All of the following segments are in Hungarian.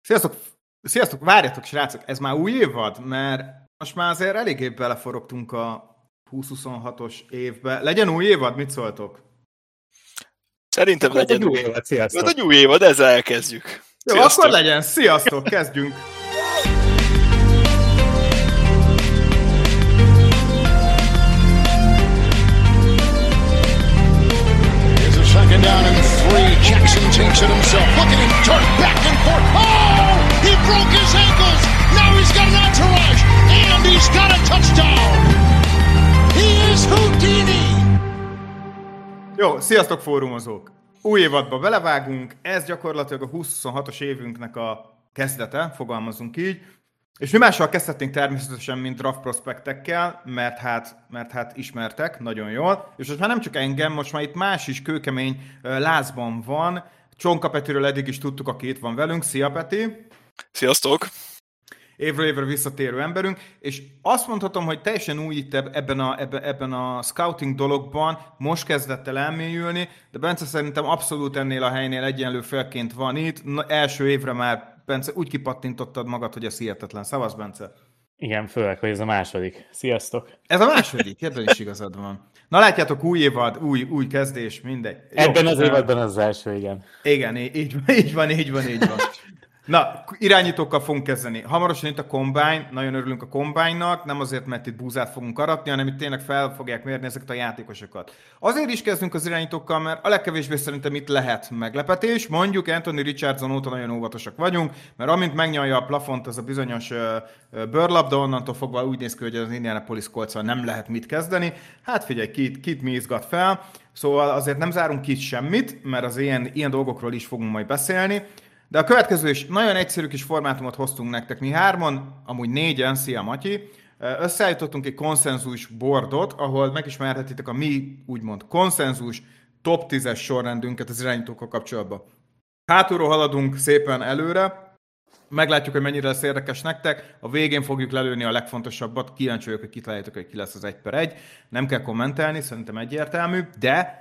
Sziasztok! Sziasztok! Várjatok, srácok! Ez már új évad? Mert most már azért eléggé beleforogtunk a 2026-os évbe. Legyen új évad? Mit szóltok? Szerintem akkor legyen új évad, sziasztok! Ez egy új évad, ezzel elkezdjük. Jó, akkor legyen! Sziasztok! Kezdjünk! Second down and 3. Jackson takes it himself. Look at him turn back and forth. Oh! He broke his ankles. Now he's got an entourage. And he's got a touchdown. He is Houdini. Jó, sziasztok fórumozók! Új évadba belevágunk. Ez gyakorlatilag a 26-os évünknek a kezdete, fogalmazunk így. És mi mással kezdhetnénk természetesen, mint draft prospektekkel, mert hát ismertek nagyon jól. És most már nem csak engem, most már itt más is kőkemény lázban van. Csonka Petiről eddig is tudtuk, aki itt van velünk. Szia, Peti! Sziasztok! Évről évre visszatérő emberünk, és azt mondhatom, hogy teljesen új itt ebben a scouting dologban, most kezdett el elmélyülni, de Bence szerintem abszolút ennél a helynél egyenlő felként van itt. Első évre már, Bence, úgy kipattintottad magad, hogy ez hihetetlen. Szavasz, Bence! Igen, főleg, hogy ez a második. Sziasztok! Ez a második, ebben is igazad van. Na látjátok, új évad, új kezdés, mindegy. Ebben az évadban az első, igen. Igen, így van. Na, irányítókkal fogunk kezdeni. Hamarosan itt a Combine, nagyon örülünk a Combine-nak, nem azért, mert itt búzát fogunk aratni, hanem itt tényleg fel fogják mérni ezeket a játékosokat. Azért is kezdünk az irányítókkal, mert a legkevésbé szerintem itt lehet meglepetés. Mondjuk Anthony Richardson óta nagyon óvatosak vagyunk, mert amint megnyalja a plafont az a bizonyos bőrlabda, onnantól fogva úgy néz ki, hogy az Indianapolis Coltszal nem lehet mit kezdeni. Hát figyelj, kit mi izgat fel. Szóval azért nem zárunk ki semmit, mert az ilyen dolgokról is fogunk majd beszélni. De a következő is nagyon egyszerű kis formátumot hoztunk nektek. Mi hárman, amúgy négyen, szia Matyi, összeállítottunk egy konszenzus boardot, ahol megismerhetitek a mi úgymond konszenzus top 10-es sorrendünket az irányítókkal kapcsolatban. Hátulról haladunk szépen előre, meglátjuk, hogy mennyire lesz érdekes nektek, a végén fogjuk lelőni a legfontosabbat, kíváncsi vagyok, hogy kitaláljátok, hogy ki lesz az 1/1. Nem kell kommentelni, szerintem egyértelmű, de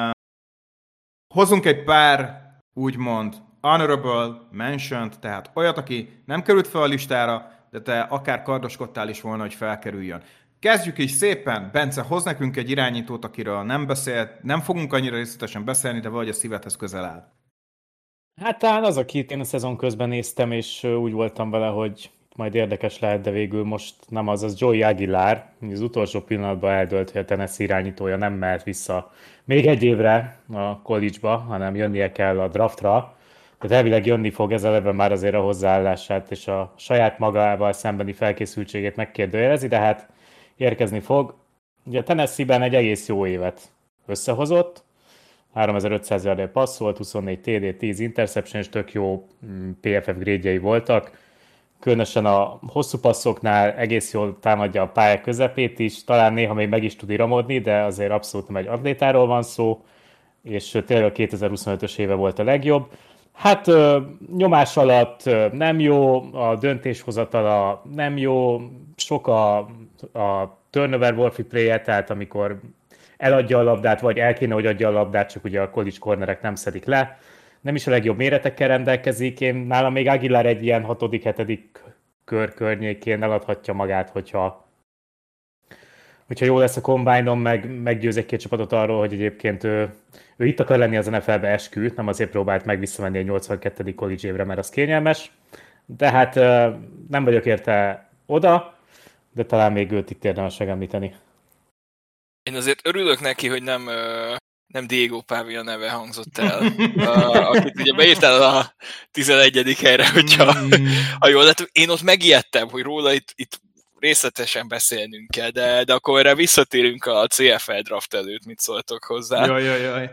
hozunk egy pár úgymond honorable mention, tehát olyat, aki nem került fel a listára, de te akár kardoskodtál is volna, hogy felkerüljön. Kezdjük is szépen, Bence, hoz nekünk egy irányítót, akiről nem fogunk annyira részletesen beszélni, de valahogy a szívedhez közel áll. Hát talán az, akit én a szezon közben néztem, és úgy voltam vele, hogy majd érdekes lehet, de végül most nem az Joey Aguilar. Az utolsó pillanatban eldölt, hogy a Tennessee irányítója nem mehet vissza még egy évre a college-ba, hanem jönnie kell a draftra. Tehát elvileg jönni fog, ez eleve már azért a hozzáállását és a saját magával szembeni felkészültségét megkérdőjelezi, de hát érkezni fog. Ugye a Tennessee-ben egy egész jó évet összehozott, 3500 yardért passzolt, 24 TD, 10 interception, és tök jó PFF grédjei voltak. Különösen a hosszú passzoknál egész jól támadja a pályák közepét is, talán néha még meg is tud iramodni, de azért abszolút nem egy atlétáról van szó, és tényleg a 2025-ös éve volt a legjobb. Hát nyomás alatt nem jó, a döntéshozatala nem jó, sok a turnover worthy play-je, tehát amikor eladja a labdát, vagy el kéne, hogy adja a labdát, csak ugye a college cornerek nem szedik le. Nem is a legjobb méretekkel rendelkezik, nálam még Aguilar egy ilyen 6.-7. kör környékén eladhatja magát, hogyha jó lesz a Combine-on, meggyőz egy-két csapatot arról, hogy egyébként ő itt akar lenni az NFL-be, esküdt, nem azért próbált meg visszamenni egy 82. college évre, mert az kényelmes. De hát nem vagyok érte oda, de talán még őt itt érdemes megemlíteni. Én azért örülök neki, hogy nem Diego Pavia neve hangzott el, akit ugye beírtál a 11. helyre, ha jól látom. Én ott megijedtem, hogy róla itt részletesen beszélnünk kell, de akkor erre visszatérünk a CFL draft előtt, mit szóltok hozzá. Jaj.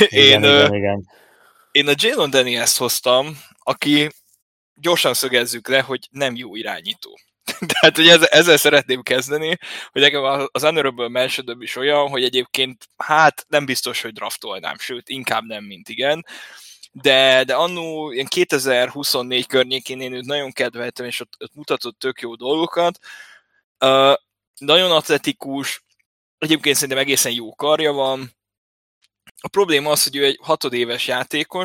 Én a Jalen Daniels hoztam, aki gyorsan szögezzük le, hogy nem jó irányító. Tehát, hogy ezzel szeretném kezdeni, hogy nekem az honorable mention is olyan, hogy egyébként hát nem biztos, hogy draftolnám, sőt, inkább nem, mint igen. De annó ilyen 2024 környékén én őt nagyon kedveltem, és ott mutatott tök jó dolgokat. Nagyon atletikus, egyébként szerintem egészen jó karja van. A probléma az, hogy ő egy 6 éves játékos,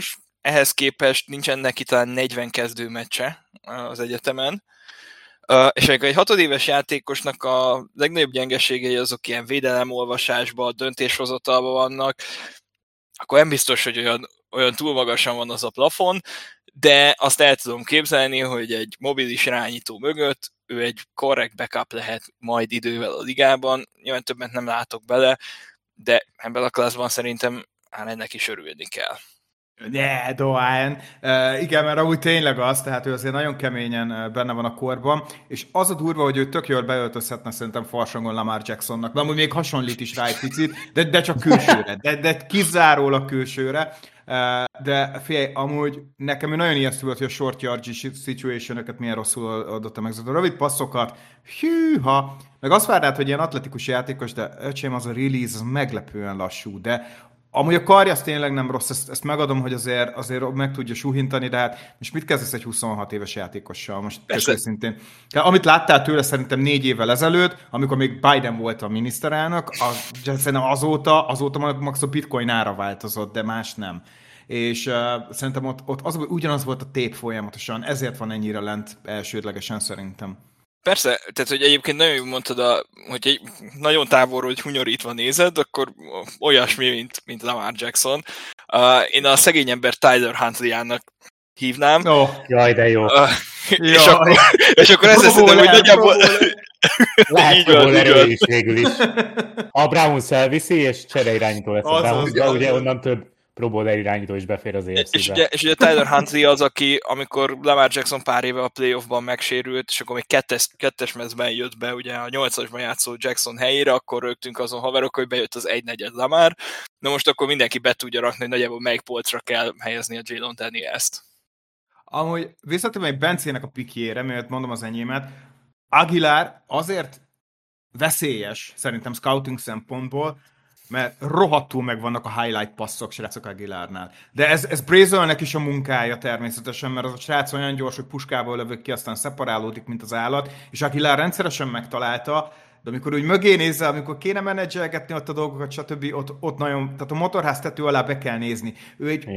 ehhez képest nincsen neki talán 40 kezdőmeccse az egyetemen, és amikor egy 6 éves játékosnak a legnagyobb gyengeségei azok ilyen védelemolvasásban, döntéshozatalban vannak, akkor nem biztos, hogy olyan túl magasan van az a plafon, de azt el tudom képzelni, hogy egy mobilis irányító mögött ő egy korrekt backup lehet majd idővel a ligában. Nyilván többet nem látok bele, de ebben a klasszban szerintem ennek is örülni kell. Ne, Doán. Igen, mert amúgy tényleg az, tehát ő azért nagyon keményen benne van a korban, és az a durva, hogy ő tök jól beöltözhetne szerintem farsangon Lamar Jacksonnak, mert amúgy még hasonlít is rá egy picit, de csak külsőre, de kizárólag külsőre. De figyelj, amúgy nekem nagyon ijesztő volt, hogy a short yardage situation-öket milyen rosszul adotta meg. A rövid passzokat, hűha, meg azt várnád, hogy ilyen atletikus játékos, de öcsém, az a release az meglepően lassú, de amúgy a karja az tényleg nem rossz, ezt megadom, hogy azért meg tudja suhintani, de hát most mit kezdesz egy 26 éves játékossal? Most őszintén. Amit láttál tőle szerintem 4 évvel ezelőtt, amikor még Biden volt a miniszterelnök, szerintem azóta max a bitcoin ára változott, de más nem. És szerintem ott ugyanaz volt a tép folyamatosan, ezért van ennyire lent elsődlegesen szerintem. Persze, tehát hogy egyébként nagyon jól mondtad, hogy egy nagyon távolról, hogy hunyorítva nézed, akkor olyasmi, mint Lamar Jackson. Én a szegény ember Tyler Huntley-ának hívnám. Jaj, de jó. És akkor ezt hiszem, hogy nagyjából... Lehet próbólerő is végül is. A Browns elviszi, és csereirányító lesz a Browns, de ugye onnan több próbóler irányító is befér az EFC-be. És ugye Tyler Huntley az, aki amikor Lamar Jackson pár éve a playoffban megsérült, és akkor még kettes mezben jött be, ugye a 8-asban játszó Jackson helyére, akkor rögtünk azon haverok, hogy bejött az 1/4 Lamar. Na most akkor mindenki be tudja rakni, hogy nagyjából melyik polcra kell helyezni a Jalen Daniels-t. Amúgy visszatérve egy Bencének a pikjére, mert mondom az enyémet, Aguilar azért veszélyes, szerintem scouting szempontból, mert rohadtul megvannak a highlight passzok srácok Aguilarnál. De ez Brazelnek is a munkája természetesen, mert az a srác olyan gyors, hogy puskából lövök ki, aztán szeparálódik, mint az állat, és Aguilar rendszeresen megtalálta, de amikor úgy mögé nézzel, amikor kéne menedzselgetni ott a dolgokat, stb., ott nagyon, tehát a motorház tető alá be kell nézni. Ő egy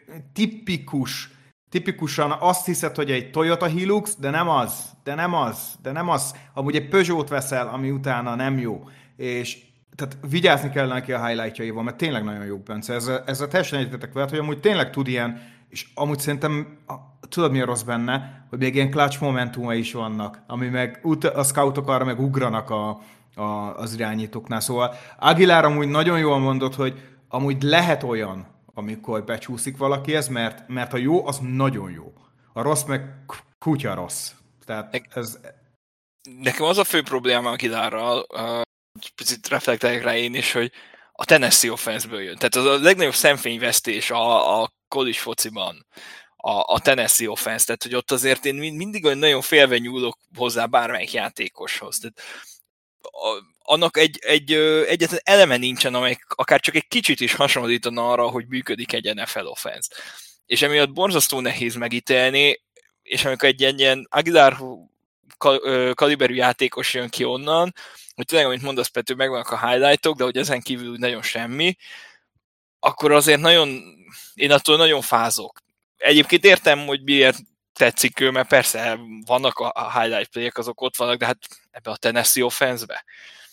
tipikusan azt hiszed, hogy egy Toyota Hilux, de nem az. Amúgy egy Peugeot veszel, ami utána nem jó. És tehát vigyázni kell neki a highlightjaival, mert tényleg nagyon jó Bence. Ezzel teljesen egyetetek veled, hogy amúgy tényleg tud ilyen, és amúgy szerintem, tudod mi a rossz benne, hogy még ilyen clutch momentumai is vannak, ami meg a scoutok arra meg ugranak az irányítóknál. Szóval Aguilar amúgy nagyon jól mondott, hogy amúgy lehet olyan, amikor becsúszik valakihez, mert a jó, az nagyon jó. A rossz meg kutya rossz. Tehát ez... Nekem az a fő probléma Aguilarral, picit reflektálják rá én is, hogy a Tennessee offense-ből jön. Tehát az a legnagyobb szemfényvesztés a college fociban a Tennessee offense, tehát hogy ott azért én mindig olyan nagyon félve nyúlok hozzá bármelyik játékoshoz. Tehát annak egyetlen eleme nincsen, amely akár csak egy kicsit is hasonlítana arra, hogy működik egy NFL offense. És emiatt borzasztó nehéz megítélni, és amikor egy ilyen Aguilar kaliberű játékos jön ki onnan, hogy tényleg, amit mondasz, Pető, megvannak a highlightok, de hogy ezen kívül nagyon semmi, akkor azért én attól nagyon fázok. Egyébként értem, hogy miért tetszik ő, mert persze vannak a highlight playek, azok ott vannak, de hát ebbe a Tennessee offense-be.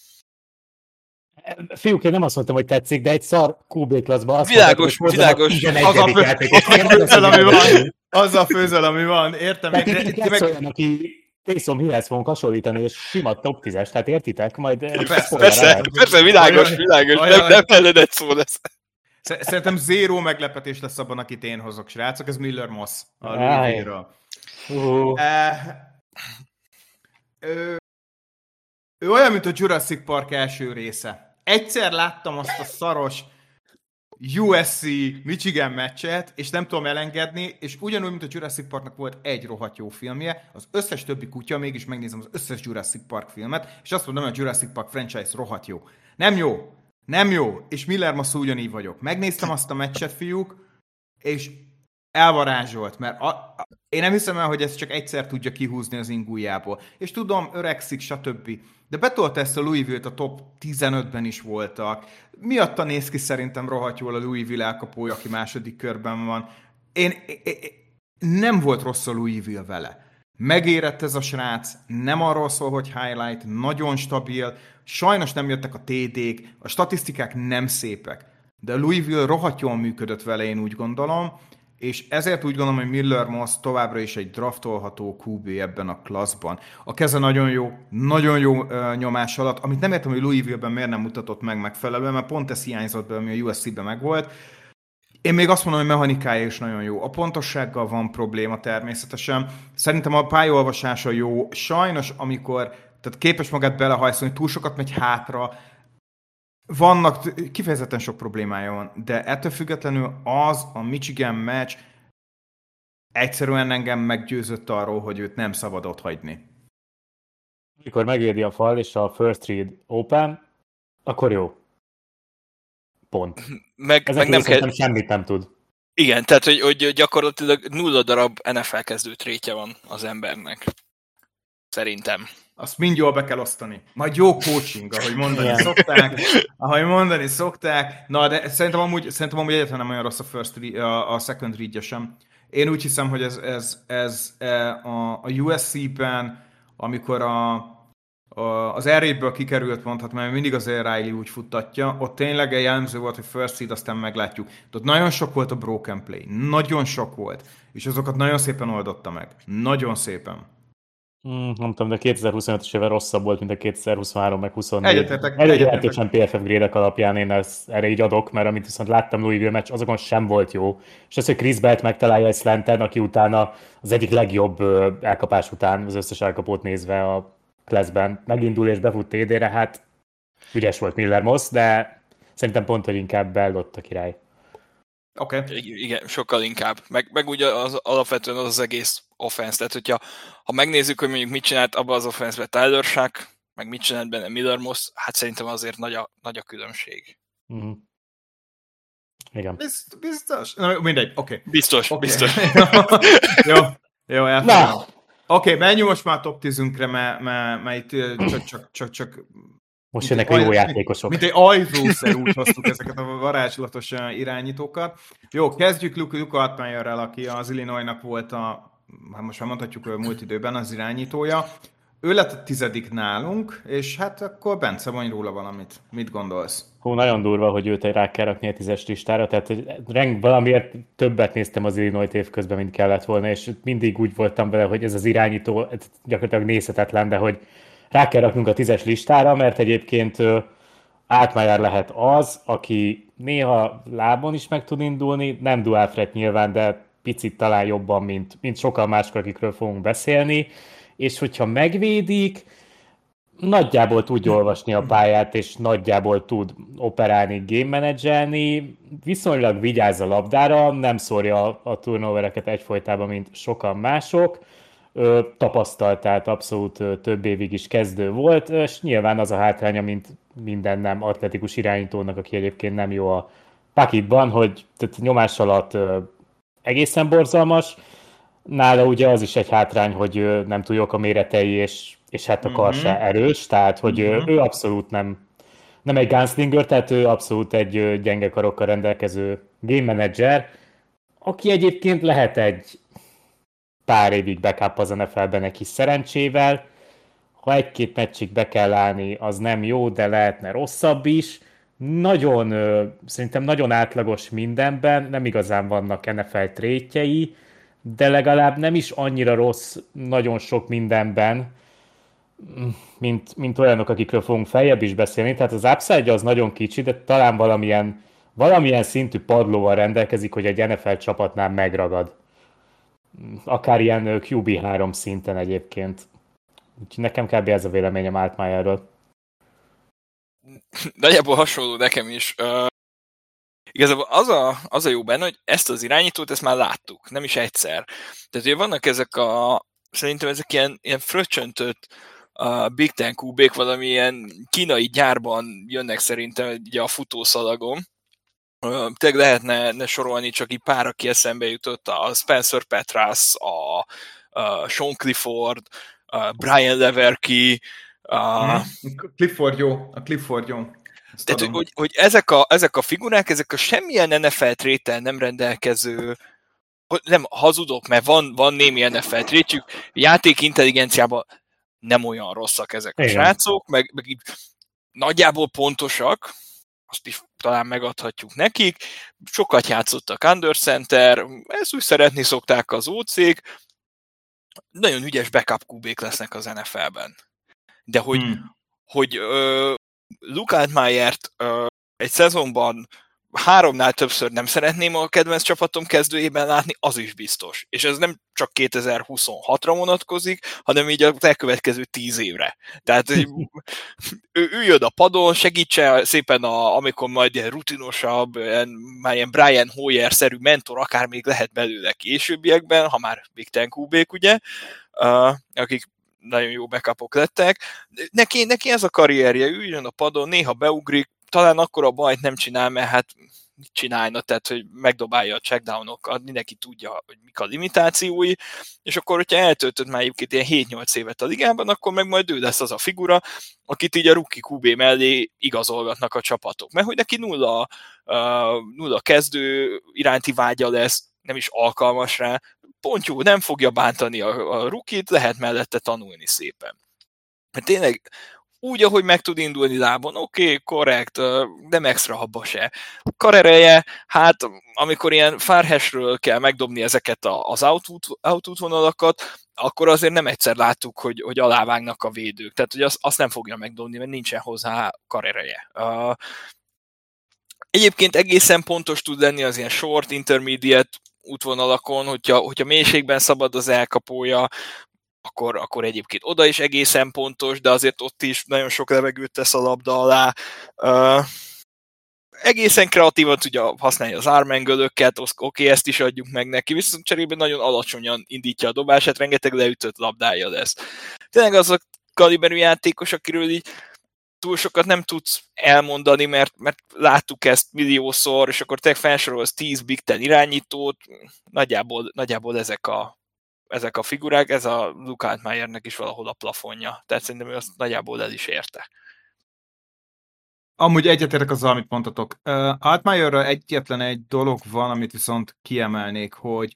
Fiúk, én nem azt mondtam, hogy tetszik, de egy szar QB klasszban azt világos. Az a főzöl, ami van. Értem. Olyan, aki Taysom Hillhez fogunk hasonlítani, és sima top 10-es, tehát értitek? Majd persze, világos. Nem ellened szó lesz. Szerintem zéró meglepetés lesz abban, akit én hozok, srácok. Ez Miller Moss a Louisville-ről. Ő olyan, mint a Jurassic Park első része. Egyszer láttam azt a szaros USC Michigan meccset, és nem tudom elengedni, és ugyanúgy, mint a Jurassic Parknak volt egy rohadt jó filmje, az összes többi kutya, mégis megnézem az összes Jurassic Park filmet, és azt mondom, hogy a Jurassic Park franchise rohadt jó. Nem jó, és Miller Moss ugyanígy vagyok. Megnéztem azt a meccset, fiúk, és elvarázsolt, mert én nem hiszem el, hogy ezt csak egyszer tudja kihúzni az ingújából. És tudom, öregszik, stb. De betolta ezt a Louisville-t, a top 15-ben is voltak. Miatta néz ki szerintem rohadt jól a Louisville elkapója, aki második körben van. én nem volt rossz a Louisville vele. Megérett ez a srác, nem arról szól, hogy highlight, nagyon stabil, sajnos nem jöttek a TD-k, a statisztikák nem szépek, de a Louisville rohadt jól működött vele, én úgy gondolom, és ezért úgy gondolom, hogy Miller Moss továbbra is egy draftolható QB ebben a klasszban. A keze nagyon jó nyomás alatt, amit nem értem, hogy Louisville-ben miért nem mutatott meg megfelelően, mert pont ez hiányzott be, ami a USC-ben megvolt. Én még azt mondom, hogy mechanikája is nagyon jó. A pontossággal van probléma természetesen. Szerintem a pályaolvasása jó. Sajnos, amikor tehát képes magát belehajszolni, túl sokat megy hátra, vannak, kifejezetten sok problémája van, de ettől függetlenül az a Michigan meccs egyszerűen engem meggyőzött arról, hogy őt nem szabad ott hagyni. Mikor megéri a fal és a first read open, akkor jó. Pont. Meg nem kell... semmit nem tud. Igen, tehát hogy gyakorlatilag 0 darab NFL kezdő trétje van az embernek. Szerintem. Azt mind jól be kell osztani. Majd jó coaching, ahogy mondani szokták. Na, de szerintem amúgy egyáltalán nem olyan rossz a second readje sem. Én úgy hiszem, hogy ez a USC-ben, amikor az Air-ből kikerült, mondhatnám, mert mindig az Air Riley úgy futtatja, ott tényleg jellemző volt, hogy first seed, aztán meglátjuk. Ott nagyon sok volt a broken play. Nagyon sok volt. És azokat nagyon szépen oldotta meg. Nagyon szépen. Nem tudom, de 2025-ös éve rosszabb volt, mint a 2023 meg 24. Egyetetek. Előzetesen PFF grédek alapján én erre így adok, mert amit viszont láttam Louisville meccs, azokon sem volt jó. És az, hogy Chris Belt megtalálja egy slanten, aki utána az egyik legjobb elkapás után az összes elkapót nézve a classben megindul és befut TD-re, hát ügyes volt Miller Moss, de szerintem pont, hogy inkább Bell ott a király. Okay. Igen, sokkal inkább. Meg ugye alapvetően az egész offense, tehát hogyha megnézzük, hogy mondjuk mit csinált abban az offense-ben Tyler Shack, meg mit csinált benne Miller Moss, hát szerintem azért nagy a különbség. Mm. Igen. Biztos? Na, mindegy, oké. Biztos. Jó, elfogadom. Oké, menjünk most már a top 10-ünkre, mert itt csak most jönnek a jó játékosok. Mint egy ajzószer úgy hoztuk ezeket a varázslatos irányítókat. Jó, kezdjük Luke Altmaierrel, aki az Illinoisnak volt most már mondhatjuk, hogy múlt időben az irányítója. Ő lett a 10. nálunk, és hát akkor Bence, mondj róla valamit. Mit gondolsz? Nagyon durva, hogy őt rá kell rakni a 10-es listára, tehát valamiért többet néztem az Illinois évközben, mint kellett volna, és mindig úgy voltam vele, hogy ez az irányító gyakorlatilag nézhetetlen, de hogy rá kell raknunk a 10-es listára, mert egyébként Altmaier lehet az, aki néha lábon is meg tud indulni, nem dual threat nyilván, de picit talán jobban, mint sokan máskor, akikről fogunk beszélni, és hogyha megvédik, nagyjából tudja olvasni a pályát, és nagyjából tud operálni, game managelni, viszonylag vigyáz a labdára, nem szórja a turnovereket egyfolytában, mint sokan mások, tapasztalt, tehát abszolút több évig is kezdő volt, és nyilván az a hátránya, mint minden nem atletikus irányítónak, aki egyébként nem jó a pakitban, hogy tehát nyomás alatt egészen borzalmas. Nála ugye az is egy hátrány, hogy nem túl jók a méretei, és hát a kar se erős, tehát hogy ő abszolút nem egy gunslinger, tehát ő abszolút egy gyenge karokkal rendelkező game manager, aki egyébként lehet egy pár évig backup az NFL-ben egy kis szerencsével. Ha egy-két meccsig be kell állni, az nem jó, de lehetne rosszabb is. Szerintem nagyon átlagos mindenben, nem igazán vannak NFL trétjei, de legalább nem is annyira rossz nagyon sok mindenben, mint olyanok, akikről fogunk feljebb is beszélni. Tehát az upside az nagyon kicsi, de talán valamilyen szintű padlóval rendelkezik, hogy egy NFL csapatnál megragad. Akár ilyen QB3 szinten egyébként. Úgyhogy nekem kb. Ez a véleményem Altmaierről. Nagyjából hasonló nekem is. Igazából az a jó benne, hogy ezt az irányítót, ezt már láttuk, nem is egyszer. Tehát ugye vannak szerintem ezek ilyen fröccsöntött Big Ten QB-k, valamilyen kínai gyárban jönnek szerintem ugye a futószalagon. Tényleg lehetne sorolni, csak így pár, aki eszembe jutott, a Spencer Petras, a Sean Clifford, a Brian Lewerke, Clifford jó. Tehát, hogy ezek a figurák, ezek a semmilyen NFL tréttel nem rendelkező nem hazudok, mert van némi NFL trétjük, játék intelligenciában nem olyan rosszak ezek a srácok, meg így nagyjából pontosak, azt is talán megadhatjuk nekik, sokat játszottak under center, ezt úgy szeretni szokták az OC-k, nagyon ügyes backup QB-k lesznek az NFL-ben. De hogy Luke Altmaiert egy szezonban 3-nál többször nem szeretném a kedvenc csapatom kezdőjében látni, az is biztos. És ez nem csak 2026-ra vonatkozik, hanem így a elkövetkező 10 évre. Tehát ő üljön a padon, segítse szépen, amikor majd ilyen rutinosabb, már ilyen Brian Hoyer-szerű mentor akár még lehet belőle későbbiekben, ha már Big Ten QB-k, ugye, akik nagyon jó backupok lettek. Neki ez a karrierje, üljön a padon, néha beugrik, talán akkor a bajt nem csinál, mert hát mit csinálna, tehát hogy megdobálja a checkdownokat, mindenki tudja, hogy mik a limitációi, és akkor, hogyha eltöltött már egyébként ilyen 7-8 évet a ligában, akkor meg majd ő lesz az a figura, akit így a rookie QB mellé igazolgatnak a csapatok. Mert hogy neki nulla kezdő iránti vágya lesz, nem is alkalmas rá, pont jó, nem fogja bántani a rookie-t, lehet mellette tanulni szépen. Mert tényleg úgy, ahogy meg tud indulni lábon, oké, korrekt, nem extra habba se. Karereje, hát amikor ilyen fárhesről kell megdobni ezeket az output vonalakat, akkor azért nem egyszer láttuk, hogy alávágnak a védők. Tehát, hogy azt nem fogja megdobni, mert nincsen hozzá karereje. Egyébként egészen pontos tud lenni az ilyen short, intermediate útvonalakon, hogyha mélységben szabad az elkapója, akkor egyébként oda is egészen pontos, de azért ott is nagyon sok levegőt tesz a labda alá. Egészen kreatívan tudja használni az arm angle-öket, oké, ezt is adjuk meg neki, viszont cserében nagyon alacsonyan indítja a dobását, rengeteg leütött labdája lesz. Tényleg az a kaliberű játékos, akiről így túl sokat nem tudsz elmondani, mert láttuk ezt milliószor, és akkor te felsorolsz 10 Big Ten irányítót, nagyjából ezek a figurák, ez a Luke Altmaiernek is valahol a plafonja. Tehát szerintem ő azt nagyjából el is érte. Amúgy egyetértek azzal, amit mondtatok. Altmaierről egyetlen egy dolog van, amit viszont kiemelnék, hogy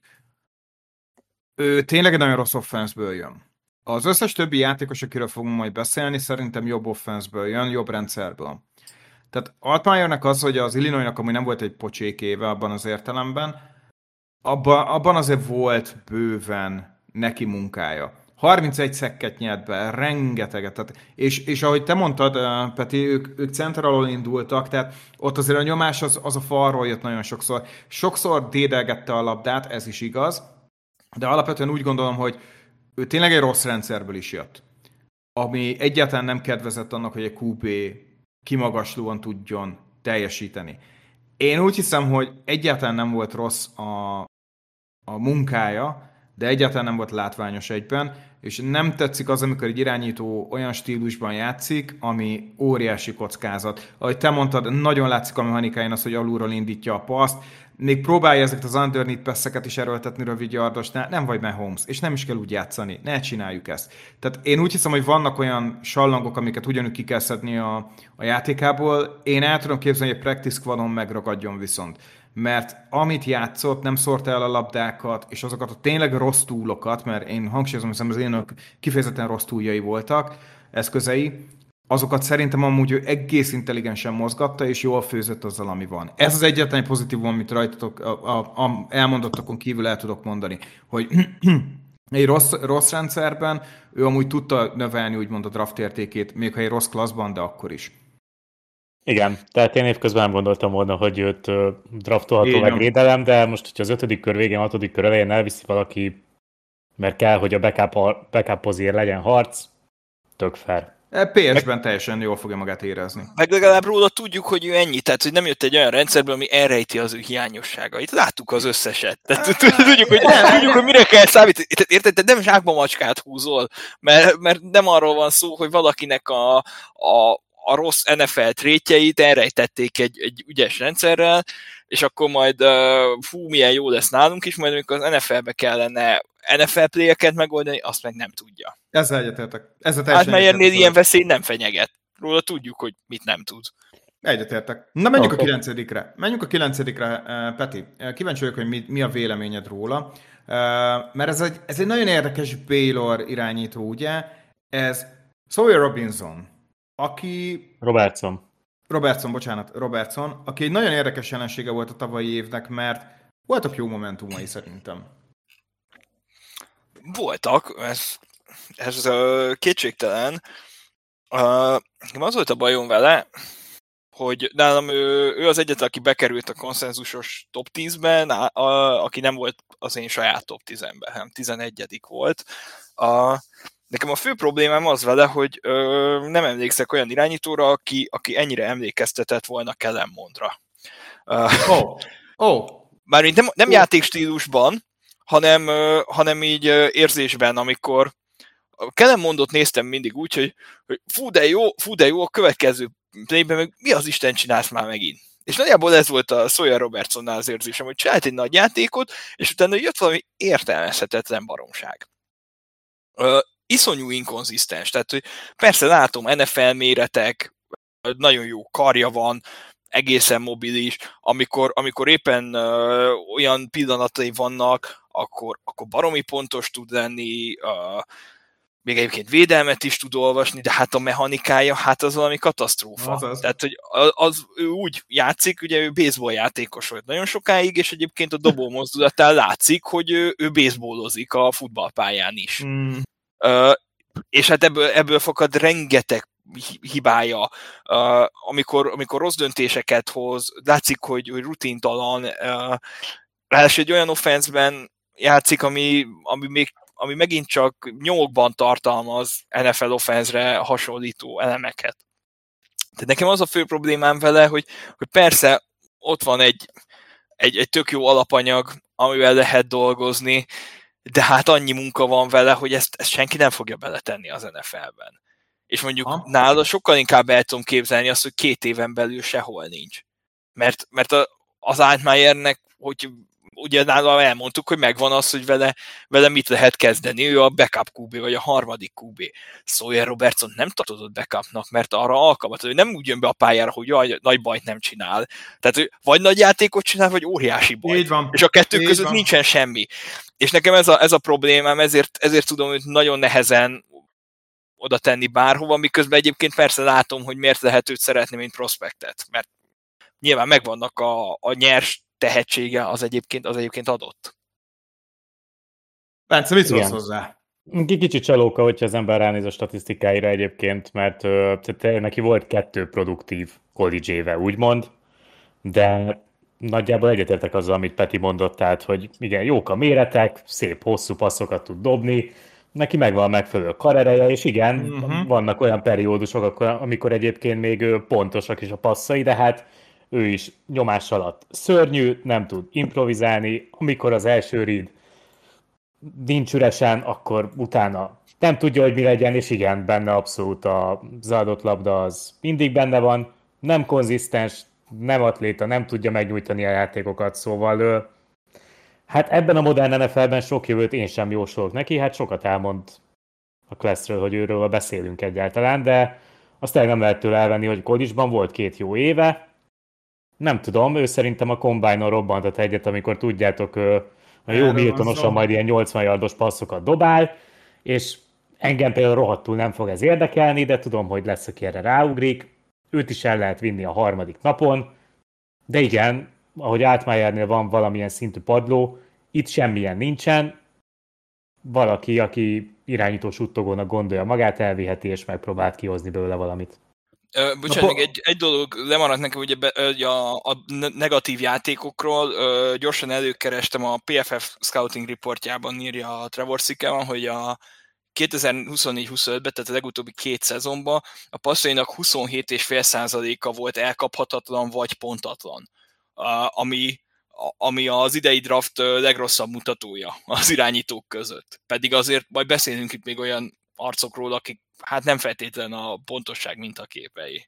ő tényleg egy nagyon rossz offenszből jön. Az összes többi játékos, akiről fogunk majd beszélni, szerintem jobb offenszből jön, jobb rendszerből. Tehát Altmaiernek az, hogy az Illinoisnak amúgy nem volt egy pocsék éve abban az értelemben, abban azért volt bőven neki munkája. 31 szekket nyert be, rengeteget. Tehát, és ahogy te mondtad, Peti, ők center alól indultak, tehát ott azért a nyomás az a falról jött nagyon sokszor. Sokszor dédelgette a labdát, ez is igaz, de alapvetően úgy gondolom, hogy ő tényleg egy rossz rendszerből is jött, ami egyáltalán nem kedvezett annak, hogy egy QB kimagaslóan tudjon teljesíteni. Én úgy hiszem, hogy egyáltalán nem volt rossz a munkája, de egyáltalán nem volt látványos egyben, és nem tetszik az, amikor egy irányító olyan stílusban játszik, ami óriási kockázat. Ahogy te mondtad, nagyon látszik a mechanikáján az, hogy alulról indítja a paszt, még próbálja ezeket az underneath passzeket is erőltetni rövid yardosnál, nem vagy Mahomes, és nem is kell úgy játszani, ne csináljuk ezt. Tehát én úgy hiszem, hogy vannak olyan sallangok, amiket ugyanúgy ki kell szedni a játékából, én el tudom képzelni, hogy a practice squadon megragadjon viszont. Mert amit játszott, nem szórta el a labdákat, és azokat a tényleg rossz túlokat, mert én hangsúlyozom, hogy az én kifejezetten rossz túljai voltak, eszközei, azokat szerintem amúgy ő egész intelligensen mozgatta, és jól főzött azzal, ami van. Ez az egyetlen pozitívum, amit rajtatok elmondottakon kívül el tudok mondani, hogy egy rossz rendszerben ő amúgy tudta növelni úgymond a draft értékét, még ha egy rossz klasszban, de akkor is. Igen, tehát én évközben nem gondoltam volna, hogy őt draftolható megvédelem, de most, hogyha az 5. kör végén, 6. kör elején elviszi valaki, mert kell, hogy a backup azért legyen harc, tök fair. PS-ben teljesen jól fogja magát érezni. Meg legalább róla tudjuk, hogy ő ennyi, tehát hogy nem jött egy olyan rendszerből, ami elrejti az ő hiányosságait. Láttuk az összeset. Tehát tudjuk, hogy mire kell számítani. Érted, te nem zsákba macskát húzol, mert nem arról van szó, hogy valakinek a rossz NFL trétjeit elrejtették egy ügyes rendszerrel, és akkor majd milyen jó lesz nálunk is, majd amikor az NFL-be kellene NFL play-eket megoldani, azt meg nem tudja. Ezzel egyetértek. Altmaiernél ilyen veszély nem fenyeget. Róla tudjuk, hogy mit nem tud. Egyetértek. Na, menjünk Okay. a 9-re. Menjünk a 9-re, Peti. Kíváncsi vagyok, hogy mi a véleményed róla. Mert ez egy nagyon érdekes Baylor irányító, ugye? Ez Sawyer Robinson, aki... Robertson, aki egy nagyon érdekes jelensége volt a tavalyi évnek, mert voltak jó momentumai szerintem. Voltak, ez kétségtelen. Az volt a bajom vele, hogy nálam ő az egyetlen, aki bekerült a konszenzusos top 10-ben, aki nem volt az én saját top 10-ben, hanem 11. volt. Nekem a fő problémám az vele, hogy nem emlékszek olyan irányítóra, aki ennyire emlékeztetett volna Kellen Mondra. Mármint nem játékstílusban, hanem így érzésben, amikor Kellen Mondot néztem mindig úgy, hogy fú de jó, a következő playben meg mi az Isten csinálsz már megint. És nagyjából ez volt a Sawyer Robertsonnál az érzésem, hogy csinált egy nagy játékot, és utána jött valami értelmezhetetlen baromság. Iszonyú inkonzisztens, tehát hogy persze látom, NFL méretek, nagyon jó karja van, egészen mobilis, amikor éppen olyan pillanatai vannak, akkor baromi pontos tud lenni, még egyébként védelmet is tud olvasni, de hát a mechanikája, hát az valami katasztrófa. Azaz. Tehát, hogy ő úgy játszik, ugye ő baseball játékos volt nagyon sokáig, és egyébként a dobó mozdulatán látszik, hogy ő baseballozik a futballpályán is. És hát ebből fakad rengeteg hibája, amikor rossz döntéseket hoz, látszik, hogy rutintalan, ráadásul egy olyan offenszben játszik, ami megint csak nyomokban tartalmaz NFL offenszre hasonlító elemeket. Tehát nekem az a fő problémám vele, hogy persze ott van egy tök jó alapanyag, amivel lehet dolgozni, de hát annyi munka van vele, hogy ezt senki nem fogja beletenni az NFL-ben. És mondjuk nála sokkal inkább el tudom képzelni azt, hogy 2 éven belül sehol nincs. Mert az Altmaiernek, hogy ugye nála elmondtuk, hogy megvan az, hogy vele mit lehet kezdeni. Ő a backup QB, vagy a harmadik QB. Sawyer Robertson nem tartozott backupnak, mert arra alkalmat, hogy nem úgy jön be a pályára, hogy jaj, nagy bajt nem csinál. Tehát, hogy vagy nagy játékot csinál, vagy óriási bajt. Így van. És a kettő között nincsen semmi. És nekem ez a problémám, ezért tudom, hogy nagyon nehezen oda tenni bárhova, miközben egyébként persze látom, hogy miért lehet őt szeretni, mint prospektet. Mert nyilván megvannak a nyers tehetsége, az egyébként adott. Bence, mit szólsz hozzá? Kicsit csalóka, hogyha az ember ránéz a statisztikáira egyébként, mert neki volt 2 produktív college éve, úgymond, de nagyjából egyetértek azzal, amit Peti mondott, tehát, hogy igen, jók a méretek, szép hosszú passzokat tud dobni, neki megvan a megfelelő karereje, és igen, vannak olyan periódusok, amikor egyébként még pontosak is a passzai, de hát ő is nyomás alatt szörnyű, nem tud improvizálni, amikor az első read nincs üresen, akkor utána nem tudja, hogy mi legyen, és igen, benne abszolút az adott labda az mindig benne van, nem konzisztens, nem atléta, nem tudja megnyújtani a játékokat, szóval hát ebben a modern NFL-ben sok jövőt én sem jósolok neki, hát sokat elmond a Classről, hogy őről beszélünk egyáltalán, de azt nem lehet tőle elvenni, hogy college-ban volt 2 jó éve, nem tudom, ő szerintem a Combine-on robbantott egyet, amikor tudjátok, a jó Miltonosan majd ilyen 80 yardos passzokat dobál, és engem például rohadtul nem fog ez érdekelni, de tudom, hogy lesz, aki erre ráugrik, őt is el lehet vinni a harmadik napon, de igen, ahogy Altmaiernél van valamilyen szintű padló, itt semmilyen nincsen, valaki, aki irányító suttogónak gondolja magát, elviheti és megpróbált kihozni belőle valamit. Bocsánat, még egy dolog lemaradt nekem, ugye a negatív játékokról, gyorsan előkerestem a PFF Scouting Reportjában, írja a Trevor Sikkema, hogy a 2024-25-ben, tehát a legutóbbi 2 szezonban a passzainak 27,5%-a volt elkaphatatlan vagy pontatlan, ami az idei draft legrosszabb mutatója az irányítók között. Pedig azért majd beszélünk itt még olyan arcokról, akik hát nem feltétlen a pontosság mintaképei.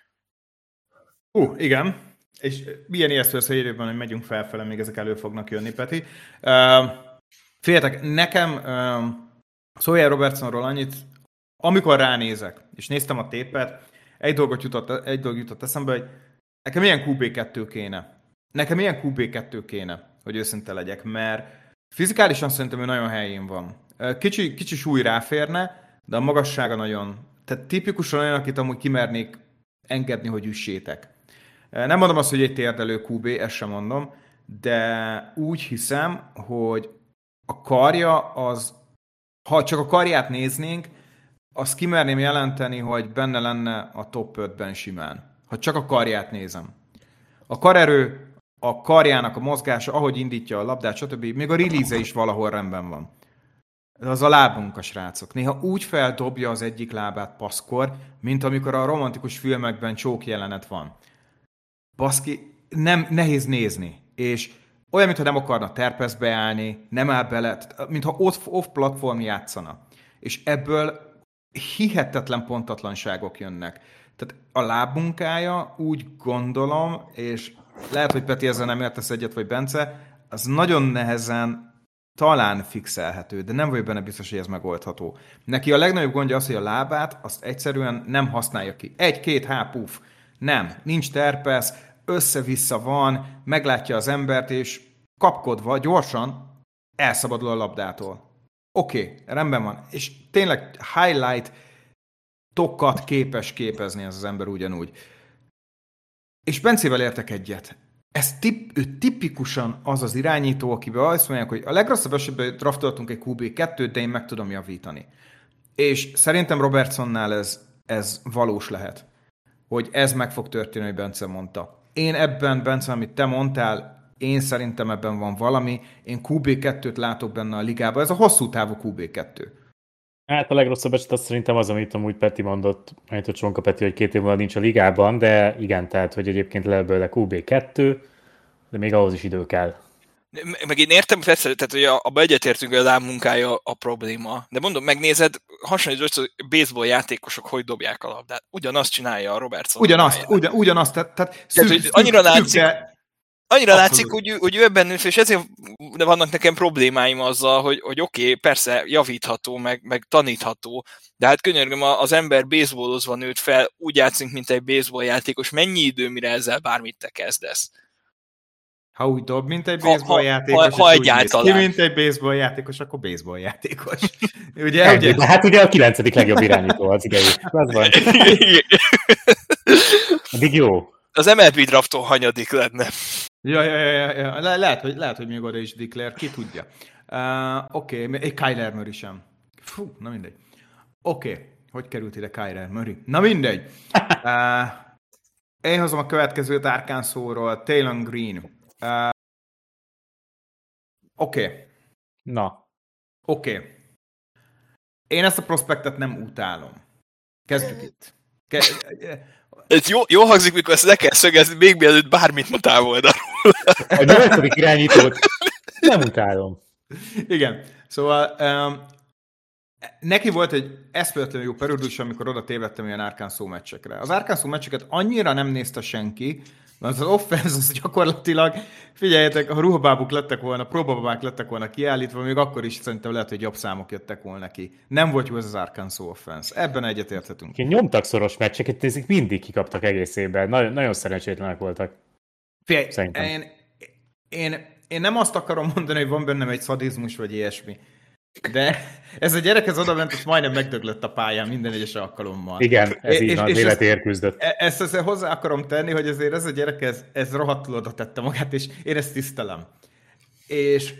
Igen. És milyen ijesztő az, hogy hogy megyünk felfele, még ezek elő fognak jönni, Peti. Figyeljetek, nekem Sawyer Robertsonról annyit, amikor ránézek, és néztem a tépet, egy dolog jutott eszembe, hogy nekem milyen QB2 kéne, hogy őszinte legyek, mert fizikálisan szerintem ő nagyon helyén van. Kicsi súly ráférne, de a magassága nagyon... Tehát tipikusan olyan, akit amúgy kimernék engedni, hogy üssétek. Nem mondom azt, hogy egy térdelő QB, ezt sem mondom, de úgy hiszem, hogy a karja az, ha csak a karját néznénk, azt kimerném jelenteni, hogy benne lenne a top 5-ben simán. Ha csak a karját nézem. A karerő, a karjának a mozgása, ahogy indítja a labdát, stb. Még a release is valahol rendben van. De az a lábunk a srácok. Néha úgy feldobja az egyik lábát passzkor, mint amikor a romantikus filmekben csók jelenet van. Baszki, nehéz nézni. És olyan, mintha nem akarna terpeszbe állni, nem áll bele, mintha off-platform játszana. És ebből hihetetlen pontatlanságok jönnek. Tehát a lábmunkája, úgy gondolom, és lehet, hogy Peti ezzel nem értesz egyet, vagy Bence, az nagyon nehezen talán fixelhető, de nem vagyok benne biztos, hogy ez megoldható. Neki a legnagyobb gondja az, hogy a lábát azt egyszerűen nem használja ki. 1-2 puf. Nem, nincs terpesz, össze-vissza van, meglátja az embert, és kapkodva gyorsan elszabadul a labdától. Oké, rendben van. És tényleg highlight tokat képes képezni ez az ember ugyanúgy. És Bencével értek egyet. Ő tipikusan az az irányító, akiben azt mondják, hogy a legrosszabb esetben draftoltunk egy QB2-t, de én meg tudom javítani. És szerintem Robertsonnál ez valós lehet. Hogy ez meg fog történni, hogy Bence mondta. Én ebben, Bence, amit te mondtál, én szerintem ebben van valami. Én QB2-t látok benne a ligában. Ez a hosszú távú QB2. Hát a legrosszabb eset az szerintem az, amit amúgy Peti mondott, amit a Csonka Peti, hogy 2 év múlva nincs a ligában, de igen, tehát, hogy egyébként lehet belőle QB2, de még ahhoz is idő kell. Meg én értem, persze, tehát, hogy abban egyetértünk, hogy a lábmunkája a probléma. De mondom, megnézed, hasonlít, hogy baseball játékosok hogy dobják a labdát. Ugyanazt csinálja a Robertson. Ugyanazt. Tehát hogy annyira látszik, hogy ő ebben nőtt, és ezért vannak nekem problémáim azzal, hogy oké, persze javítható, meg tanítható, de hát könyörgöm, az ember baseballozva nőtt fel, úgy játszik, mint egy baseball játékos. Mennyi idő, mire ezzel bármit te kezdesz? Ha úgy dob, mint egy baseball játékos, ha egyáltalán. Mint egy baseball játékos, akkor baseball játékos. ugye? De hát ugye a 9. legjobb irányító az idei. Az van. Addig jó. Az MLB drafton hanyadik lenne. Ja. Lehet, hogy még oda is declare, ki tudja. Oké, egy Kyler Murray sem. Fú, na mindegy. Oké, hogy került ide Kyler Murray? Na mindegy. Én hozom a következőt Arkansasról, Taylor Green. Oké. Én ezt a prospektet nem utálom. Kezdjük itt. Ez jó hangzik, mikor ezt le kell szögezni, még mielőtt bármit mondtál volna. A 8. irányítót nem utálom. Igen. Szóval neki volt egy eszméletlenül jó periódus, amikor oda tévedtem ilyen Arkansas meccsekre. Az Arkansas meccseket annyira nem nézte senki, mert az offense az gyakorlatilag, figyeljetek, ha ruhabábuk lettek volna, próbababák lettek volna kiállítva, még akkor is szerintem lehet, hogy jobb számok jöttek volna neki. Nem volt jó ez az Arkansas offense. Ebben egyetérthetünk. Nyomtak szoros meccseket, ezek mindig kikaptak egész évben. Nagyon szerencsétlenek voltak. Figyelj, én nem azt akarom mondani, hogy van bennem egy szadizmus, vagy ilyesmi. De ez a gyerek, ez odament, és majdnem megdöglött a pályán minden egyes alkalommal. Igen, ez így az életért küzdött. Ezt hozzá akarom tenni, hogy azért ez a gyerek, ez rohadtul oda tette magát, és én ezt tisztelem. És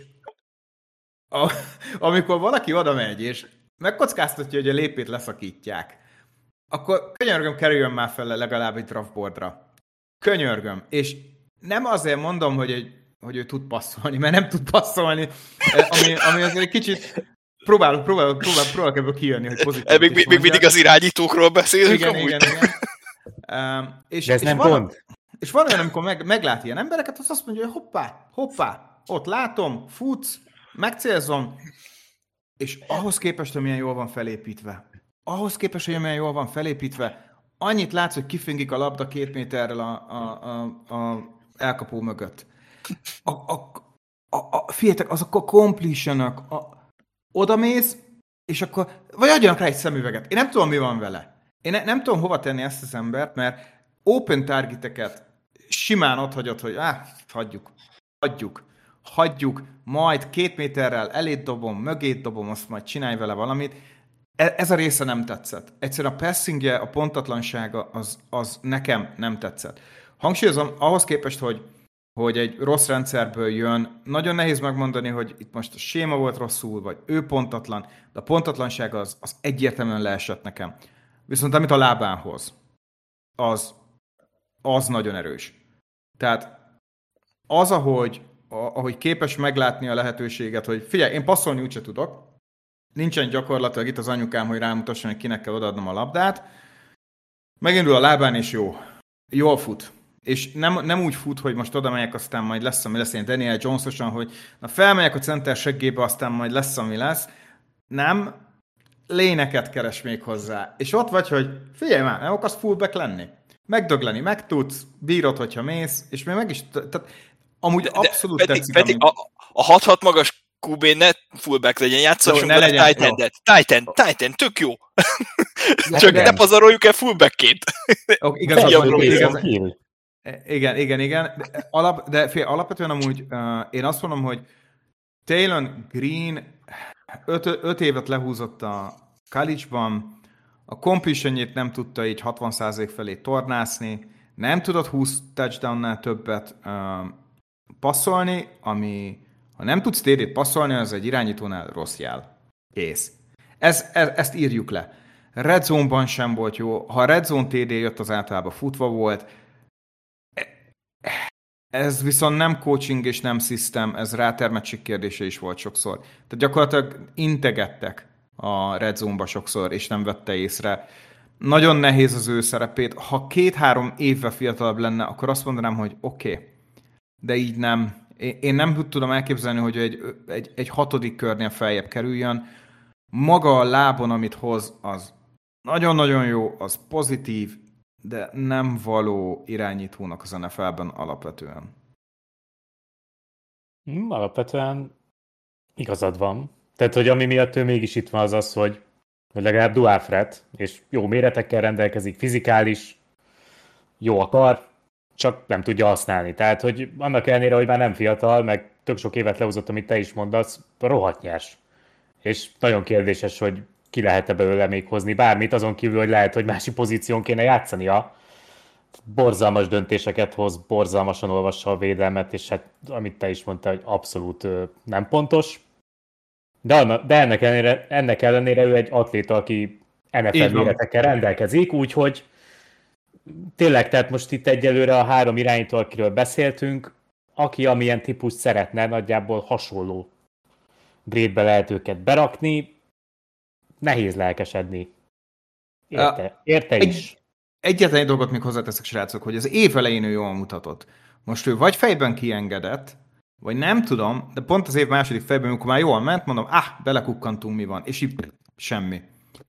amikor valaki oda megy, és megkockáztatja, hogy a lépét leszakítják, akkor könyörgöm, kerüljön már fel legalább egy draftboardra. Könyörgöm. És nem azért mondom, hogy ő tud passzolni, mert nem tud passzolni, ami azért egy kicsit próbálok ebből kijönni, hogy pozitív. Még mindig az irányítókról beszélünk. Igen. De ez nem pont. És van olyan, amikor meglát ilyen embereket, az azt mondja, hogy hoppá, ott látom, futsz, megcélzom, és ahhoz képest, hogy milyen jól van felépítve, annyit látsz, hogy kifingik a labda 2 méterrel a elkapó mögött. Figyeljetek, azok a completion-ök, odamész, és akkor, vagy adjanak rá egy szemüveget. Én nem tudom, mi van vele. Én nem tudom hova tenni ezt az embert, mert open targeteket simán ott hagyod, hogy hagyjuk, majd 2 méterrel elét dobom, mögét dobom, azt majd csinálj vele valamit. Ez a része nem tetszett. Egyszerűen a passingje, a pontatlansága, az nekem nem tetszett. Hangsúlyozom, ahhoz képest, hogy egy rossz rendszerből jön, nagyon nehéz megmondani, hogy itt most a séma volt rosszul, vagy ő pontatlan, de a pontatlanság az egyértelműen leesett nekem. Viszont amit a lábán hoz, az nagyon erős. Tehát az, ahogy képes meglátni a lehetőséget, hogy figyelj, én passzolni úgyse tudok, nincsen gyakorlatilag itt az anyukám, hogy rámutasson, hogy kinek kell odaadnom a labdát, megindul a lábán, és jól fut. És nem úgy fut, hogy most oda megyek, aztán majd lesz, ami lesz, ilyen Daniel Jones-osan, hogy na felmegyek a center seggébe, aztán majd lesz, ami lesz. Nem, léneket keres még hozzá. És ott vagy, hogy figyelj már, nem akarsz fullback lenni? Megdögleni meg tudsz, bírod, hogyha mész, és még meg is... Tehát, amúgy abszolút tetszik. Pedig a 6-6 magas QB ne fullback legyen, játszassunk vele Titan, tök jó. Csak ne pazaroljuk el fullbackként. Igen. Alapvetően amúgy én azt mondom, hogy Taylor Green 5 évet lehúzott a college-ban, a completionjét nem tudta így 60% felé tornászni, nem tudott 20 touchdownnál többet passzolni, ami ha nem tudsz TD-t passzolni, az egy irányítónál rossz jel. Kész. Ezt írjuk le. Red Zone-ban sem volt jó. Ha Red Zone TD jött, az általában futva volt. Ez viszont nem coaching és nem system, ez rátermettség kérdése is volt sokszor. Tehát gyakorlatilag integettek a Red Zone-ba sokszor, és nem vette észre. Nagyon nehéz az ő szerepét. Ha 2-3 évvel fiatalabb lenne, akkor azt mondanám, hogy oké. De így nem. Én nem tudom elképzelni, hogy egy 6. körnél feljebb kerüljön. Maga a lábon, amit hoz, az nagyon-nagyon jó, az pozitív, de nem való irányítónak az NFL-ben alapvetően. Alapvetően igazad van. Tehát, hogy ami miatt ő mégis itt van, az, hogy legalább dual threat, és jó méretekkel rendelkezik, fizikális, jó akar, csak nem tudja használni. Tehát, hogy annak ellenére, hogy már nem fiatal, meg tök sok évet lehozott, amit te is mondasz, rohadt nyers. És nagyon kérdéses, hogy ki lehet-e belőle még hozni bármit, azon kívül, hogy lehet, hogy másik pozíción kéne játszania. Borzalmas döntéseket hoz, borzalmasan olvassa a védelmet, és hát amit te is mondtál, hogy abszolút nem pontos. De ennek ellenére ő egy atléta, aki NFL méretekkel rendelkezik, úgyhogy tényleg, tehát most itt egyelőre a 3 irányító, akiről beszéltünk, aki amilyen típust szeretne, nagyjából hasonló grade-be lehet őket berakni, nehéz lelkesedni. Érte is. Egyetlen egy dolgot még hozzáteszek, srácok, hogy az év elején ő jól mutatott. Most ő vagy fejben kiengedett, vagy nem tudom, de pont az év második fejben, amikor már jól ment, mondom, belekukkantunk, mi van, és így semmi.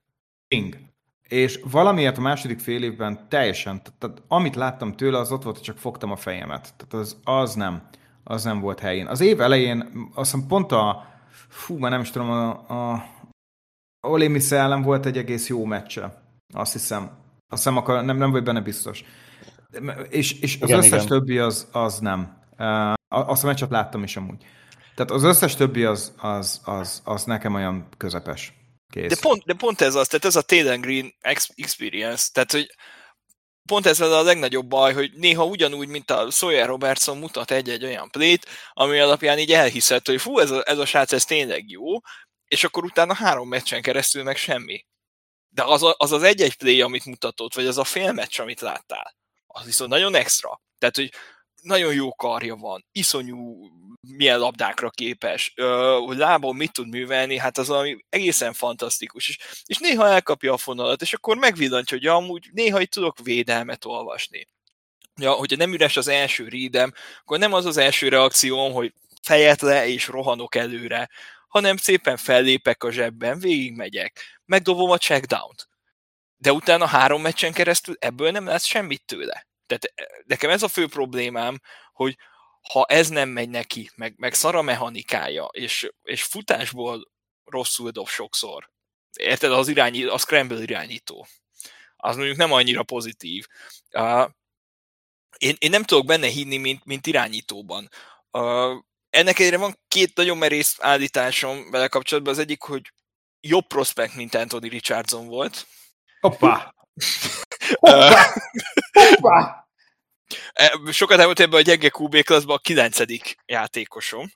És valamiért a második fél évben teljesen, tehát amit láttam tőle, az ott volt, hogy csak fogtam a fejemet. Tehát az nem volt helyén. Az év elején, azt hiszem pont már nem is tudom, a Ole Miss ellen volt egy egész jó meccse. Azt hiszem nem vagy benne biztos. És az összes többi az nem. Azt a meccset láttam is amúgy. Tehát az összes többi az nekem olyan közepes. Kész. De pont ez az, tehát ez a Taylor Green experience, tehát hogy pont ez a legnagyobb baj, hogy néha ugyanúgy, mint a Sawyer Robertson mutat egy olyan play-t, ami alapján így elhiszed, hogy ez a srác, ez tényleg jó, és akkor utána 3 meccsen keresztül meg semmi. De az egy play, amit mutatott, vagy az a fél meccs, amit láttál, az viszont nagyon extra. Tehát, hogy nagyon jó karja van, iszonyú milyen labdákra képes, hogy lábon mit tud művelni, hát az valami egészen fantasztikus. És néha elkapja a fonalat, és akkor megvillantja, hogy amúgy néha itt tudok védelmet olvasni. Ja, hogyha nem üres az első readem, akkor nem az első reakcióm, hogy fejet le és rohanok előre, hanem szépen fellépek a zsebben, végigmegyek, megdobom a checkdownt. De utána 3 meccsen keresztül ebből nem lesz semmit tőle. Tehát nekem ez a fő problémám, hogy ha ez nem megy neki, meg szar a mechanikája, és futásból rosszul dob sokszor, érted, a scramble irányító, az mondjuk nem annyira pozitív. Én nem tudok benne hinni, mint irányítóban. Ennek egyre van két nagyon merész állításom vele kapcsolatban. Az egyik, hogy jobb prospekt, mint Anthony Richardson volt. Hoppá! Hoppá! Hoppá! Sokat elmondta ebben a gyenge QB klasszban a 9. játékosom.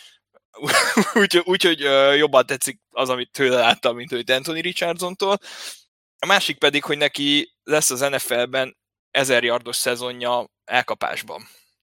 Úgyhogy jobban tetszik az, amit tőle láttam, mint hogy Anthony Richardsontól. A másik pedig, hogy neki lesz az NFL-ben 1000 yardos szezonja elkapásban.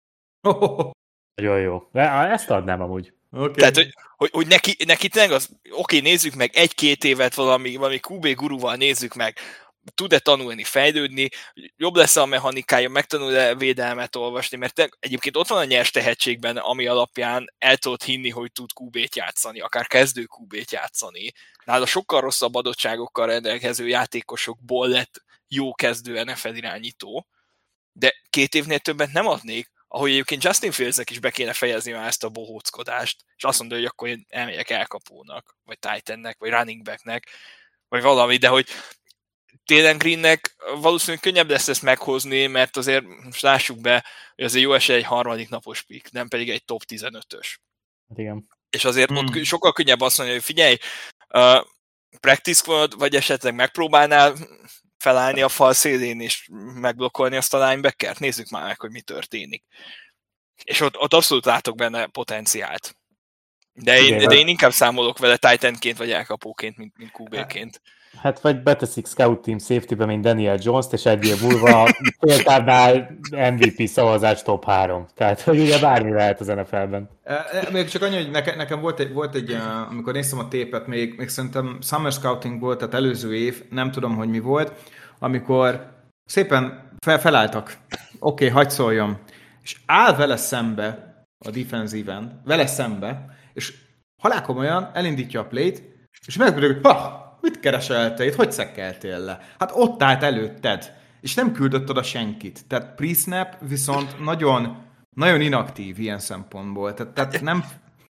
Nagyon jó. Ezt adnám amúgy. Okay. Tehát, hogy neki tényleg az, nézzük meg 1-2 évet valami QB guruval nézzük meg, tud-e tanulni, fejlődni, jobb lesz a mechanikája, megtanul-e védelmet olvasni, mert egyébként ott van a nyers tehetségben, ami alapján el tudod hinni, hogy tud QB-t játszani, akár kezdő QB-t játszani. Nála sokkal rosszabb adottságokkal rendelkező játékosokból lett jó kezdő NFL irányító, de 2 évnél többet nem adnék, ahogy egyébként Justin Fieldsnek is be kéne fejezni már ezt a bohóckodást, és azt mondja, hogy akkor én elmegyek elkapónak, vagy tight-endnek, vagy running backnek, vagy valami, de hogy Taylor Greennek valószínűleg könnyebb lesz ezt meghozni, mert azért most lássuk be, hogy azért jó esély egy 3. napos pick, nem pedig egy top 15-ös. Igen. És azért ott sokkal könnyebb azt mondani, hogy figyelj, practice squad, vagy esetleg megpróbálnál felállni a fal szélén és megblokkolni azt a linebackert, nézzük már meg, hogy mi történik. És ott abszolút látok benne potenciált. De én inkább számolok vele tight endként, vagy elkapóként, mint QB-ként. Hát vagy beteszik scout team safety-be, mint Daniel Jones-t, és egy év múlva féltávnál MVP szavazás top 3. Tehát, hogy ugye bármi lehet az NFL-ben. Még csak annyi, hogy nekem volt egy amikor néztem a tépet, még szerintem summer scouting volt, tehát előző év, nem tudom, hogy mi volt, amikor szépen felálltak. Oké, hagyd szóljon. És áll vele szembe a defensive end, vele szembe, és halálkomolyan elindítja a play-t, és megmondja, hogy mit keresel te itt? Hogy szekkeltél le? Hát ott állt előtted, és nem küldött oda senkit. Tehát pre-snap viszont nagyon, nagyon inaktív ilyen szempontból. Tehát nem...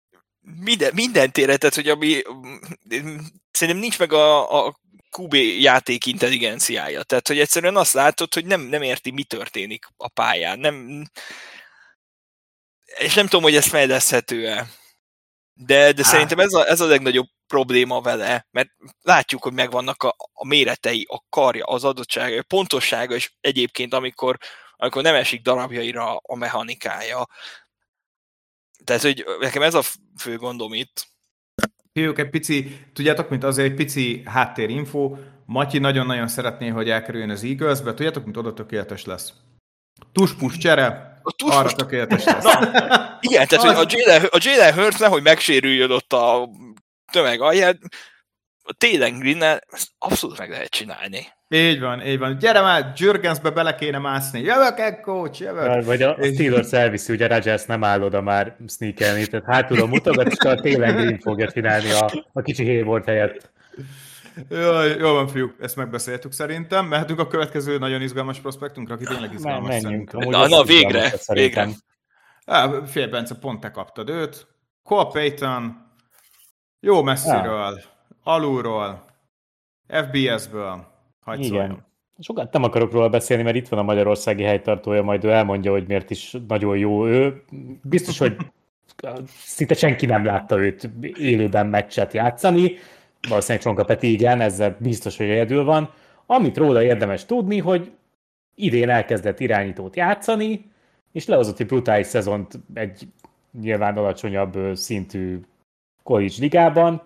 Minden tére, tehát hogy ami... Szerintem nincs meg a QB játék intelligenciája. Tehát, hogy egyszerűen azt látod, hogy nem érti, mi történik a pályán. És nem tudom, hogy ez fejleszthető-e. De szerintem ez a legnagyobb probléma vele, mert látjuk, hogy megvannak a méretei, a karja, az adottsága, a pontossága, és egyébként amikor nem esik darabjaira a mechanikája. Tehát, hogy nekem ez a fő gondom itt. Fiúk, egy pici, tudjátok, mint azért egy pici háttérinfo, Matyi nagyon-nagyon szeretné, hogy elkerüljön az Eaglesbe, tudjátok, mint oda tökéletes lesz. Tuspus csere, arra tökéletes lesz. Igen, tehát hogy a Jalen Hurts nehogy megsérüljön ott a tömeg alján, a Taylor Greennel ezt abszolút meg lehet csinálni. Így van. Gyere már, Jürgensbe bele kéne mászni. Jövök, coach, jövök. Vagy a Steelers elviszi, ugye Rodgers nem áll oda már sneakelni, tehát hátulról mutogat, és a Taylor Green fogja csinálni a kicsi Hayward helyett. Jó van, fiúk, ezt megbeszéltük szerintem. Mehetünk a következő nagyon izgalmas prospektunkra, aki tényleg izgalmas szerintem. Na, végre. Fél Bence, pont te kaptad őt. Cole Payton, jó messziről, alulról, FBS-ből. Hagy igen. Szóljon. Sokat nem akarok róla beszélni, mert itt van a magyarországi helytartója, majd ő elmondja, hogy miért is nagyon jó ő. Biztos, hogy szinte senki nem látta őt élőben meccset játszani. Valószínűleg Csonka Peti igen, ezzel biztos, hogy egyedül van. Amit róla érdemes tudni, hogy idén elkezdett irányítót játszani, és lehozott egy brutális szezont egy nyilván alacsonyabb szintű college ligában.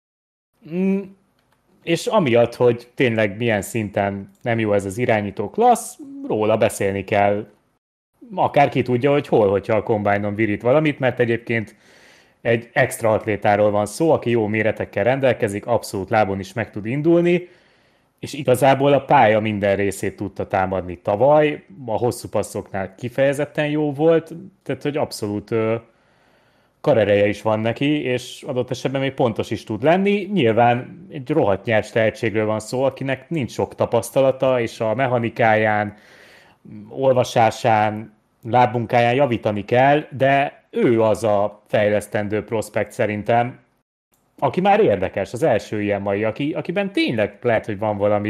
És amiatt, hogy tényleg milyen szinten nem jó ez az irányító klassz, róla beszélni kell. Akárki tudja, hogy hol, hogyha a Combine-on virít valamit, mert egyébként egy extra atlétáról van szó, aki jó méretekkel rendelkezik, abszolút lábon is meg tud indulni, és igazából a pálya minden részét tudta támadni tavaly, a hosszú passzoknál kifejezetten jó volt, tehát hogy abszolút karereje is van neki, és adott esetben még pontos is tud lenni. Nyilván egy rohadt nyers tehetségről van szó, akinek nincs sok tapasztalata, és a mechanikáján, olvasásán, lábmunkáján javítani kell, de ő az a fejlesztendő prospekt szerintem, aki már érdekes, az első ilyen mai, akiben tényleg lehet, hogy van valami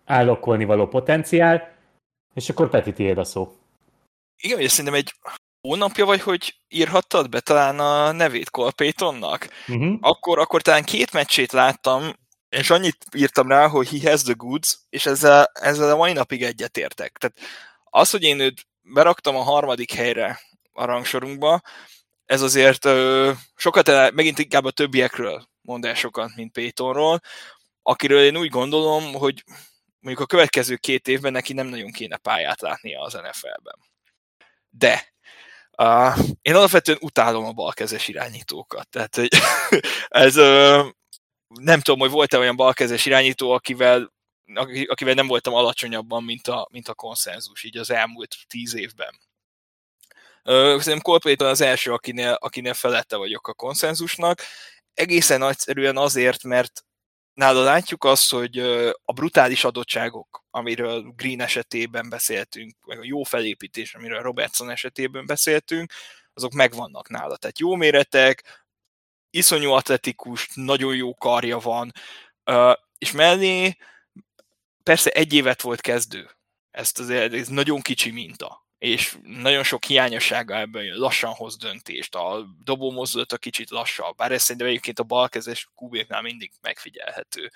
állokkolni való potenciál, és akkor Peti, tiéd a szó. Igen, ugye szerintem egy hónapja vagy, hogy írhattad be talán a nevét Cole Paytonnak? Akkor talán 2 meccsét láttam, és annyit írtam rá, hogy he has the goods, és ezzel a mai napig egyetértek. Tehát az, hogy én őt beraktam a 3. helyre a rangsorunkba, ez azért sokat, megint inkább a többiekről mond el sokat, mint Paytonról, akiről én úgy gondolom, hogy mondjuk a következő 2 évben neki nem nagyon kéne pályát látnia az NFL-ben. De én alapvetően utálom a balkezes irányítókat. Tehát ez nem tudom, hogy volt-e olyan balkezes irányító, akivel nem voltam alacsonyabban, mint a konszenzus így az elmúlt 10 évben. Szerintem Cole Payton az első, akinél felette vagyok a konszenzusnak. Egészen egyszerűen azért, mert nála látjuk azt, hogy a brutális adottságok, amiről Green esetében beszéltünk, meg a jó felépítés, amiről Robertson esetében beszéltünk, azok megvannak nála. Tehát jó méretek, iszonyú atletikus, nagyon jó karja van, és mellé persze 1 évet volt kezdő. Ez nagyon kicsi minta, és nagyon sok hiányossága ebben jön, lassan hoz döntést, a dobómozdulata kicsit lassabb, bár ez szerintem egyébként a balkezes QB-knál mindig megfigyelhető.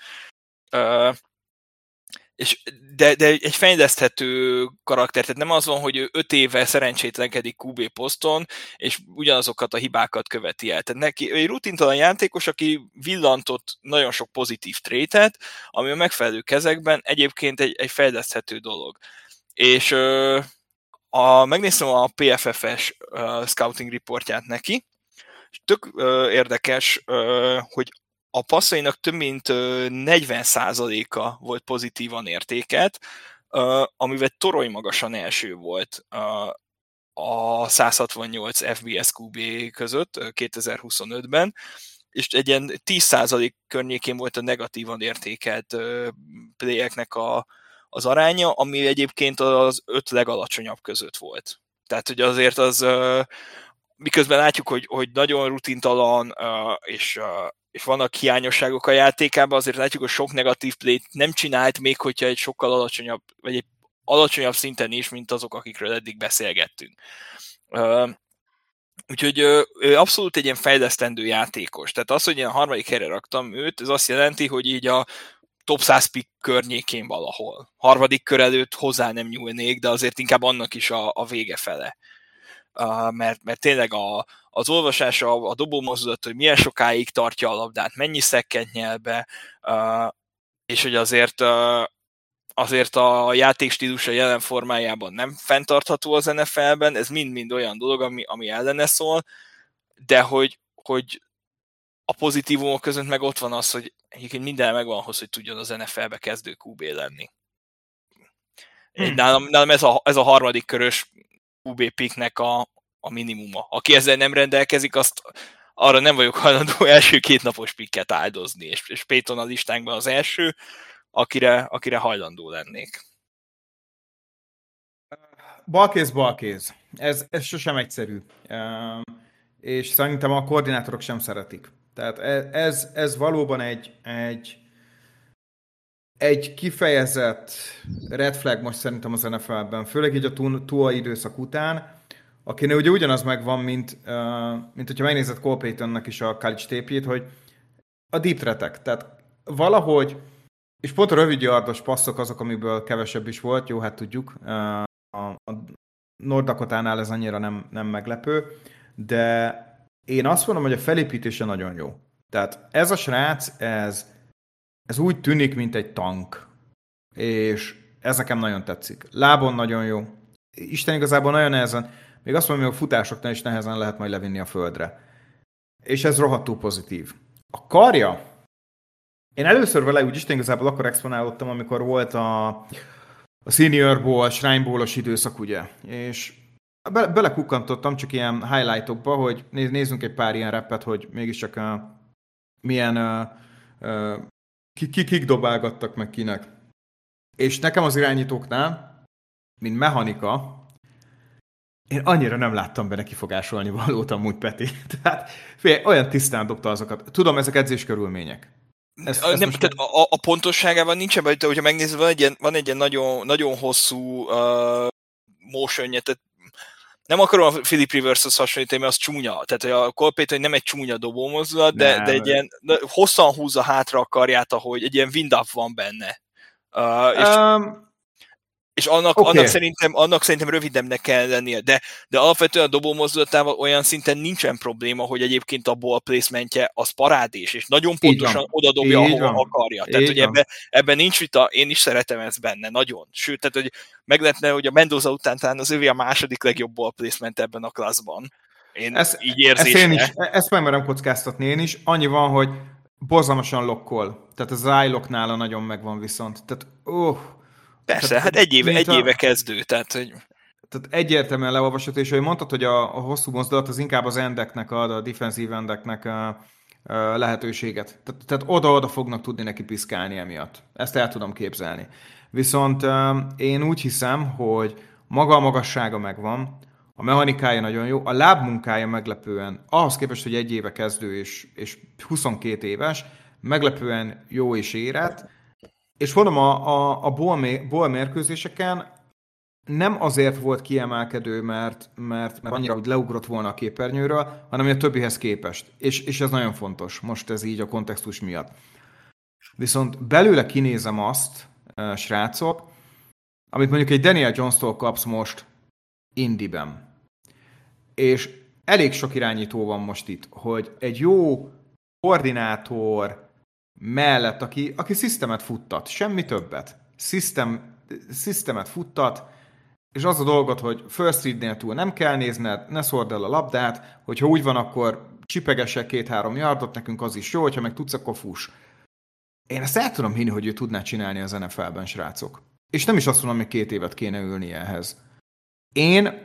De egy fejleszthető karakter, tehát nem az van, hogy ő 5 éve szerencsétlenkedik QB poszton, és ugyanazokat a hibákat követi el. Tehát neki egy rutintalan játékos, aki villantott nagyon sok pozitív trétet, ami a megfelelő kezekben egyébként egy fejleszthető dolog. És megnéztem a PFF-es scouting reportját neki, és tök érdekes, hogy a passzainak több mint 40%-a volt pozitívan értékelt, amivel torony magasan első volt a 168 FBS QB között 2025-ben, és egy ilyen 10% környékén volt a negatívan értékelt playeknek az aránya, ami egyébként az 5 legalacsonyabb között volt. Tehát, hogy azért az, miközben látjuk, hogy nagyon rutintalan, és vannak hiányosságok a játékában, azért látjuk, hogy sok negatív playt nem csinált, még hogyha egy sokkal alacsonyabb, vagy egy alacsonyabb szinten is, mint azok, akikről eddig beszélgettünk. Úgyhogy ő abszolút egy ilyen fejlesztendő játékos. Tehát az, hogy én a 3. helyre raktam őt, ez azt jelenti, hogy így a top 100 pick környékén valahol. 3. kör előtt hozzá nem nyúlnék, de azért inkább annak is a vége fele. Mert tényleg az olvasása, a dobómozdulat, hogy milyen sokáig tartja a labdát, mennyi szekket nyel be, és hogy azért a játékstílusa jelen formájában nem fenntartható az NFL-ben, ez mind-mind olyan dolog, ami ellene szól, de hogy a pozitívumok között meg ott van az, hogy egyébként minden megvan ahhoz, hogy tudjon az NFL-be kezdő QB lenni. Nálam ez a 3. körös QB picknek a minimuma. Aki ezzel nem rendelkezik, arra nem vagyok hajlandó első 2 napos picket áldozni, és Payton a listánkban az első, akire hajlandó lennék. Balkéz. Ez sosem egyszerű. És szerintem a koordinátorok sem szeretik. Tehát ez valóban egy kifejezett red flag most szerintem az NFL-ben, főleg így a Tua időszak után, akinek ugye ugyanaz megvan, mint hogyha megnézed Cole Paytonnak is a college tépjét, hogy a deep threatek. Tehát valahogy, és pont a rövid yardos passzok azok, amiből kevesebb is volt, jó, hát tudjuk, a North Dakotánál ez annyira nem meglepő, de én azt mondom, hogy a felépítése nagyon jó. Tehát ez a srác, ez úgy tűnik, mint egy tank. És ez nekem nagyon tetszik. Lábon nagyon jó. Isten igazából nagyon nehezen, még azt mondom, hogy a futásoknál is nehezen lehet majd levinni a földre. És ez rohadtul pozitív. A karja, én először vele úgy Isten igazából akkor exponálódtam, amikor volt a Senior Bowl, Shrine Bowl-os időszak, ugye. És belekukkantottam csak ilyen highlightokba, hogy nézzünk egy pár ilyen rappet, hogy mégiscsak milyen kik dobálgattak meg kinek. És nekem az irányítóknál, mint mechanika, én annyira nem láttam benne kifogásolni valót amúgy Peti. Tehát olyan tisztán dobta azokat. Tudom, ezek edzéskörülmények. Tehát a pontosságában nincsen baj, hogyha megnézed, van egy ilyen nagyon, nagyon hosszú motionje, tehát nem akarom a Philip Rivershoz hasonlítani, mert az csúnya. Tehát a Cole Payton nem egy csúnya dobómozdulat, de egy ilyen hosszan húzza hátra a karját, ahogy egy ilyen wind-up van benne. És annak szerintem rövidebbnek kell lennie, de alapvetően a dobómozdulatával olyan szinten nincsen probléma, hogy egyébként a ball placementje az parádés, és nagyon pontosan oda dobja, ahova akarja. Tehát, hogy ebben nincs vita, én is szeretem ezt benne, nagyon. Sőt, tehát, hogy meg lehetne, hogy a Mendoza után talán az övé a második legjobb ball placement ebben a klasszban. Így érzésre. Ezt megmerem kockáztatni én is. Annyi van, hogy borzalmasan lokkol. Tehát az rájlok nála nagyon megvan viszont. Tehát, persze, tehát, hát egy éve kezdő, tehát egyértelműen leolvasott, és hogy mondtad, hogy a hosszú mozdulat az inkább az endeknek ad, a defensív endeknek lehetőséget. Tehát oda-oda fognak tudni neki piszkálni emiatt. Ezt el tudom képzelni. Viszont én úgy hiszem, hogy maga a magassága megvan, a mechanikája nagyon jó, a lábmunkája meglepően, ahhoz képest, hogy egy éve kezdő és 22 éves, meglepően jó és érett, és mondom, a bowl mérkőzéseken nem azért volt kiemelkedő, mert annyira, hogy leugrott volna a képernyőről, hanem a többihez képest. És ez nagyon fontos, most ez így a kontextus miatt. Viszont belőle kinézem azt, srácok, amit mondjuk egy Daniel Jones-tól kapsz most Indyben. És elég sok irányító van most itt, hogy egy jó koordinátor mellett, aki szisztemet futtat, semmi többet. Szisztemet futtat, és az a dolgot, hogy first readnél túl nem kell nézned, ne szórd el a labdát, hogyha úgy van, akkor csipegesek 2-3 yardot, nekünk az is jó, hogyha meg tudsz, akkor fuss. Én ezt el tudom hinni, hogy ő tudná csinálni az NFL-ben, srácok. És nem is azt mondom, hogy 2 évet kéne ülni ehhez. Én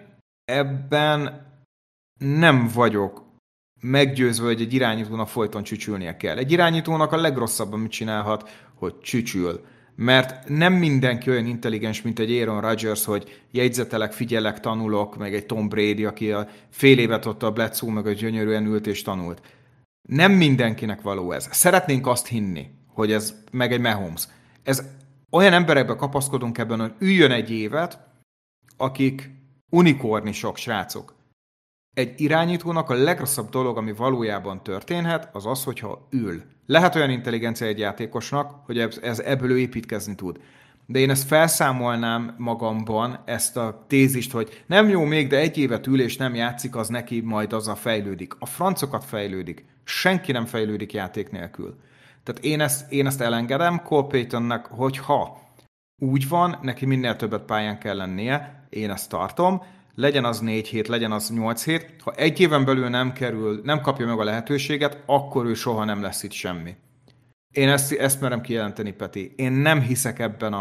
ebben nem vagyok meggyőzve, hogy egy irányítónak folyton csücsülnie kell. Egy irányítónak a legrosszabb, amit csinálhat, hogy csücsül. Mert nem mindenki olyan intelligens, mint egy Aaron Rodgers, hogy jegyzetelek, figyelek, tanulok, meg egy Tom Brady, aki a fél évet ott a Bledsoe, meg a gyönyörűen ült és tanult. Nem mindenkinek való ez. Szeretnénk azt hinni, hogy ez meg egy Mahomes. Ez olyan emberekbe kapaszkodunk ebben, hogy üljön egy évet, akik unikornisok, srácok. Egy irányítónak a legrosszabb dolog, ami valójában történhet, az az, hogyha ül. Lehet olyan intelligencia egy játékosnak, hogy ebből ő építkezni tud. De én ezt felszámolnám magamban, ezt a tézist, hogy nem jó még, de egy évet ül és nem játszik, az neki majd azzal fejlődik. A francokat fejlődik. Senki nem fejlődik játék nélkül. Tehát én ezt elengedem Cole Paytonnek, hogyha úgy van, neki minél többet pályán kell lennie, én ezt tartom, legyen az 4 hét, legyen az 8 hét, ha egy éven belül nem kapja meg a lehetőséget, akkor ő soha nem lesz itt semmi. Én ezt merem kijelenteni, Peti. Én nem hiszek ebben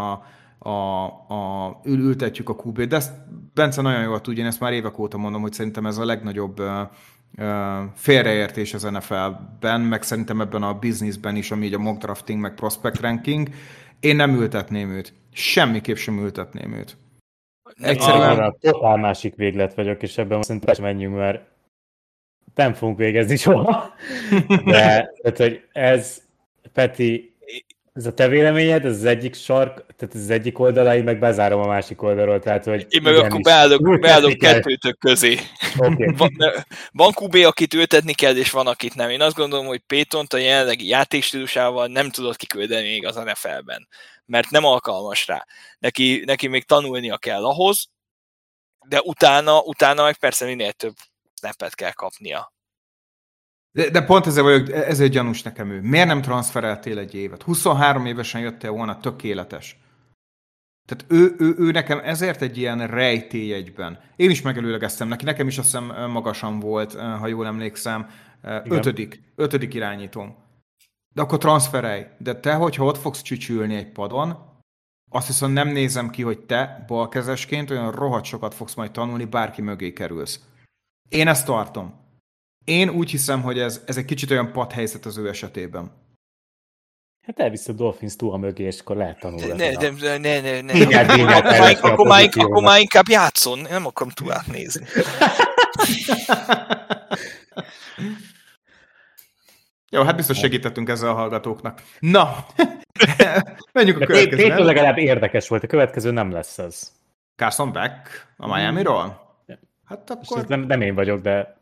ültetjük a QB-t, de ezt Bence nagyon jól tudja, én ezt már évek óta mondom, hogy szerintem ez a legnagyobb félreértés az NFL-ben, meg szerintem ebben a businessben is, ami így a mock drafting, meg prospect ranking. Én nem ültetném őt. Semmiképp sem ültetném őt. Egyszerűen totál másik véglet vagyok, és ebben szerintem menjünk, mert nem fogunk végezni soha. De tehát, hogy ez, Peti, ez a te véleményed, ez az egyik sark, tehát ez az egyik oldalai, meg bezárom a másik oldalról. Tehát, hogy én meg akkor beállok kettőtök közé. Okay. Van QB, akit ültetni kell, és van, akit nem. Én azt gondolom, hogy Paytont a jelenlegi játékstílusával nem tudod kiküldeni még az NFL-ben, mert nem alkalmas rá. Neki még tanulnia kell ahhoz, de utána meg persze minél több snappet kell kapnia. De pont ezért gyanús nekem ő. Miért nem transfereltél egy évet? 23 évesen jöttél volna, tökéletes. Tehát ő nekem ezért egy ilyen rejtély egyben. Én is megelőlegeztem neki, nekem is azt hiszem magasan volt, ha jól emlékszem, 5. irányítóm. De akkor transferelj. De te, hogyha ott fogsz csücsülni egy padon, azt hiszem nem nézem ki, hogy te balkezesként olyan rohadt sokat fogsz majd tanulni, bárki mögé kerülsz. Én ezt tartom. Én úgy hiszem, hogy ez egy kicsit olyan padhelyzet az ő esetében. Hát elvisz a Dolphins túl a mögé, és akkor lehet tanulni. Ne. Akkor már inkább játszon. Nem akarom túl átnézni. Jó, hát biztos segítettünk ezzel a hallgatóknak. Na, menjünk a következőre. Tétől legalább érdekes volt, a következő nem lesz ez. Carson Beck a Miami-ról? Hát Most akkor... nem én vagyok, de...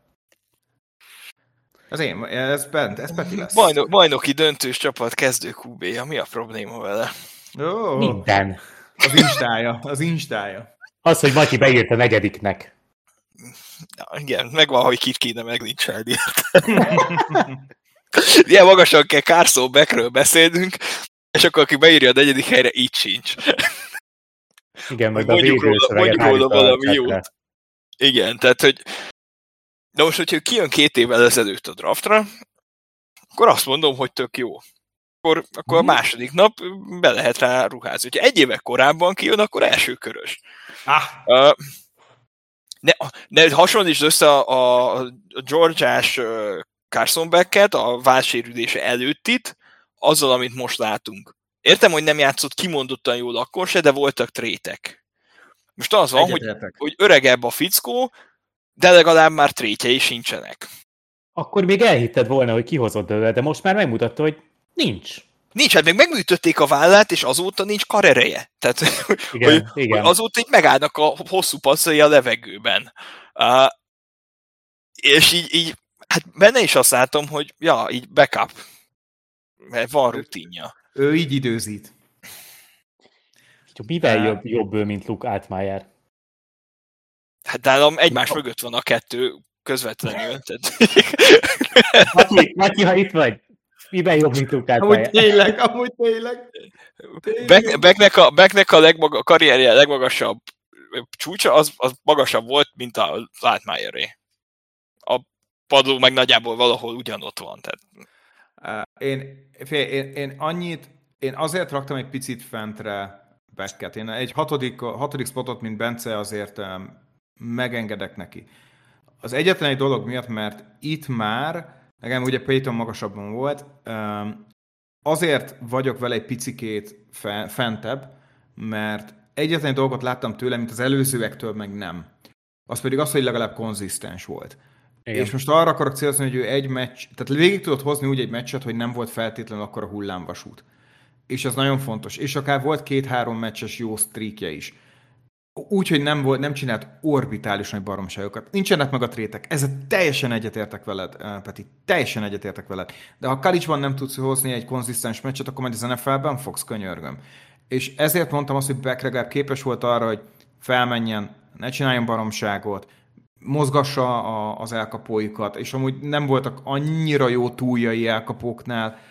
Ez Peti lesz. Bajnoki döntős csapat kezdő QB-ja, mi a probléma vele? Oh, Minden. Az instája. Az, hogy Matyi beírta negyediknek. Ja, igen, megvan, hogy kit kéne meglincselni. Ilyen magasan kell Carson Beckről beszélnünk, és akkor aki beírja a negyedik helyre, így sincs. Igen, meg mondjuk róla valami jót. Igen, tehát, hogy de most, hogyha kijön 2 évvel ezelőtt a draftra, akkor azt mondom, hogy tök jó. Akkor a második nap be lehet rá ruházni. Ha 1 évek korábban kijön, akkor első körös. Ne hasonlítsd össze a Georgia-s Carson Becket, a válsérülése előttit, azzal, amit most látunk. Értem, hogy nem játszott kimondottan jól akkor se, de voltak trétek. Most az van, hogy öregebb a fickó, de legalább már trétjei sincsenek. Akkor még elhitted volna, hogy kihozott belőle, de most már megmutatta, hogy nincs. Nincs, hát még megműtötték a vállát, és azóta nincs karereje. Tehát, igen. Hogy azóta így megállnak a hosszú passzai a levegőben. És így, hát benne is azt látom, hogy így backup. Mert van rutinja. Ő így időzít. Mivel jobb ő, mint Luke Altmaier? Hát nálam egymás mögött van a 2 közvetlenül. Matyi, ha itt vagy, miben jobb, mint Luke Altmaier? Amúgy tényleg. Becknek a karrierje legmagasabb csúcsa, az magasabb volt, mint az Altmaieré. A padló meg nagyjából valahol ugyanott van. Tehát. Én azért raktam egy picit fentre Becket. Én egy hatodik spotot, mint Bence, azért megengedek neki. Az egyetlen egy dolog miatt, mert itt már, nekem ugye Peyton magasabban volt, azért vagyok vele egy picikét fentebb, mert egyetlen egy dolgot láttam tőle, mint az előzőektől meg nem. Az pedig az, hogy legalább konzisztens volt. Igen. És most arra akarok célozni, hogy ő egy meccs, tehát végig tudott hozni úgy egy meccset, hogy nem volt feltétlenül akkor a hullámvasút. És ez nagyon fontos. És akár volt 2-3 meccses jó streakje is. Úgyhogy nem csinált orbitális nagy baromságokat. Nincsenek meg a trétek. Ezzel teljesen egyetértek veled, Peti. Teljesen egyetértek veled. De ha college-ban nem tudsz hozni egy konzisztens meccset, akkor majd az NFL-ben fogsz, könyörgöm. És ezért mondtam azt, hogy Beck legalább képes volt arra, hogy felmenjen, ne csináljon baromságot, mozgassa az elkapóikat, és amúgy nem voltak annyira jó túljai elkapóknál.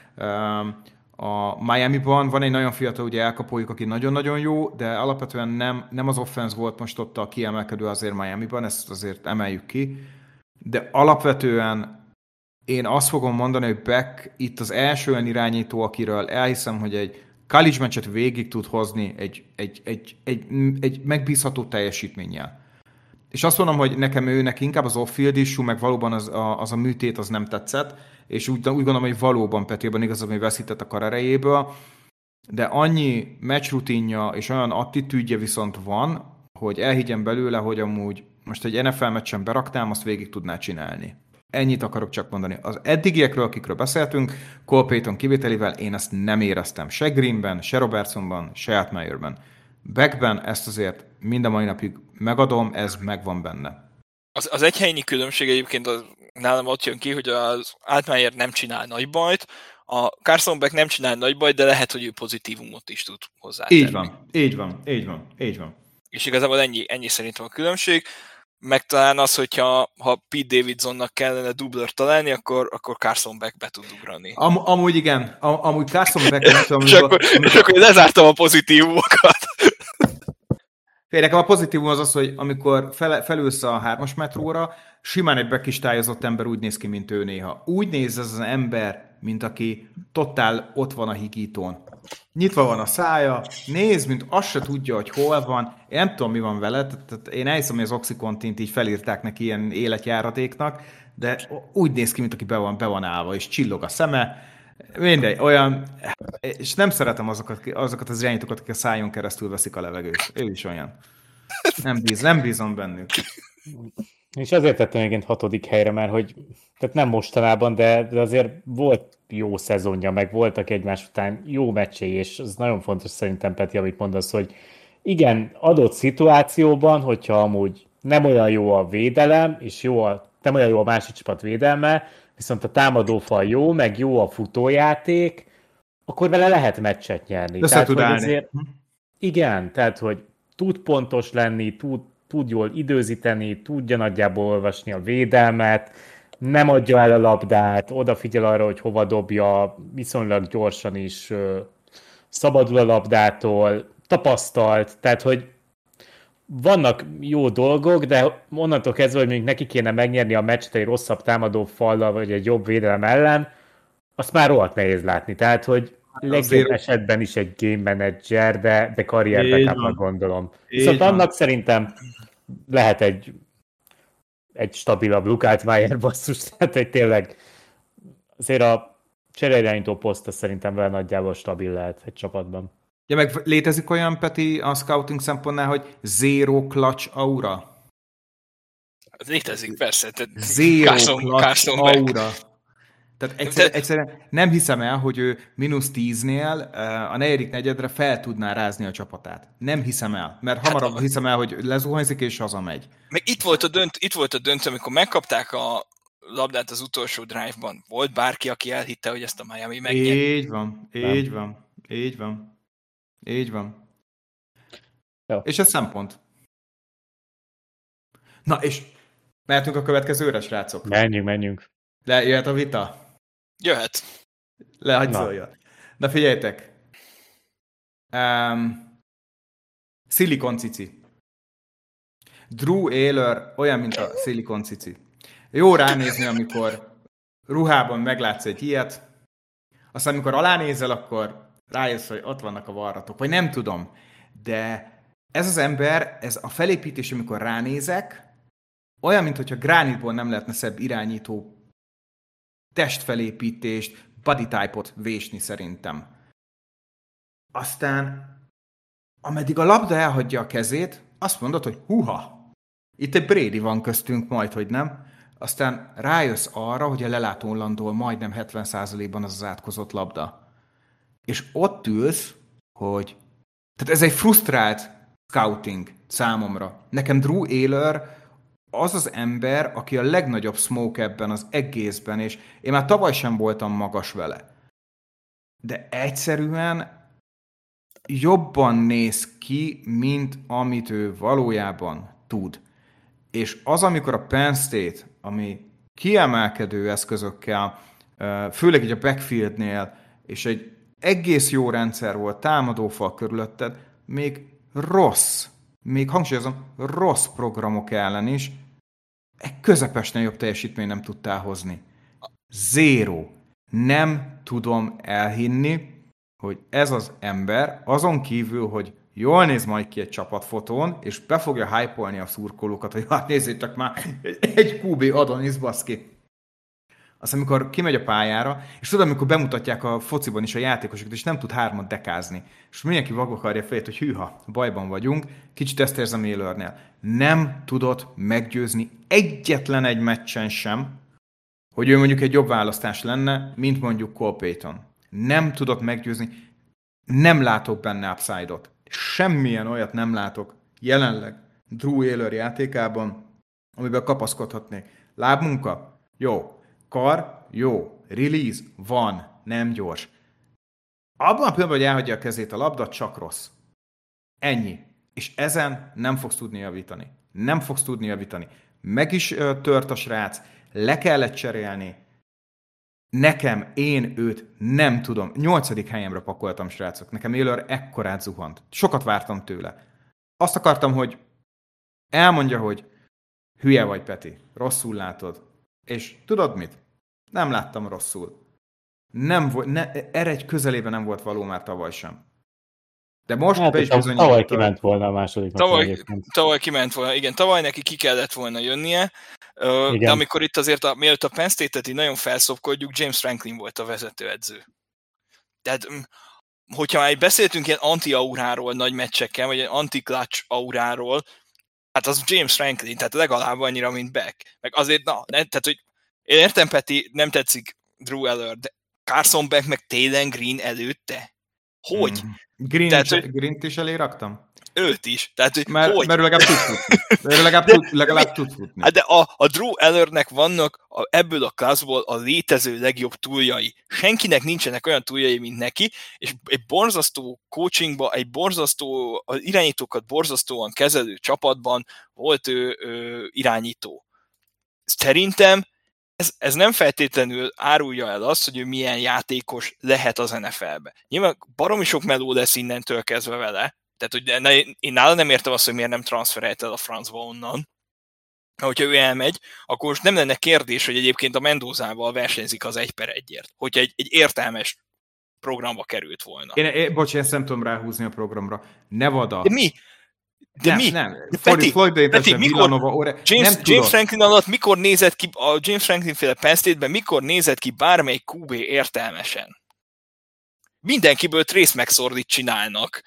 A Miami-ban van egy nagyon fiatal ugye elkapójuk, aki nagyon-nagyon jó, de alapvetően nem az offense volt most ott a kiemelkedő azért Miami-ban, ezt azért emeljük ki. De alapvetően én azt fogom mondani, hogy Beck itt az első olyan irányító, akiről elhiszem, hogy egy college meccset végig tud hozni egy megbízható teljesítménnyel. És azt mondom, hogy nekem őnek inkább az off-field issue, meg valóban az a műtét az nem tetszett, és úgy gondolom, hogy valóban Petiben igazán, hogy veszített a karerejéből, de annyi meccsrutinja és olyan attitűdje viszont van, hogy elhiggyen belőle, hogy amúgy most egy NFL meccsen beraktám, azt végig tudná csinálni. Ennyit akarok csak mondani. Az eddigiekről, akikről beszéltünk, Cole Payton kivételével én ezt nem éreztem. Se Greenben, se Robertsonban, se Altmaierben. Beckben ezt azért mind a mai napig megadom, ez megvan benne. Az egyhelyi különbség egyébként nálam ott jön ki, hogy az Altmaier nem csinál nagy bajt, a Carson Beck nem csinál nagy bajt, de lehet, hogy ő pozitívumot is tud hozzátenni. Így van. És igazából ennyi szerintem a különbség. Meg talán az, hogyha Pete Davidsonnak kellene dublert találni, akkor Carson Beck be tud ugrani. Amúgy igen. Amúgy Carson Beck nem tudom. És akkor lezártam a pozitívumokat. Nekem a pozitívum az, hogy amikor felülsz a 3-as metróra, simán egy bekistályozott ember úgy néz ki, mint ő néha. Úgy néz ez az ember, mint aki totál ott van a higítón. Nyitva van a szája, néz, mint azt se tudja, hogy hol van. Én nem tudom, mi van vele. Tehát én elhiszem, hogy az Oxycontint így felírták neki ilyen életjáratéknak, de úgy néz ki, mint aki be van állva, és csillog a szeme. Mindegy, olyan, és nem szeretem azokat az irányítókat, akik a szájon keresztül veszik a levegőt. Ő is olyan. Nem bízom bennük. És azért tettem egyébként 6. helyre, mert hogy tehát nem mostanában, de azért volt jó szezonja, meg voltak egymás után jó meccsei, és az nagyon fontos szerintem, Peti, amit mondasz, hogy igen, adott szituációban, hogyha amúgy nem olyan jó a védelem, és nem olyan jó a másik csapat védelme, viszont a támadófal jó, meg jó a futójáték, akkor vele lehet meccset nyerni. Össze tud állni. Igen, tehát, hogy tud pontos lenni, tud jól időzíteni, tudja nagyjából olvasni a védelmet, nem adja el a labdát, odafigyel arra, hogy hova dobja, viszonylag gyorsan is szabadul a labdától, tapasztalt, tehát, hogy vannak jó dolgok, de onnantól kezdve, hogy még neki kéne megnyerni a meccset egy rosszabb támadó fallal, vagy egy jobb védelem ellen, azt már rohadt nehéz látni. Tehát, hogy legjobb esetben is egy game manager, de karrierbackup-nak gondolom. Viszont annak szerintem lehet egy stabilabb Luke Altmaier basszus, tehát egy tényleg azért a csereirányító poszta szerintem vele nagyjából stabil lehet egy csapatban. Ja, meg létezik olyan, Peti, a scouting szempontnál, hogy zero clutch aura? Létezik, persze. Zero clutch aura. Tehát egyszerűen nem hiszem el, hogy ő -10-nél a 4. negyedre fel tudná rázni a csapatát. Nem hiszem el, mert hamarabb hiszem el, hogy lezuhanyzik és hazamegy. Meg itt volt a döntő, amikor megkapták a labdát az utolsó drive-ban. Volt bárki, aki elhitte, hogy ezt a Miami megnyeri? Így van. Jó. És ez szempont. Na, és mehetünk a következőre, srácok? Menjünk. Jöhet a vita? Jöhet. Hagyj szóljon. Na figyeljetek. Silicon cici. Drew Ayler olyan, mint a Silicon cici. Jó ránézni, amikor ruhában meglátsz egy ilyet, aztán amikor alánézel, akkor rájössz, hogy ott vannak a varratok, vagy nem tudom. De ez az ember, ez a felépítés, amikor ránézek, olyan, mintha gránitból nem lehetne szebb irányító testfelépítést, body type-ot vésni szerintem. Aztán, ameddig a labda elhagyja a kezét, azt mondod, hogy húha, itt egy Brady van köztünk, majd, hogy nem. Aztán rájössz arra, hogy a lelátón landol majdnem 70%-ban az átkozott labda. És ott ülsz, hogy... Tehát ez egy frusztrált scouting számomra. Nekem Drew Ayler az az ember, aki a legnagyobb smoke ebben az egészben, és én már tavaly sem voltam magas vele. De egyszerűen jobban néz ki, mint amit ő valójában tud. És az, amikor a Penn State, ami kiemelkedő eszközökkel, főleg így a backfieldnél, és egy egész jó rendszer volt, támadófal körülötted, még hangsúlyozom, rossz programok ellen is egy közepesen jobb teljesítmény nem tudtál hozni. Zero. Nem tudom elhinni, hogy ez az ember, azon kívül, hogy jól néz majd ki egy csapatfotón, és be fogja hype-olni a szurkolókat, hogy hát nézzétek már, egy QB Adonis, baszki. Aztán, amikor kimegy a pályára, és tudod, amikor bemutatják a fociban is a játékosokat, és nem tud 3-at dekázni, és mindenki vakarja fejét, hogy hűha, bajban vagyunk, kicsit ezt érzem Aylernél. Nem tudott meggyőzni egyetlen egy meccsen sem, hogy ő mondjuk egy jobb választás lenne, mint mondjuk Cole Payton. Nem tudott meggyőzni, nem látok benne upside-ot. Semmilyen olyat nem látok jelenleg Drew Ayler játékában, amiben kapaszkodhatnék. Lábmunka? Jó. Kar? Jó. Release? Van. Nem gyors. Abban a pillanatban, hogy elhagyja a kezét a labda, csak rossz. Ennyi. És ezen nem fogsz tudni javítani. Meg is tört a srác, le kellett cserélni. Én őt nem tudom. 8. helyemre pakoltam, srácok. Nekem Ayler ekkorát zuhant. Sokat vártam tőle. Azt akartam, hogy elmondja, hogy hülye vagy, Peti. Rosszul látod. És tudod mit? Nem láttam rosszul. Erre egy közelében nem volt való már tavaly sem. De most hát, be is bizonyította. Tavaly kiment volna a második. Tavaly kiment volna, igen. Tavaly neki ki kellett volna jönnie, de amikor itt azért, mielőtt a Penn State-et így nagyon felszopkodjuk, James Franklin volt a vezetőedző. Tehát, hogyha már beszéltünk ilyen anti-auráról nagy meccseken, vagy egy anti-clutch auráról, Hát az James Franklin, tehát legalább annyira, mint Beck. Meg azért, tehát, hogy én értem, Peti, nem tetszik Drew Aller, de Carson Beck meg Taylor Green előtte? Hogy? Green-t is elé raktam? Őt is. Tehát, hogy mert ő legalább tud futni. legalább tud futni. Hát de a Drew Ellernek vannak ebből a klasszból a létező legjobb túljai. Senkinek nincsenek olyan túljai, mint neki, és egy borzasztó coachingba, az irányítókat borzasztóan kezelő csapatban volt ő irányító. Szerintem ez nem feltétlenül árulja el azt, hogy ő milyen játékos lehet az NFL-be. Nyilván baromi sok meló lesz innentől kezdve vele, tehát hogy én nála nem értem azt, hogy miért nem transferelt el a francba onnan. Hogyha ő elmegy, akkor most nem lenne kérdés, hogy egyébként a Mendozával versenyzik az 1/1-ért. Hogyha egy értelmes programba került volna. Bocs, én ezt nem tudom ráhúzni a programra. Nevada. De mi? Nem. Peti, mikor James Franklin alatt mikor nézett ki, a James Franklin-féle Penn State-ben mikor nézett ki bármelyik QB értelmesen? Mindenkiből Trace McSordit csinálnak.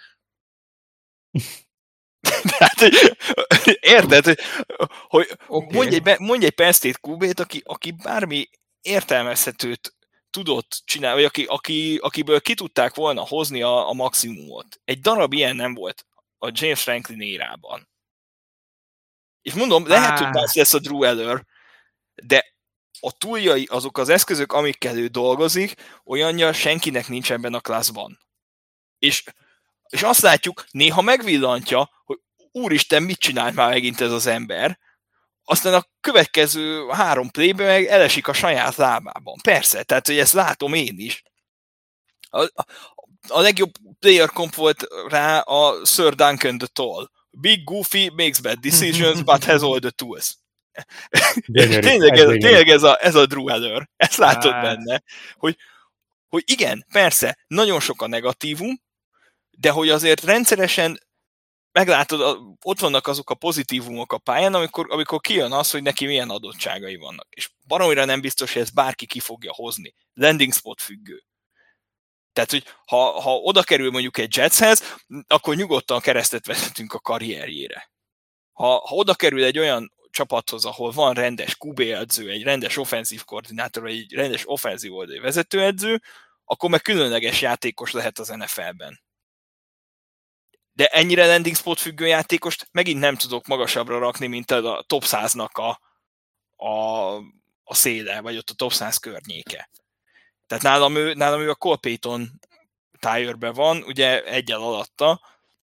Tehát, érted, hogy okay. Mondj egy Penn State QB-t, aki bármi értelmezhetőt tudott csinálni, vagy akiből ki tudták volna hozni a maximumot. Egy darab ilyen nem volt a James Franklin érában. És mondom, lehet, hogy más lesz a Drew Eller, de a túljai, azok az eszközök, amikkel ő dolgozik, olyanja senkinek nincs ebben a klasszban. És azt látjuk, néha megvillantja, hogy úristen, mit csinált már megint ez az ember, aztán a következő 3 playben meg elesik a saját lábában. Persze, tehát, hogy ezt látom én is. A legjobb player comp volt rá a Sir Duncan the Tall. Big Goofy makes bad decisions, but has all the tools. Tényleg ez a Drew Eller. Ezt látod benne. Hogy igen, persze, nagyon sok a negatívum, de hogy azért rendszeresen meglátod, ott vannak azok a pozitívumok a pályán, amikor kijön az, hogy neki milyen adottságai vannak. És baromira nem biztos, hogy ezt bárki ki fogja hozni. Landing spot függő. Tehát, hogy ha oda kerül mondjuk egy Jetshez, akkor nyugodtan keresztet vezetünk a karrierjére. Ha oda kerül egy olyan csapathoz, ahol van rendes QB edző, egy rendes offenzív koordinátor, vagy egy rendes offenzív oldali vezetőedző, akkor meg különleges játékos lehet az NFL-ben. De ennyire landing spot függő játékost megint nem tudok magasabbra rakni, mint a top 100-nak a széle, vagy ott a top 100 környéke. Tehát nálam ő a Cole Payton tájőrben van, ugye egyel alatta,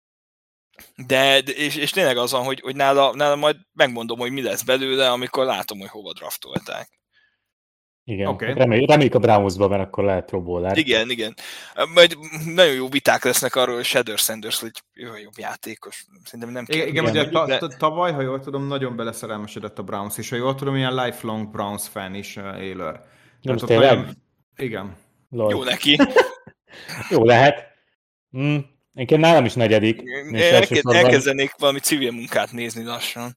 és tényleg az van, hogy nála majd megmondom, hogy mi lesz belőle, amikor látom, hogy hova draftolták. Igen, okay. Reméljük a Brownsba, mert akkor lehet robolár. Igen. Majd nagyon jó viták lesznek arról, hogy Shedeur Sanders, hogy ő a jobb játékos. Szerintem nem kell. Igen, ugye tavaly, ha jól tudom, nagyon beleszerelmesedett a Browns, és ha jól tudom, ilyen lifelong Browns fan is Éler. Igen. Lord. Jó neki. Jó lehet. Én nálam is 4. Elkezdenék valami civil munkát nézni lassan.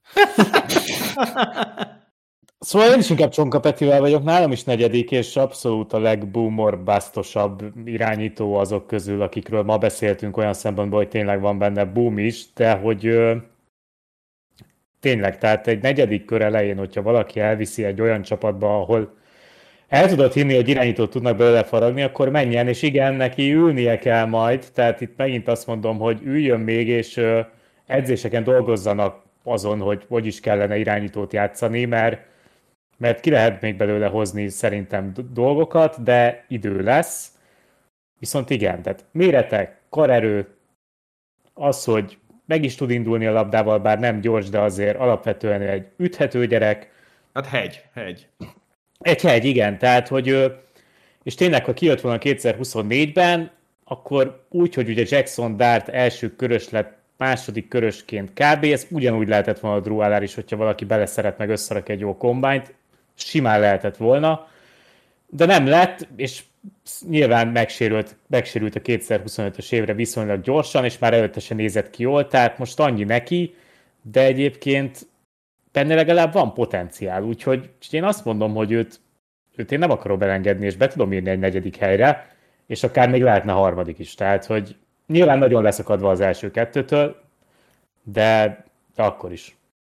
Szóval én is inkább Csonka Petivel vagyok, nálam is 4, és abszolút a legboomer-basztosabb irányító azok közül, akikről ma beszéltünk olyan szempontból, hogy tényleg van benne boom is, de hogy tényleg, tehát egy 4. kör elején, hogyha valaki elviszi egy olyan csapatba, ahol el tudod hinni, hogy irányítót tudnak belőle faragni, akkor menjen, és igen, neki ülnie kell majd, tehát itt megint azt mondom, hogy üljön még, és edzéseken dolgozzanak azon, hogy is kellene irányítót játszani, mert ki lehet még belőle hozni szerintem dolgokat, de idő lesz. Viszont igen, tehát méretek, karerő, az, hogy meg is tud indulni a labdával, bár nem gyors, de azért alapvetően egy üthető gyerek. Hát hegy. Egy hegy, igen, tehát, hogy és tényleg, ha kijött volna 2024-ben, akkor úgy, hogy ugye Jackson Dart első körös lett, második körösként kb. Ez ugyanúgy lehetett volna a Drew Aller is, hogyha valaki beleszeret meg összerak egy jó combine-t, simán lehetett volna, de nem lett, és nyilván megsérült a 2025-ös évre viszonylag gyorsan, és már előtte se nézett ki jól, tehát most annyi neki, de egyébként benne legalább van potenciál, úgyhogy én azt mondom, hogy őt én nem akarom elengedni, és be tudom írni egy 4. helyre, és akár még lehetne 3. is, tehát hogy nyilván nagyon leszakadva az első 2-től, de akkor is.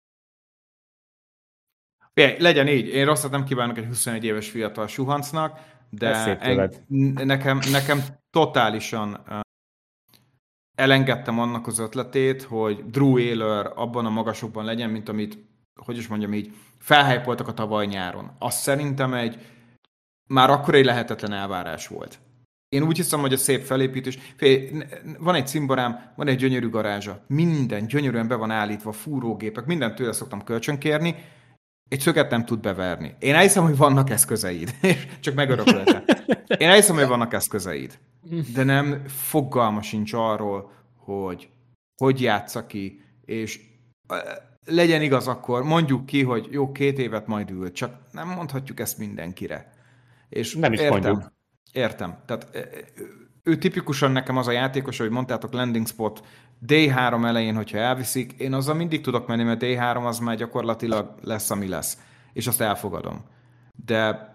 Legyen így. Én rosszat nem kívánok egy 21 éves fiatal suhancnak, de nekem totálisan elengedtem annak az ötletét, hogy Drew Wheeler abban a magasokban legyen, mint amit, hogy is mondjam így, felhypoltak a tavaly nyáron. Azt szerintem már akkor egy lehetetlen elvárás volt. Én úgy hiszem, hogy a szép felépítés. Van egy cimborám, van egy gyönyörű garázsa. Minden gyönyörűen be van állítva, fúrógépek, mindent tőle szoktam kölcsönkérni. Egy szöget nem tud beverni. Én elhiszem, hogy vannak eszközeid. Csak megörököltem. Én elhiszem, hogy vannak eszközeid. De nem fogalma sincs arról, hogy játsza ki, és legyen igaz akkor, mondjuk ki, hogy jó, 2 évet majd ül, csak nem mondhatjuk ezt mindenkire. És nem is mondjuk. Értem. Tehát ő tipikusan nekem az a játékos, ahogy mondtátok, landing spot D3 elején, hogyha elviszik, én azzal mindig tudok menni, mert D3 az már gyakorlatilag lesz, ami lesz. És azt elfogadom. De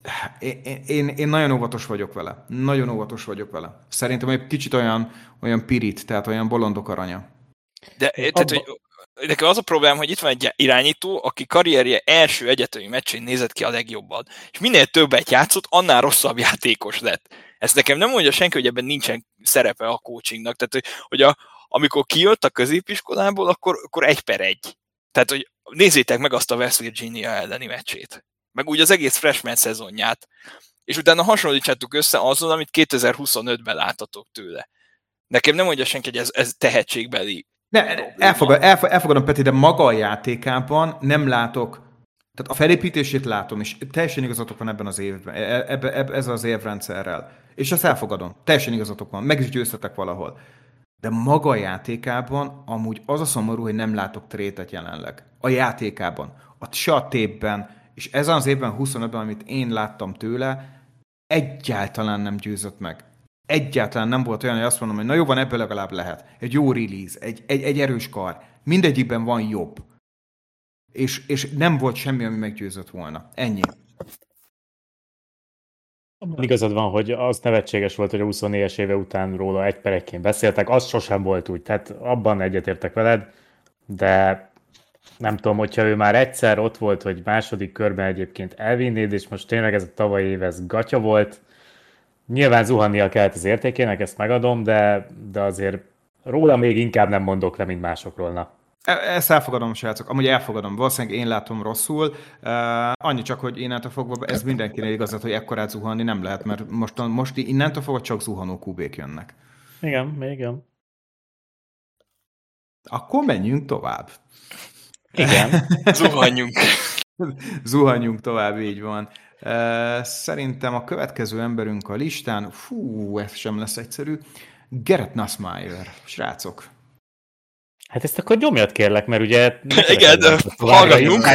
én nagyon óvatos vagyok vele. Nagyon óvatos vagyok vele. Szerintem egy kicsit olyan pirit, tehát olyan bolondok aranya. De tehát, hogy nekem az a problém, hogy itt van egy irányító, aki karrierje első egyetemi meccsén nézett ki a legjobban. És minél többet játszott, annál rosszabb játékos lett. Ezt nekem nem mondja senki, hogy ebben nincsen szerepe a coachingnak. Tehát, hogy amikor kijött a középiskolából, akkor 1-1. Tehát, hogy nézzétek meg azt a West Virginia elleni meccsét. Meg úgy az egész freshman szezonját. És utána hasonlítsátok össze azzal, amit 2025-ben láttatok tőle. Nekem nem mondja senki, hogy ez tehetségbeli. Elfogadom, Peti, de maga a játékában nem látok, tehát a felépítését látom, és teljesen igazatok van ebben az évben, ez az évrendszerrel. És ezt elfogadom, teljesen igazatok van, meg is győztetek valahol. De maga a játékában amúgy az a szomorú, hogy nem látok trétet jelenleg. A játékában. Se a tépben, és ezen az évben 25-ben, amit én láttam tőle, egyáltalán nem győzött meg. Egyáltalán nem volt olyan, hogy azt mondom, hogy na jó, van, ebből legalább lehet. Egy jó release, egy erős kar. Mindegyikben van jobb. És nem volt semmi, ami meggyőzött volna. Ennyi. Igazad van, hogy az nevetséges volt, hogy a 24-es éve után róla 1-1-ként beszéltek, az sosem volt úgy, tehát abban egyetértek veled, de nem tudom, hogyha ő már egyszer ott volt, hogy második körben egyébként elvinnéd, és most tényleg ez a tavalyi év, ez gatya volt. Nyilván zuhannia kellett az értékének, ezt megadom, de azért róla még inkább nem mondok le, mint másokról. Na. Ezt elfogadom, srácok. Amúgy elfogadom. Valószínűleg én látom rosszul. Annyi csak, hogy innentől fogva ez mindenkinek igazat, hogy ekkorát zuhanni nem lehet, mert most innentől fogva csak zuhanó QB-k jönnek. Igen. Akkor menjünk tovább. Igen. Zuhanjunk tovább, így van. Szerintem a következő emberünk a listán, ez sem lesz egyszerű, Garrett Nussmeier, srácok. Hát ezt akkor nyomjad kérlek, mert ugye... Igen, hallgatunk.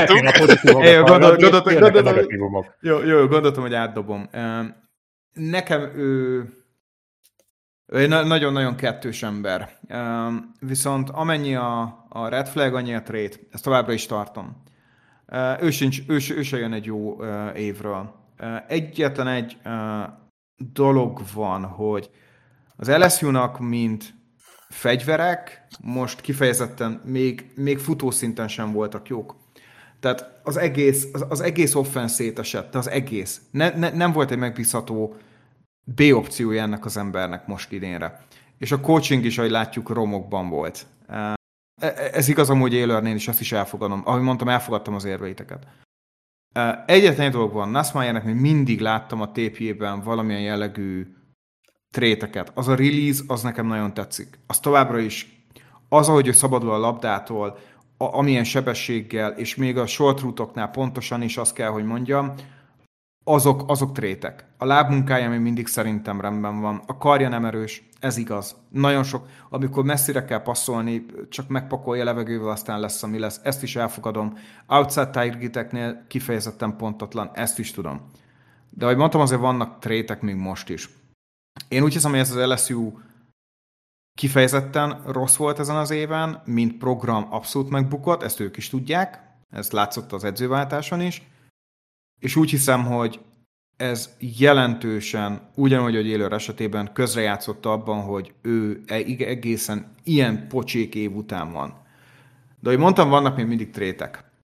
Jó, gondoltam, hogy átdobom. Nekem ő nagyon-nagyon kettős ember. Viszont amennyi a red flag, annyi a trade. Ezt továbbra is tartom. Ő se jön egy jó évről. Egyetlen egy dolog van, hogy az LSU-nak, mint fegyverek, most kifejezetten még futószinten sem voltak jók. Tehát az egész offense szétesett, az egész. Nem volt egy megbízható B-opciója ennek az embernek most idénre. És a coaching is, ahogy látjuk, romokban volt. Ez igaz amúgy Élernél is, azt is elfogadom. Ahogy mondtam, elfogadtam az érveiteket. Egyetlen egy dolog van, Nussmeiernek még mindig láttam a tépjében valamilyen jellegű tréteket. Az a release, az nekem nagyon tetszik. Az továbbra is, az, ahogy ő szabadul a labdától, amilyen sebességgel, és még a short route-oknál pontosan is azt kell, hogy mondjam, azok trétek. A lábmunkája még mindig szerintem rendben van. A karja nem erős, ez igaz. Nagyon sok, amikor messzire kell passzolni, csak megpakolja levegővel, aztán lesz, ami lesz. Ezt is elfogadom. Outside targeteknél kifejezetten pontatlan, ezt is tudom. De ahogy mondtam, azért vannak trétek még most is. Én úgy hiszem, hogy ez az LSU kifejezetten rossz volt ezen az éven, mint program abszolút megbukott, ezt ők is tudják, ezt látszott az edzőváltáson is, és úgy hiszem, hogy ez jelentősen, ugyanúgy, hogy Éler esetében közrejátszott abban, hogy ő egészen ilyen pocsék év után van. De ahogy mondtam, vannak még mindig trétek.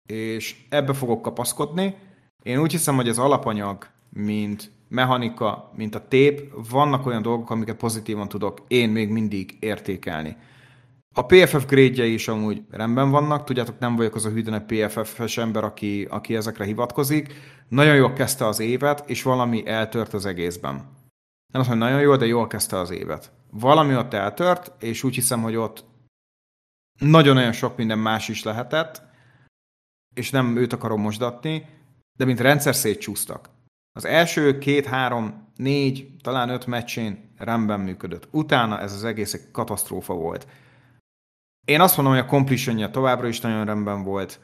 és ebbe fogok kapaszkodni. Én úgy hiszem, hogy az alapanyag, mint mechanika, mint a tép, vannak olyan dolgok, amiket pozitívan tudok én még mindig értékelni. A PFF grade-jei is amúgy rendben vannak, tudjátok, nem vagyok az a hűdene PFF-es ember, aki ezekre hivatkozik. Nagyon jól kezdte az évet, és valami eltört az egészben. Nem azt mondom, nagyon jól, de jól kezdte az évet. Valami ott eltört, és úgy hiszem, hogy ott nagyon-nagyon sok minden más is lehetett, és nem őt akarom mosdatni, de mint rendszer szétcsúsztak. Az első 2, 3, 4, talán 5 meccsén rendben működött. Utána ez az egész egy katasztrófa volt. Én azt mondom, hogy a completionja továbbra is nagyon rendben volt.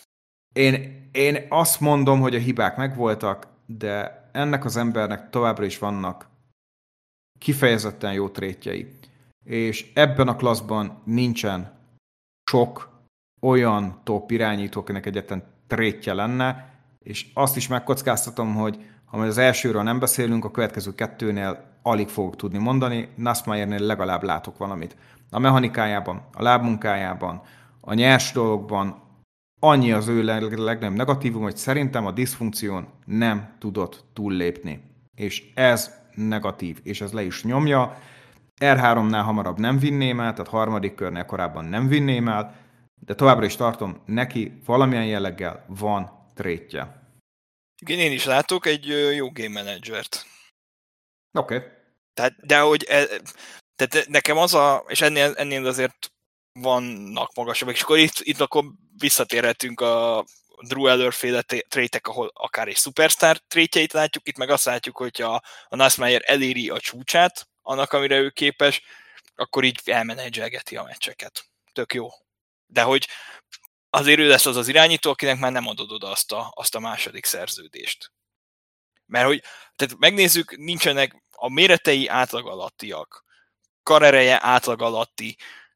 Én azt mondom, hogy a hibák megvoltak, de ennek az embernek továbbra is vannak kifejezetten jó trétjei. És ebben a klasszban nincsen sok olyan top irányító, akinek egyetlen trétje lenne, és azt is megkockáztatom, hogy ha majd az elsőről nem beszélünk, a következő kettőnél alig fogok tudni mondani, Nussmeiernél legalább látok valamit. A mechanikájában, a lábmunkájában, a nyers dolgokban annyi az ő legnagyobb negatívum, hogy szerintem a diszfunkción nem tudott túllépni. És ez negatív, és ez le is nyomja. R3-nál hamarabb nem vinném el, tehát harmadik körnél korábban nem vinném el, de továbbra is tartom, neki valamilyen jelleggel van trétje. Igen, én is látok egy jó game managert. Oké. Okay. Tehát, tehát nekem és ennél azért vannak magasabbak, és akkor itt akkor visszatérhetünk a Drew Aller-féle trétek, ahol akár egy superstar trétjeit látjuk, itt meg azt látjuk, hogy a Nussmeier eléri a csúcsát, annak, amire ő képes, akkor így elmenedzselgeti a meccseket. Tök jó. De hogy azért ő lesz az irányító, akinek már nem adod oda azt a második szerződést. Mert hogy, tehát megnézzük, nincsenek a méretei átlag alattiak, karereje átlag alatti.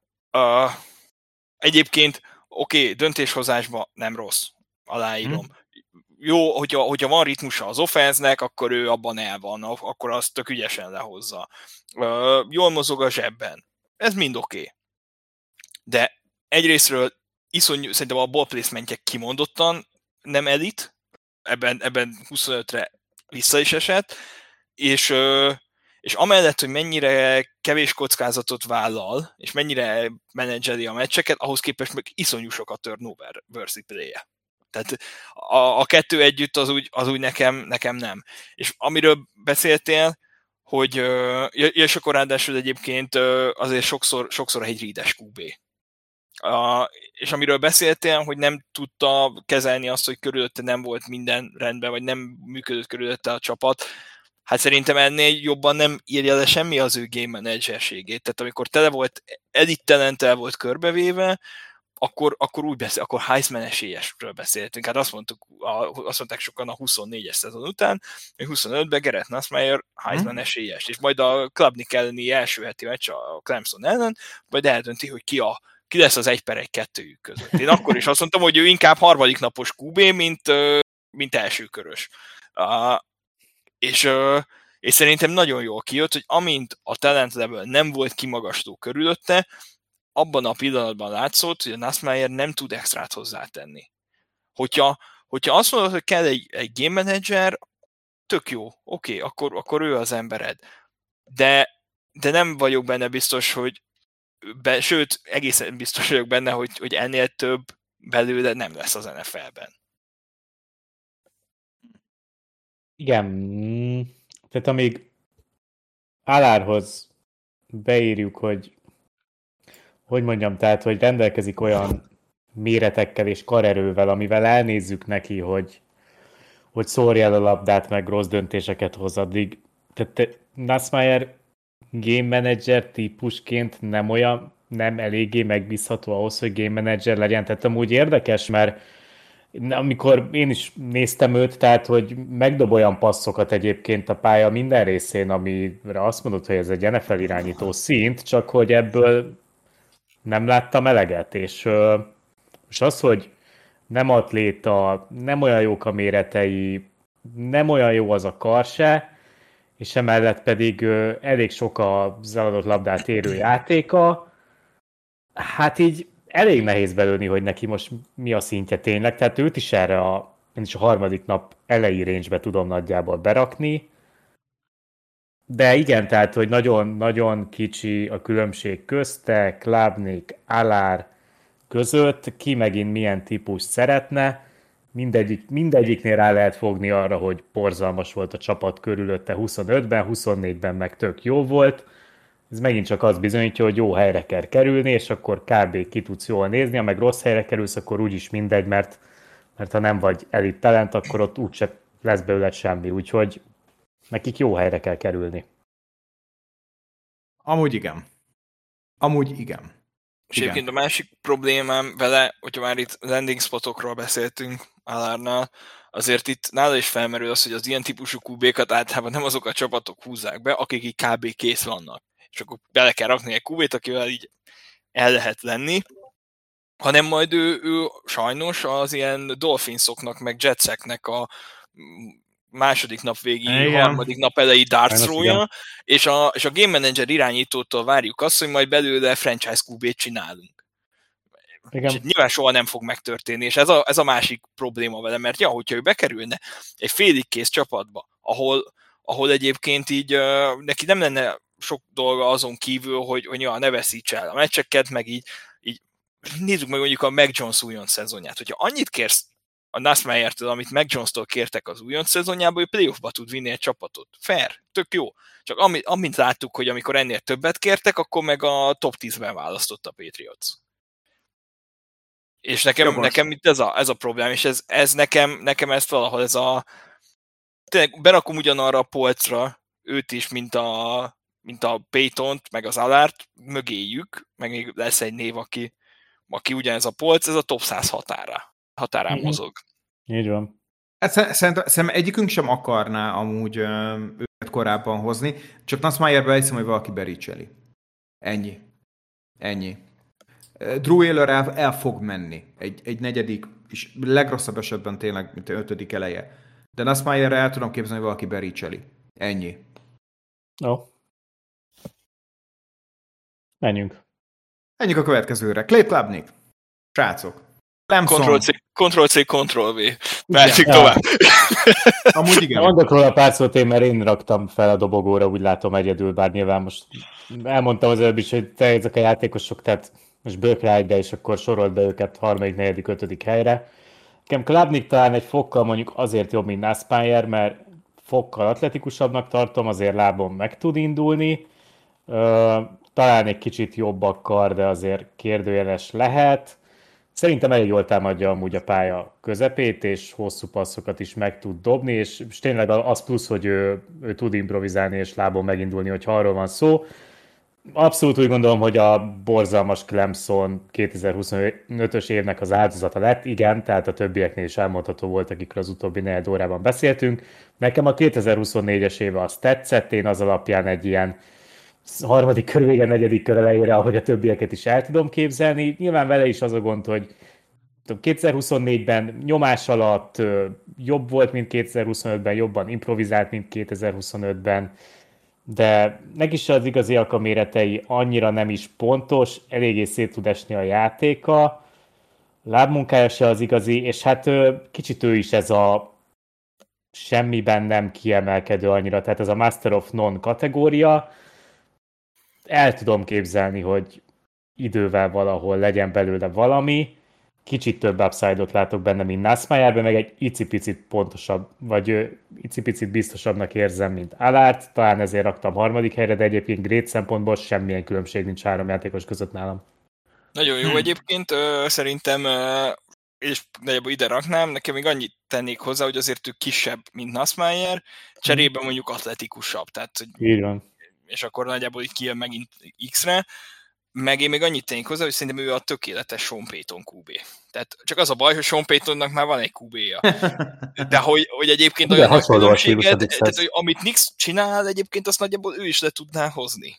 Egyébként oké, döntéshozásban nem rossz, aláírom. Jó, hogyha van ritmusa az offense-nek, akkor ő abban el van, akkor azt tök ügyesen lehozza. Jól mozog a zsebben. Ez mind oké. De egyrésztről szerintem a ball placement-je kimondottan nem elit, ebben 25-re vissza is esett, és amellett, hogy mennyire kevés kockázatot vállal, és mennyire menedzseli a meccseket, ahhoz képest meg iszonyú sok a turnover versus play-je. Tehát a kettő együtt az úgy nekem nem. És amiről beszéltél, hogy és akkor ráadásul egyébként azért sokszor egy hídes QB. És amiről beszéltél, hogy nem tudta kezelni azt, hogy körülötte nem volt minden rendben, vagy nem működött körülötte a csapat, hát szerintem ennél jobban nem írja le semmi az ő game managerségét. Tehát amikor tele volt, elite talenttel volt körbevéve, akkor úgy akkor Heisman esélyesről beszéltünk. Hát azt mondták sokan a 24-es szezon után, hogy 25-ben Garrett Nussmeier Heisman esélyes, és majd a Klubnik elleni első heti meccs a Clemson ellen, majd eldönti, hogy ki lesz az 1/1-2 között. Én akkor is azt mondtam, hogy ő inkább harmadik napos QB, mint első körös. És szerintem nagyon jól kijött, hogy amint a talent level nem volt kimagasló körülötte, abban a pillanatban látszott, hogy a Nussmeier nem tud extrát hozzátenni. Hogyha azt mondod, hogy kell egy game manager, tök jó, oké, akkor ő az embered. De nem vagyok benne biztos, hogy sőt, egészen biztos vagyok benne, hogy ennél több belőle nem lesz az NFL-ben. Igen, tehát amíg Allárhoz beírjuk, hogy mondjam, tehát, hogy rendelkezik olyan méretekkel és karerővel, amivel elnézzük neki, hogy szórja el a labdát, meg rossz döntéseket hoz addig. Tehát Nussmeier game manager típusként nem eléggé megbízható ahhoz, hogy game manager legyen. Tehát amúgy érdekes, mert amikor én is néztem őt, tehát, hogy megdob olyan passzokat egyébként a pálya minden részén, amire azt mondod, hogy ez egy NFL irányító szint, csak hogy ebből nem láttam eleget, és az, hogy nem atléta, nem olyan jók a méretei, nem olyan jó az a kar se, és emellett pedig elég sok az eladott labdát érő játéka, hát így elég nehéz belőni, hogy neki most mi a szintje tényleg, tehát őt is erre a harmadik nap elejé range-be tudom nagyjából berakni, de igen, tehát, hogy nagyon kicsi a különbség közte, Klubnik, Alár között, ki megint milyen típust szeretne, mindegyiknél rá lehet fogni arra, hogy borzalmas volt a csapat körülötte 25-ben, 24-ben meg tök jó volt. Ez megint csak azt bizonyítja, hogy jó helyre kell kerülni, és akkor kb. Ki tudsz jól nézni, ha meg rossz helyre kerülsz, akkor úgyis mindegy, mert ha nem vagy elit talent, akkor ott úgyse lesz belőled semmi, úgyhogy nekik jó helyre kell kerülni. Amúgy igen. És egyébként a másik problémám vele, hogyha már itt landing spotokról beszéltünk Alárnál, azért itt nála is felmerül az, hogy az ilyen típusú QB-kat általában nem azok a csapatok húzzák be, akik így kb. Kész vannak. És akkor bele kell rakni egy QB-t, akivel így el lehet lenni, hanem majd ő sajnos az ilyen Dolphinsoknak, meg Jetseknek a második nap végi, harmadik nap elejé darts throw-ja, és a Game Manager irányítótól várjuk azt, hogy majd belőle franchise QB-t csinálunk. Igen. És nyilván soha nem fog megtörténni, és ez a másik probléma vele, mert hogyha ő bekerülne egy félig kész csapatba, ahol egyébként így neki nem lenne sok dolga azon kívül, hogy ne veszíts el a meccseket, meg így nézzük meg mondjuk a Mac Jones újonc szezonját. Hogyha annyit kérsz a Nussmeiertől, amit Mac Jones-tól kértek az újonc szezonjában, hogy playoffba tud vinni egy csapatot. Fair, tök jó. Csak amint láttuk, hogy amikor ennél többet kértek, akkor meg a top 10-ben választott a Patriots. És nekem itt ez a problém, és ez nekem ezt valahol ez a... Tényleg berakom ugyanarra a polcra őt is, mint a Paytont, meg az Alárt, mögéjük, meg még lesz egy név, aki ugyanez a polc, ez a top 100 határán mozog. Így van. Szerintem egyikünk sem akarná amúgy őket korábban hozni, csak Nussmeierbe elhiszem, hogy valaki bericseli. Ennyi. Drew Ayler el fog menni. Egy negyedik, és legrosszabb esetben tényleg, mint a 5. eleje. De Nussmeierre el tudom képzelni, hogy valaki bericseli. Ennyi. No. Menjünk a következőre. Clay Klubnik. Srácok. Ctrl-C, Ctrl-V. Mehetjük tovább. Amúgy igen. Mondok róla pár szót én, mert én raktam fel a dobogóra, úgy látom egyedül, bár nyilván most elmondtam az előbb is, hogy ezek a játékosok, tehát most bők rá egybe, és akkor sorolt be őket 3., 4., 5. helyre. Nekem Klubnik talán egy fokkal mondjuk azért jobb, mint Nussmeier, mert fokkal atletikusabbnak tartom, azért lábon meg tud indulni. Talán egy kicsit jobb a kar, de azért kérdőjeles lehet. Szerintem elég jól támadja amúgy a pálya közepét, és hosszú passzokat is meg tud dobni, és tényleg az plusz, hogy ő tud improvizálni és lábon megindulni, hogyha arról van szó. Abszolút úgy gondolom, hogy a borzalmas Clemson 2025-ös évnek az áldozata lett. Igen, tehát a többieknél is elmondható volt, akikről az utóbbi 4 órában beszéltünk. Nekem a 2024-es éve az tetszett, én az alapján egy ilyen 3. kör vége, 4. kör elejére, ahogy a többieket is el tudom képzelni. Nyilván vele is az a gond, hogy 2024-ben nyomás alatt jobb volt, mint 2025-ben, jobban improvizált, mint 2025-ben, de neki is az igazi alkaméretei annyira nem is pontos, eléggé szét tud esni a játéka, lábmunkája se az igazi, és hát kicsit ő is ez a semmiben nem kiemelkedő annyira, tehát ez a Master of None kategória. El tudom képzelni, hogy idővel valahol legyen belőle valami, kicsit több upside-ot látok benne, mint Nussmeierben, meg egy icipicit pontosabb, vagy icipicit biztosabbnak érzem, mint Alárt, talán ezért raktam 3. helyre, de egyébként grade szempontból semmilyen különbség nincs 3 játékos között nálam. Nagyon jó egyébként, szerintem, és nagyjából ide raknám, nekem még annyit tennék hozzá, hogy azért ő kisebb, mint Nussmeier, cserében mondjuk atletikusabb, tehát így van. És akkor nagyjából így kijön megint X-re, meg én még annyit tennék hozzá, hogy szerintem ő a tökéletes Sean Payton QB. Tehát csak az a baj, hogy Sean Paytonnak már van egy QB-ja. De hogy egyébként olyan nagy különbséget, tehát, hogy amit Nix csinál, egyébként azt nagyjából ő is le tudná hozni.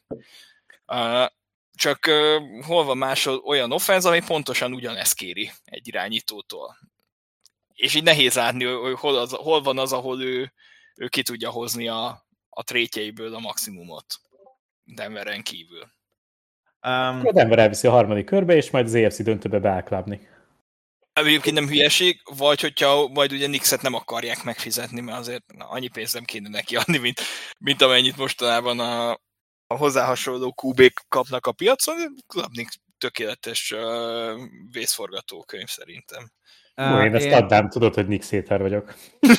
Csak hol van máshol olyan offense, ami pontosan ugyanezt kéri egy irányítótól. És így nehéz látni, hogy hol van az, ahol ő ki tudja hozni a trétjeiből a maximumot Denveren kívül. A Denver elviszi a harmadik körbe, és majd az AFC döntőbe beáll Klubnik. Egyébként nem hülyeség, vagy hogyha majd ugye Knickset nem akarják megfizetni, mert azért annyi pénzt nem kéne neki adni, mint amennyit mostanában a hozzá hasonló QB-k kapnak a piacon. Klubnik tökéletes vészforgatókönyv szerintem. Én ezt adnám, tudod, hogy Nick Széter vagyok.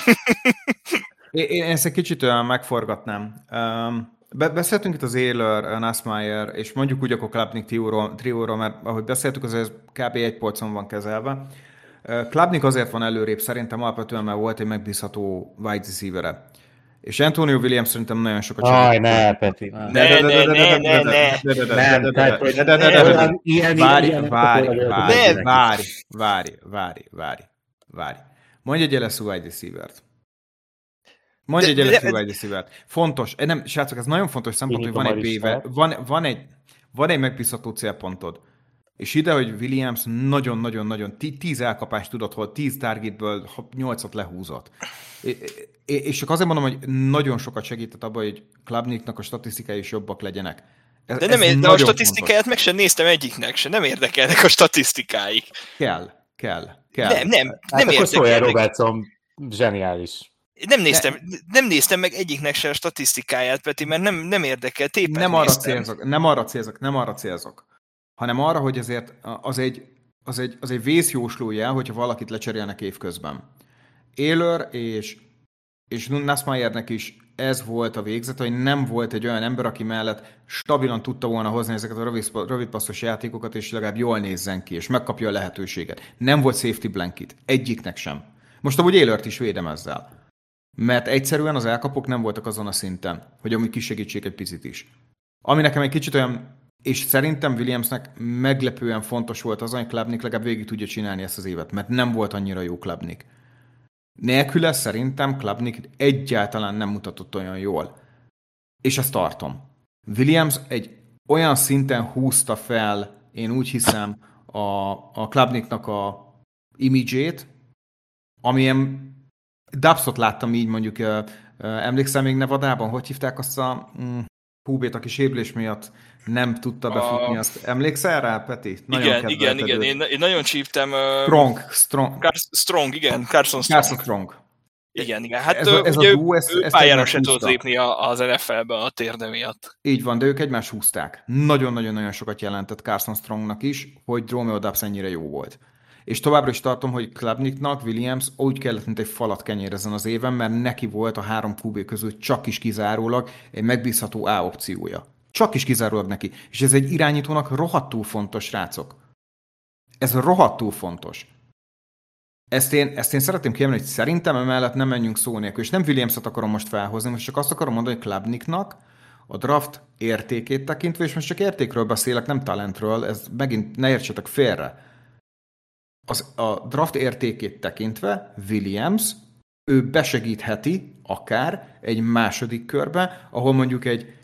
Én ezt egy kicsit olyan megforgatnám. Beszéltünk itt az Ehler, Nussmeier, és mondjuk úgy akkor Klubnik trióról, mert ahogy beszéltük, azért kb. Egy polcon van kezelve. Klubnik azért van előrébb, szerintem alapvetően, mert volt egy megbízható wide receiver-e. És Antonio Williams szerintem nagyon sokat segít. Ne, Peti. Várj. Mondj egy LSU wide receiver-t. Mondj egy LSU wide receiver-t. Fontos, nem, srácok, ez nagyon fontos szempont, hogy van egy B-vel, van egy megbízható célpontod. És ide, hogy Williams nagyon-nagyon-nagyon 10 elkapást tudott, hol 10 targetből 8-at lehúzott. És csak azért mondom, hogy nagyon sokat segített abban, hogy Klubniknak a statisztikái is jobbak legyenek. De a statisztikáját meg sem néztem egyiknek se, nem érdekelnek a statisztikáik. Kell. Nem érdekelnek. Sawyer Robertson zseniális. Nem néztem meg egyiknek se a statisztikáját, Peti, mert nem érdekel, tépet nem arra célzok, hanem arra, hogy azért az egy vészjósló jel, hogyha valakit lecserélnek évközben. Ehler és Nussmeiernek is ez volt a végzet, hogy nem volt egy olyan ember, aki mellett stabilan tudta volna hozni ezeket a rövidpasszos játékokat, és legalább jól nézzen ki, és megkapja a lehetőséget. Nem volt safety blanket. Egyiknek sem. Most amúgy Ehlert is védem ezzel. Mert egyszerűen az elkapok nem voltak azon a szinten, hogy amúgy kisegítsék egy picit is. Ami nekem egy kicsit olyan, és szerintem Williamsnek meglepően fontos volt az, hogy Klubnik legalább végig tudja csinálni ezt az évet, mert nem volt annyira jó Klubnik. Nélküle szerintem Klubnik egyáltalán nem mutatott olyan jól. És ezt tartom. Williams egy olyan szinten húzta fel, én úgy hiszem, a Klubniknak a imidzsét, amilyen Dubsot láttam így mondjuk, emlékszem még Nevadában, hogy hívták azt a QB-t, aki sérülés miatt nem tudta befutni azt. Emlékszel rá, Peti? Igen. Én nagyon csíptem. Strong, igen. Carson Strong. Igen. Hát ugye ő pályára se tudott lépni az NFL-be a térde miatt. Így van, de ők egymást húzták. Nagyon-nagyon sokat jelentett Carson Strongnak is, hogy Romeo Doubs ennyire jó volt. És továbbra is tartom, hogy Klubniknak Williams úgy kellett, mint egy falat kenyérezzen az éven, mert neki volt a 3 QB közül csak is kizárólag egy megbízható A opciója. Csak is kizárólag neki. És ez egy irányítónak rohadtul fontos, srácok. Ez rohadtul fontos. Ezt én szeretném kiemelni, hogy szerintem emellett nem menjünk szó nélkül. És nem Williamset akarom most felhozni, most csak azt akarom mondani, hogy Klubniknak a draft értékét tekintve, és most csak értékről beszélek, nem talentről, ez megint ne értsetek félre. A draft értékét tekintve Williams, ő besegítheti akár egy második körbe, ahol mondjuk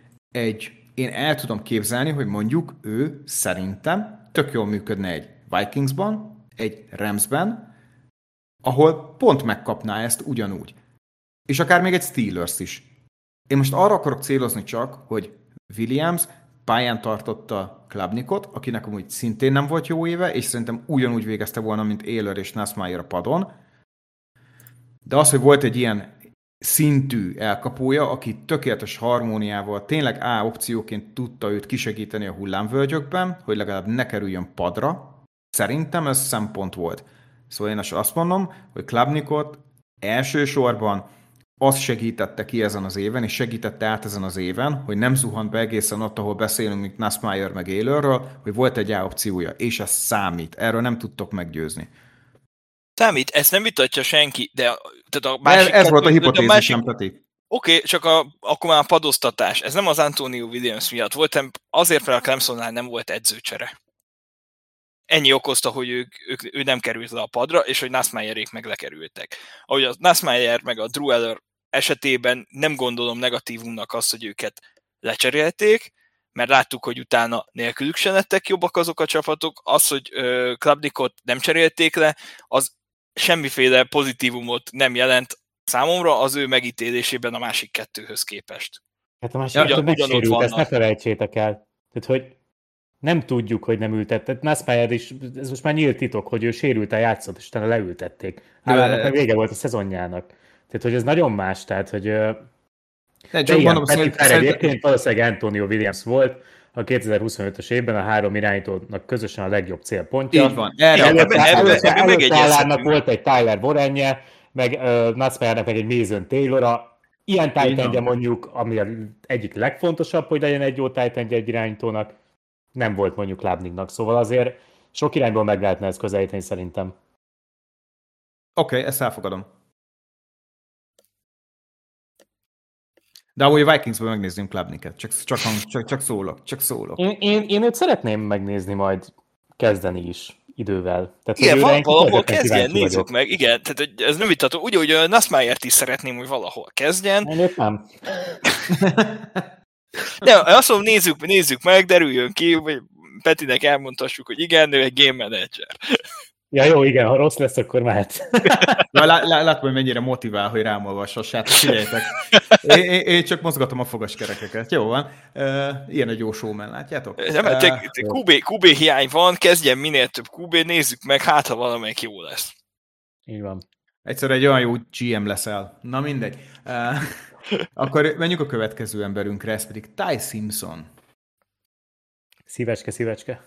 én el tudom képzelni, hogy mondjuk ő szerintem tök jól működne egy Vikingsban, egy Ramsben, ahol pont megkapná ezt ugyanúgy. És akár még egy Steelers is. Én most arra akarok célozni csak, hogy Williams pályán tartotta Klubnikot, akinek amúgy szintén nem volt jó éve, és szerintem ugyanúgy végezte volna, mint Ehler és Nussmeier a padon. De az, hogy volt egy ilyen szintű elkapója, aki tökéletes harmóniával tényleg A opcióként tudta őt kisegíteni a hullámvölgyökben, hogy legalább ne kerüljön padra, szerintem ez szempont volt. Szóval én azt mondom, hogy Klubnikot elsősorban az segítette ki ezen az éven, és segítette át ezen az éven, hogy nem zuhant be egészen ott, ahol beszélünk, mint Nussmeier meg Ehlerről, hogy volt egy A opciója, és ez számít. Erről nem tudtok meggyőzni. Számít, ezt nem vitatja senki, de tehát a másik... Ez volt a hipotézisem, Peti. Oké, csak akkor már a padoztatás. Ez nem az Antonio Williams miatt volt, azért, mert a Clemsonnál nem volt edzőcsere. Ennyi okozta, hogy ő nem került le a padra, és hogy Nussmeierék meg lekerültek. Ahogy a Nussmeier meg a Drew Aller esetében nem gondolom negatívumnak azt, hogy őket lecserélték, mert láttuk, hogy utána nélkülük se lettek jobbak azok a csapatok. Az, hogy Klubnikot nem cserélték le, az semmiféle pozitívumot nem jelent számomra az ő megítélésében a másik kettőhöz képest. Hát a másik kettő megsérült, ezt ne felejtsétek el. Tehát, hogy nem tudjuk, hogy nem ültetett. Nussmeier is, ez most már nyílt titok, hogy ő sérülten játszott, és utána leültették. Haalandnak meg vége volt a szezonjának. Tehát, hogy ez nagyon más, tehát, hogy egyébként valószínűleg Antonio Williams volt a 2025-ös évben a 3 irányítónak közösen a legjobb célpontja. Így van. Előtte Haalandnak volt egy Tyler Borenje, meg Nussmeiernek meg egy Mason Taylor. Ilyen tight endje mondjuk, ami az egyik legfontosabb, hogy legyen egy jó tight endje egy irányítónak, nem volt mondjuk Lábnignak, szóval azért sok irányból meg lehetne ezt közelíteni szerintem. Oké, ezt elfogadom. De ahogy a Vikingsből megnézzünk Klubniket, csak szólok. Én őt szeretném megnézni majd kezdeni is idővel. Tehát, igen, valahol kezdjen, nézzük meg. Igen, tehát ez nem vitató. Úgy, hogy Nussmeiert is szeretném, hogy valahol kezdjen. Én őt nem. De azt mondom, nézzük meg, derüljön ki, vagy Petinek elmondhassuk, hogy igen, ő egy game manager. Ja jó, igen, ha rossz lesz, akkor mehet. Látom, hogy mennyire motivál, hogy rám olvassassátok, figyeljetek. Én csak mozgatom a fogaskerekeket. Jó van. Ilyen egy jó showman, látjátok? QB hiány van, kezdjen minél több QB, nézzük meg, hát ha valamelyik jó lesz. Így van. Egyszer egy olyan jó GM leszel. Na mindegy. Akkor menjünk a következő emberünkre, ez pedig Ty Simpson. Szívecske.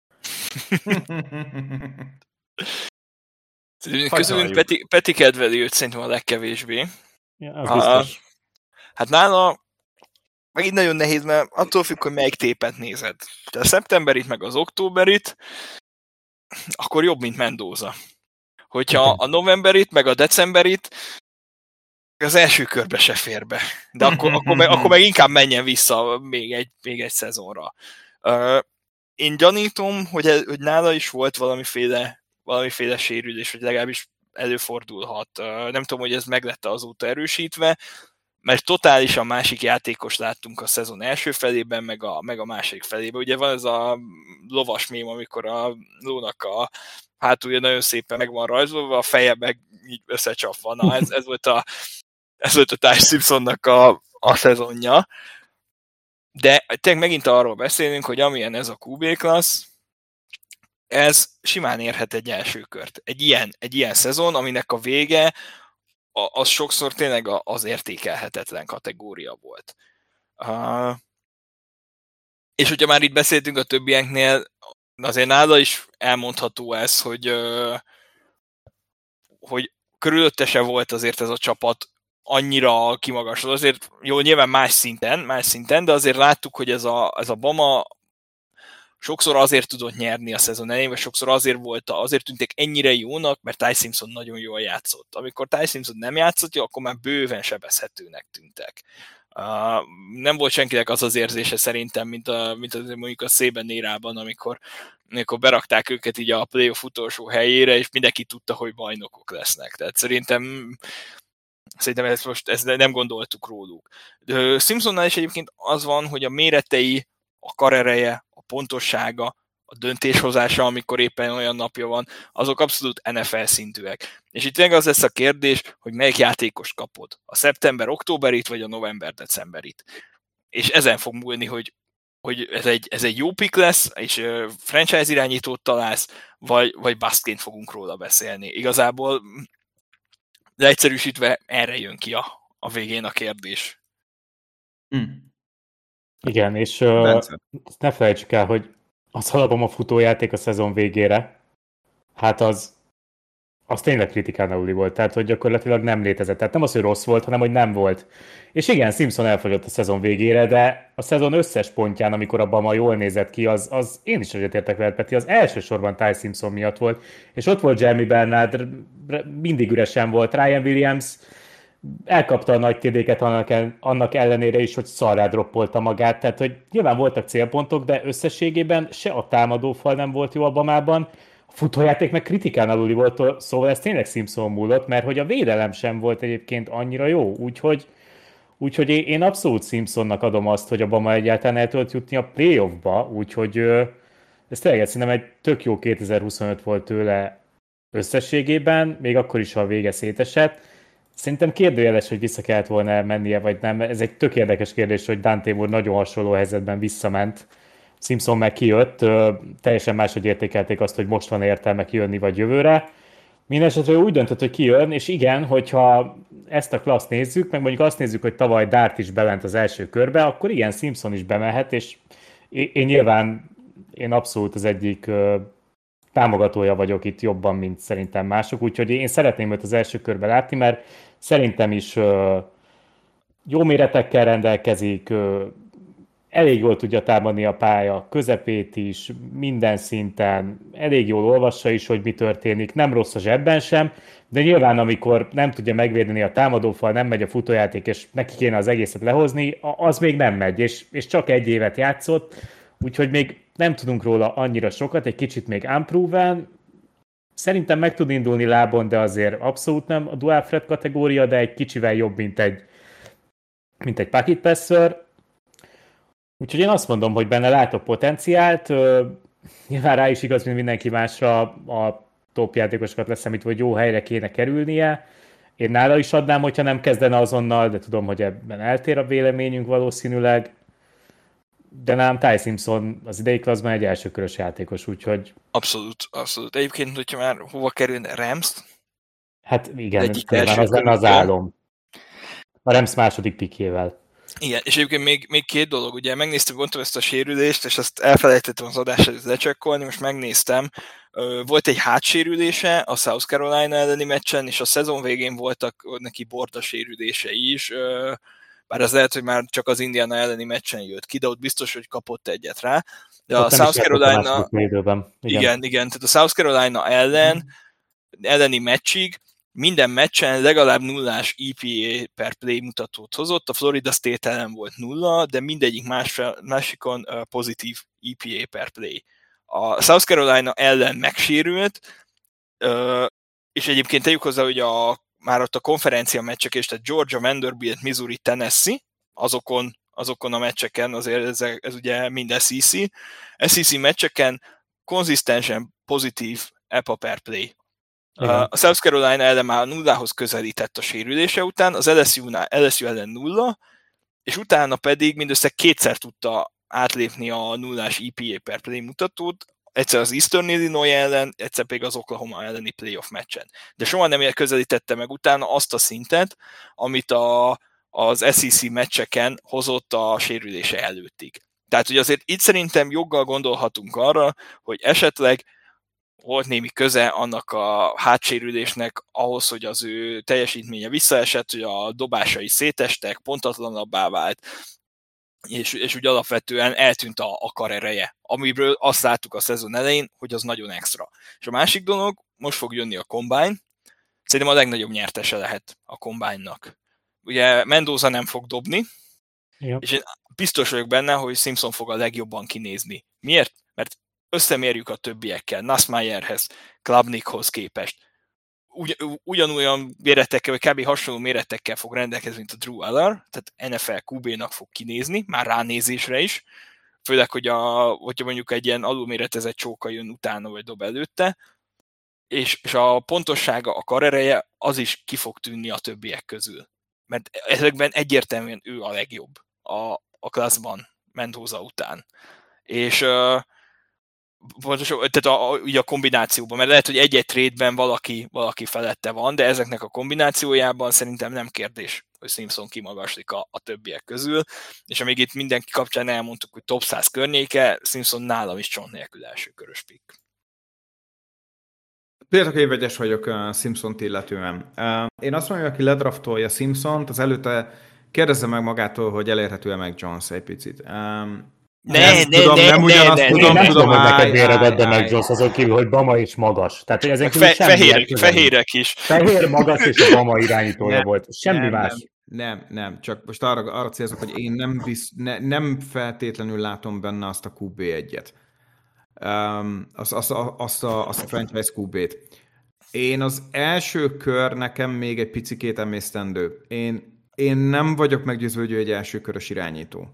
Közülünk Peti kedveli őt szerintem a legkevésbé. Ja, hát nála megint nagyon nehéz, mert attól függ, hogy melyik tépet nézed. De a szeptemberit meg az októberit, akkor jobb, mint Mendoza. Hogyha a novemberit meg a decemberit, az első körbe se fér be. De akkor meg inkább menjen vissza még egy szezonra. Én gyanítom, hogy nála is volt valamiféle sérülés, vagy legalábbis előfordulhat. Nem tudom, hogy ez meg lett azóta erősítve, mert totálisan másik játékos láttunk a szezon első felében, meg a második felében. Ugye van ez a lovas mém, amikor a lónak a hátulja nagyon szépen meg van rajzolva, a feje meg így összecsapva. Na, ez volt a Ty Simpsonnak a szezonja. De tényleg megint arról beszélünk, hogy amilyen ez a QB klassz, ez simán érhet egy első kört. Egy ilyen szezon, aminek a vége az sokszor tényleg az értékelhetetlen kategória volt. És hogyha már itt beszéltünk a többieknél, azért nála is elmondható ez, hogy körülötte se volt azért ez a csapat annyira kimagasod. Azért jó, nyilván más szinten, de azért láttuk, hogy ez a Bama sokszor azért tudott nyerni a szezon elején, vagy sokszor azért tűntek ennyire jónak, mert Ty Simpson nagyon jól játszott. Amikor Ty Simpson nem játszott, akkor már bőven sebezhetőnek tűntek. Nem volt senkinek az érzése szerintem, mint mondjuk a Saban érában, amikor berakták őket így a playoff utolsó helyére, és mindenki tudta, hogy bajnokok lesznek. Tehát szerintem ezt nem gondoltuk róluk. De Simpsonnál is egyébként az van, hogy a méretei, a karereje, a pontossága, a döntéshozása, amikor éppen olyan napja van, azok abszolút NFL szintűek. És itt tényleg az lesz a kérdés, hogy melyik játékos kapod. A szeptember-októberit, vagy a november-decemberit. És ezen fog múlni, hogy ez egy jó pick lesz, és franchise irányítót találsz, vagy bustként fogunk róla beszélni. Igazából leegyszerűsítve erre jön ki a végén a kérdés. Igen, és ne felejtsük el, hogy az alapom a futójáték a szezon végére, hát az tényleg kritikán aluli volt, tehát hogy gyakorlatilag nem létezett. Tehát nem az, hogy rossz volt, hanem hogy nem volt. És igen, Simpson elfogyott a szezon végére, de a szezon összes pontján, amikor a Bama jól nézett ki, az én is egyetértek veled, Peti, az elsősorban Ty Simpson miatt volt. És ott volt Jeremy Bernard, mindig üresen volt, Ryan Williams elkapta a nagy TD-ket annak ellenére is, hogy szarrá droppolta magát, tehát hogy nyilván voltak célpontok, de összességében se a támadófal nem volt jó a Bamában, a futójáték meg kritikán aluli volt, szóval ez tényleg Simpson múlott, mert hogy a védelem sem volt egyébként annyira jó, úgyhogy én abszolút Simpsonnak adom azt, hogy a Bama egyáltalán el tudott jutni a playoffba, úgyhogy ez tényleg szerintem egy tök jó 2025 volt tőle összességében, még akkor is, ha a vége szétesett. Szerintem kérdőjeles, hogy vissza kellett volna mennie, vagy nem. Ez egy tök érdekes kérdés, hogy Dante Moore nagyon hasonló helyzetben visszament. Simpson meg kijött, teljesen máshogy értékelték azt, hogy most van értelme kijönni vagy jövőre. Mindenesetre úgy döntött, hogy kijön, és igen, hogyha ezt a klaszt nézzük, meg mondjuk azt nézzük, hogy tavaly Dart is bement az első körbe, akkor igen, Simpson is bemehet, és én abszolút az egyik támogatója vagyok itt jobban, mint szerintem mások, úgyhogy én szeretném őt az első körben látni, mert szerintem is jó méretekkel rendelkezik, elég jól tudja támadni a pálya közepét is, minden szinten, elég jól olvassa is, hogy mi történik, nem rossz a zsebben sem, de nyilván amikor nem tudja megvédeni a támadófal, nem megy a futójáték, és neki kéne az egészet lehozni, az még nem megy, és csak egy évet játszott, úgyhogy még nem tudunk róla annyira sokat, egy kicsit még unproven. Szerintem meg tud indulni lábon, de azért abszolút nem a dual threat kategória, de egy kicsivel jobb, mint egy pocket passer. Úgyhogy én azt mondom, hogy benne látok potenciált. Nyilván rá is igaz, mint mindenki másra, a top játékosokat leszámítva, hogy jó helyre kéne kerülnie. Én nála is adnám, hogyha nem kezdene azonnal, de tudom, hogy ebben eltér a véleményünk valószínűleg. De nálam Ty Simpson az idei klasszban egy elsőkörös játékos, úgyhogy... Abszolút. Egyébként, hogyha már hova kerülne Rams-t? Hát igen, az lenne az álom. A Rams második pikjével. Igen, és egyébként még két dolog, ugye megnéztem, mondtam ezt a sérülést, és azt elfelejtettem az adás előtt lecsekkolni, most megnéztem, volt egy hátsérülése a South Carolina elleni meccsen, és a szezon végén voltak neki borda sérülései is, bár az lehet, hogy már csak az Indiana elleni meccsen jött ki, de ott biztos, hogy kapott egyet rá. De a South Carolina... Igen, tehát a South Carolina elleni meccsig minden meccsen legalább 0-ás EPA per play mutatót hozott, a Florida State ellen volt 0, de mindegyik másikon pozitív EPA per play. A South Carolina ellen megsérült, és egyébként tegyük hozzá, hogy már ott a konferencia meccsek, és tehát Georgia, Vanderbilt, Missouri, Tennessee, azokon a meccseken, azért ez ugye mind SEC. SEC meccseken konzisztensen pozitív EPA per play. A South Carolina ellen már 0-hoz közelített a sérülése után, az LSU ellen 0, és utána pedig mindössze kétszer tudta átlépni a 0-ás EPA per play mutatót, egyszer az Eastern Illinois ellen, egyszer pedig az Oklahoma elleni playoff meccsen. De soha nem közelítette meg utána azt a szintet, amit az SEC meccseken hozott a sérülése előttig. Tehát, hogy azért itt szerintem joggal gondolhatunk arra, hogy esetleg volt némi köze annak a hátsérülésnek ahhoz, hogy az ő teljesítménye visszaesett, hogy a dobásai szétestek, pontatlanabbá vált, és úgy alapvetően eltűnt a karereje, amiből azt láttuk a szezon elején, hogy az nagyon extra. És a másik dolog, most fog jönni a Combine, szerintem a legnagyobb nyertese lehet a Combine-nak. Ugye Mendoza nem fog dobni, és én biztos vagyok benne, hogy Simpson fog a legjobban kinézni. Miért? Mert összemérjük a többiekkel, Nussmeierhez, Klubnikhoz képest. Ugyanolyan méretekkel, vagy kb. Hasonló méretekkel fog rendelkezni, mint a Drew Aller, tehát NFL QB-nak fog kinézni, már ránézésre is, főleg, hogyha mondjuk egy ilyen alulméretezett csóka jön utána, vagy dob előtte, és a pontossága, a karereje, az is ki fog tűnni a többiek közül. Mert ezekben egyértelműen ő a legjobb a klasszban Mendoza után. És tehát ugye a kombinációban, mert lehet, hogy egy-egy trade-ben valaki felette van, de ezeknek a kombinációjában szerintem nem kérdés, hogy Simpson kimagaslik a többiek közül, és amíg itt mindenki kapcsán elmondtuk, hogy top 100 környéke, Simpson nálam is csont nélkül első körös pick. Tudjátok, én vegyes vagyok Simpsont illetően. Én azt mondom, hogy aki ledraftolja Simpsont, az előtte kérdezze meg magától, hogy elérhető-e meg Jones egy picit. Nem tudom, hogy neked miért adta meg Jones, azon kívül, hogy Bama is magas. Tehát, hogy ezen kívül fehérek is. Fehér, magas és a Bama irányítója volt. Semmi más. Nem. Csak most arra célzok, hogy én nem feltétlenül látom benne azt a QB1-et. Azt a franchise QB-t. Én az első kör nekem még egy picikét emésztendő. Én nem vagyok meggyőződve, hogy egy első körös irányító.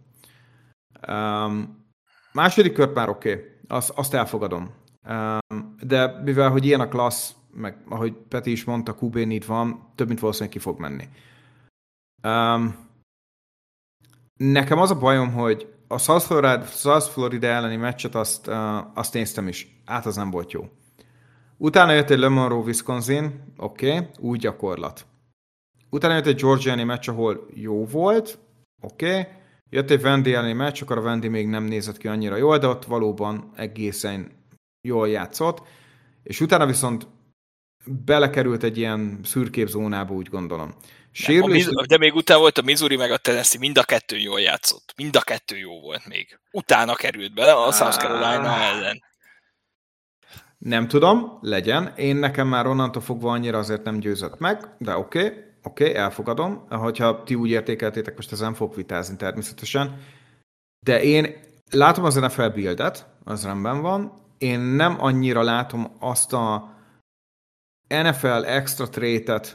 Második kört már oké. Azt elfogadom. De mivel, hogy ilyen a klassz, meg ahogy Peti is mondta, QB need van, több mint valószínűleg ki fog menni. Nekem az a bajom, hogy a South Florida elleni meccset azt néztem is. Az nem volt jó. Utána jött egy Le Monroe, Wisconsin, oké, új gyakorlat. Utána jött egy Georgia elleni meccs, ahol jó volt, oké. Jött egy Vandy elleni meccs, akkor a Vandy még nem nézett ki annyira jól, de ott valóban egészen jól játszott. És utána viszont belekerült egy ilyen szürkébb zónába, úgy gondolom. De még utána volt a Missouri meg a Tennessee, mind a kettő jól játszott. Mind a kettő jó volt még. Utána került bele a South Carolina ellen. Nem tudom, legyen. Én nekem már onnantól fogva annyira azért nem győzött meg, de oké, elfogadom. Hogyha ti úgy értékeltétek, most ezen fogok vitázni természetesen. De én látom az NFL buildet, az rendben van. Én nem annyira látom azt a NFL extra trait-et,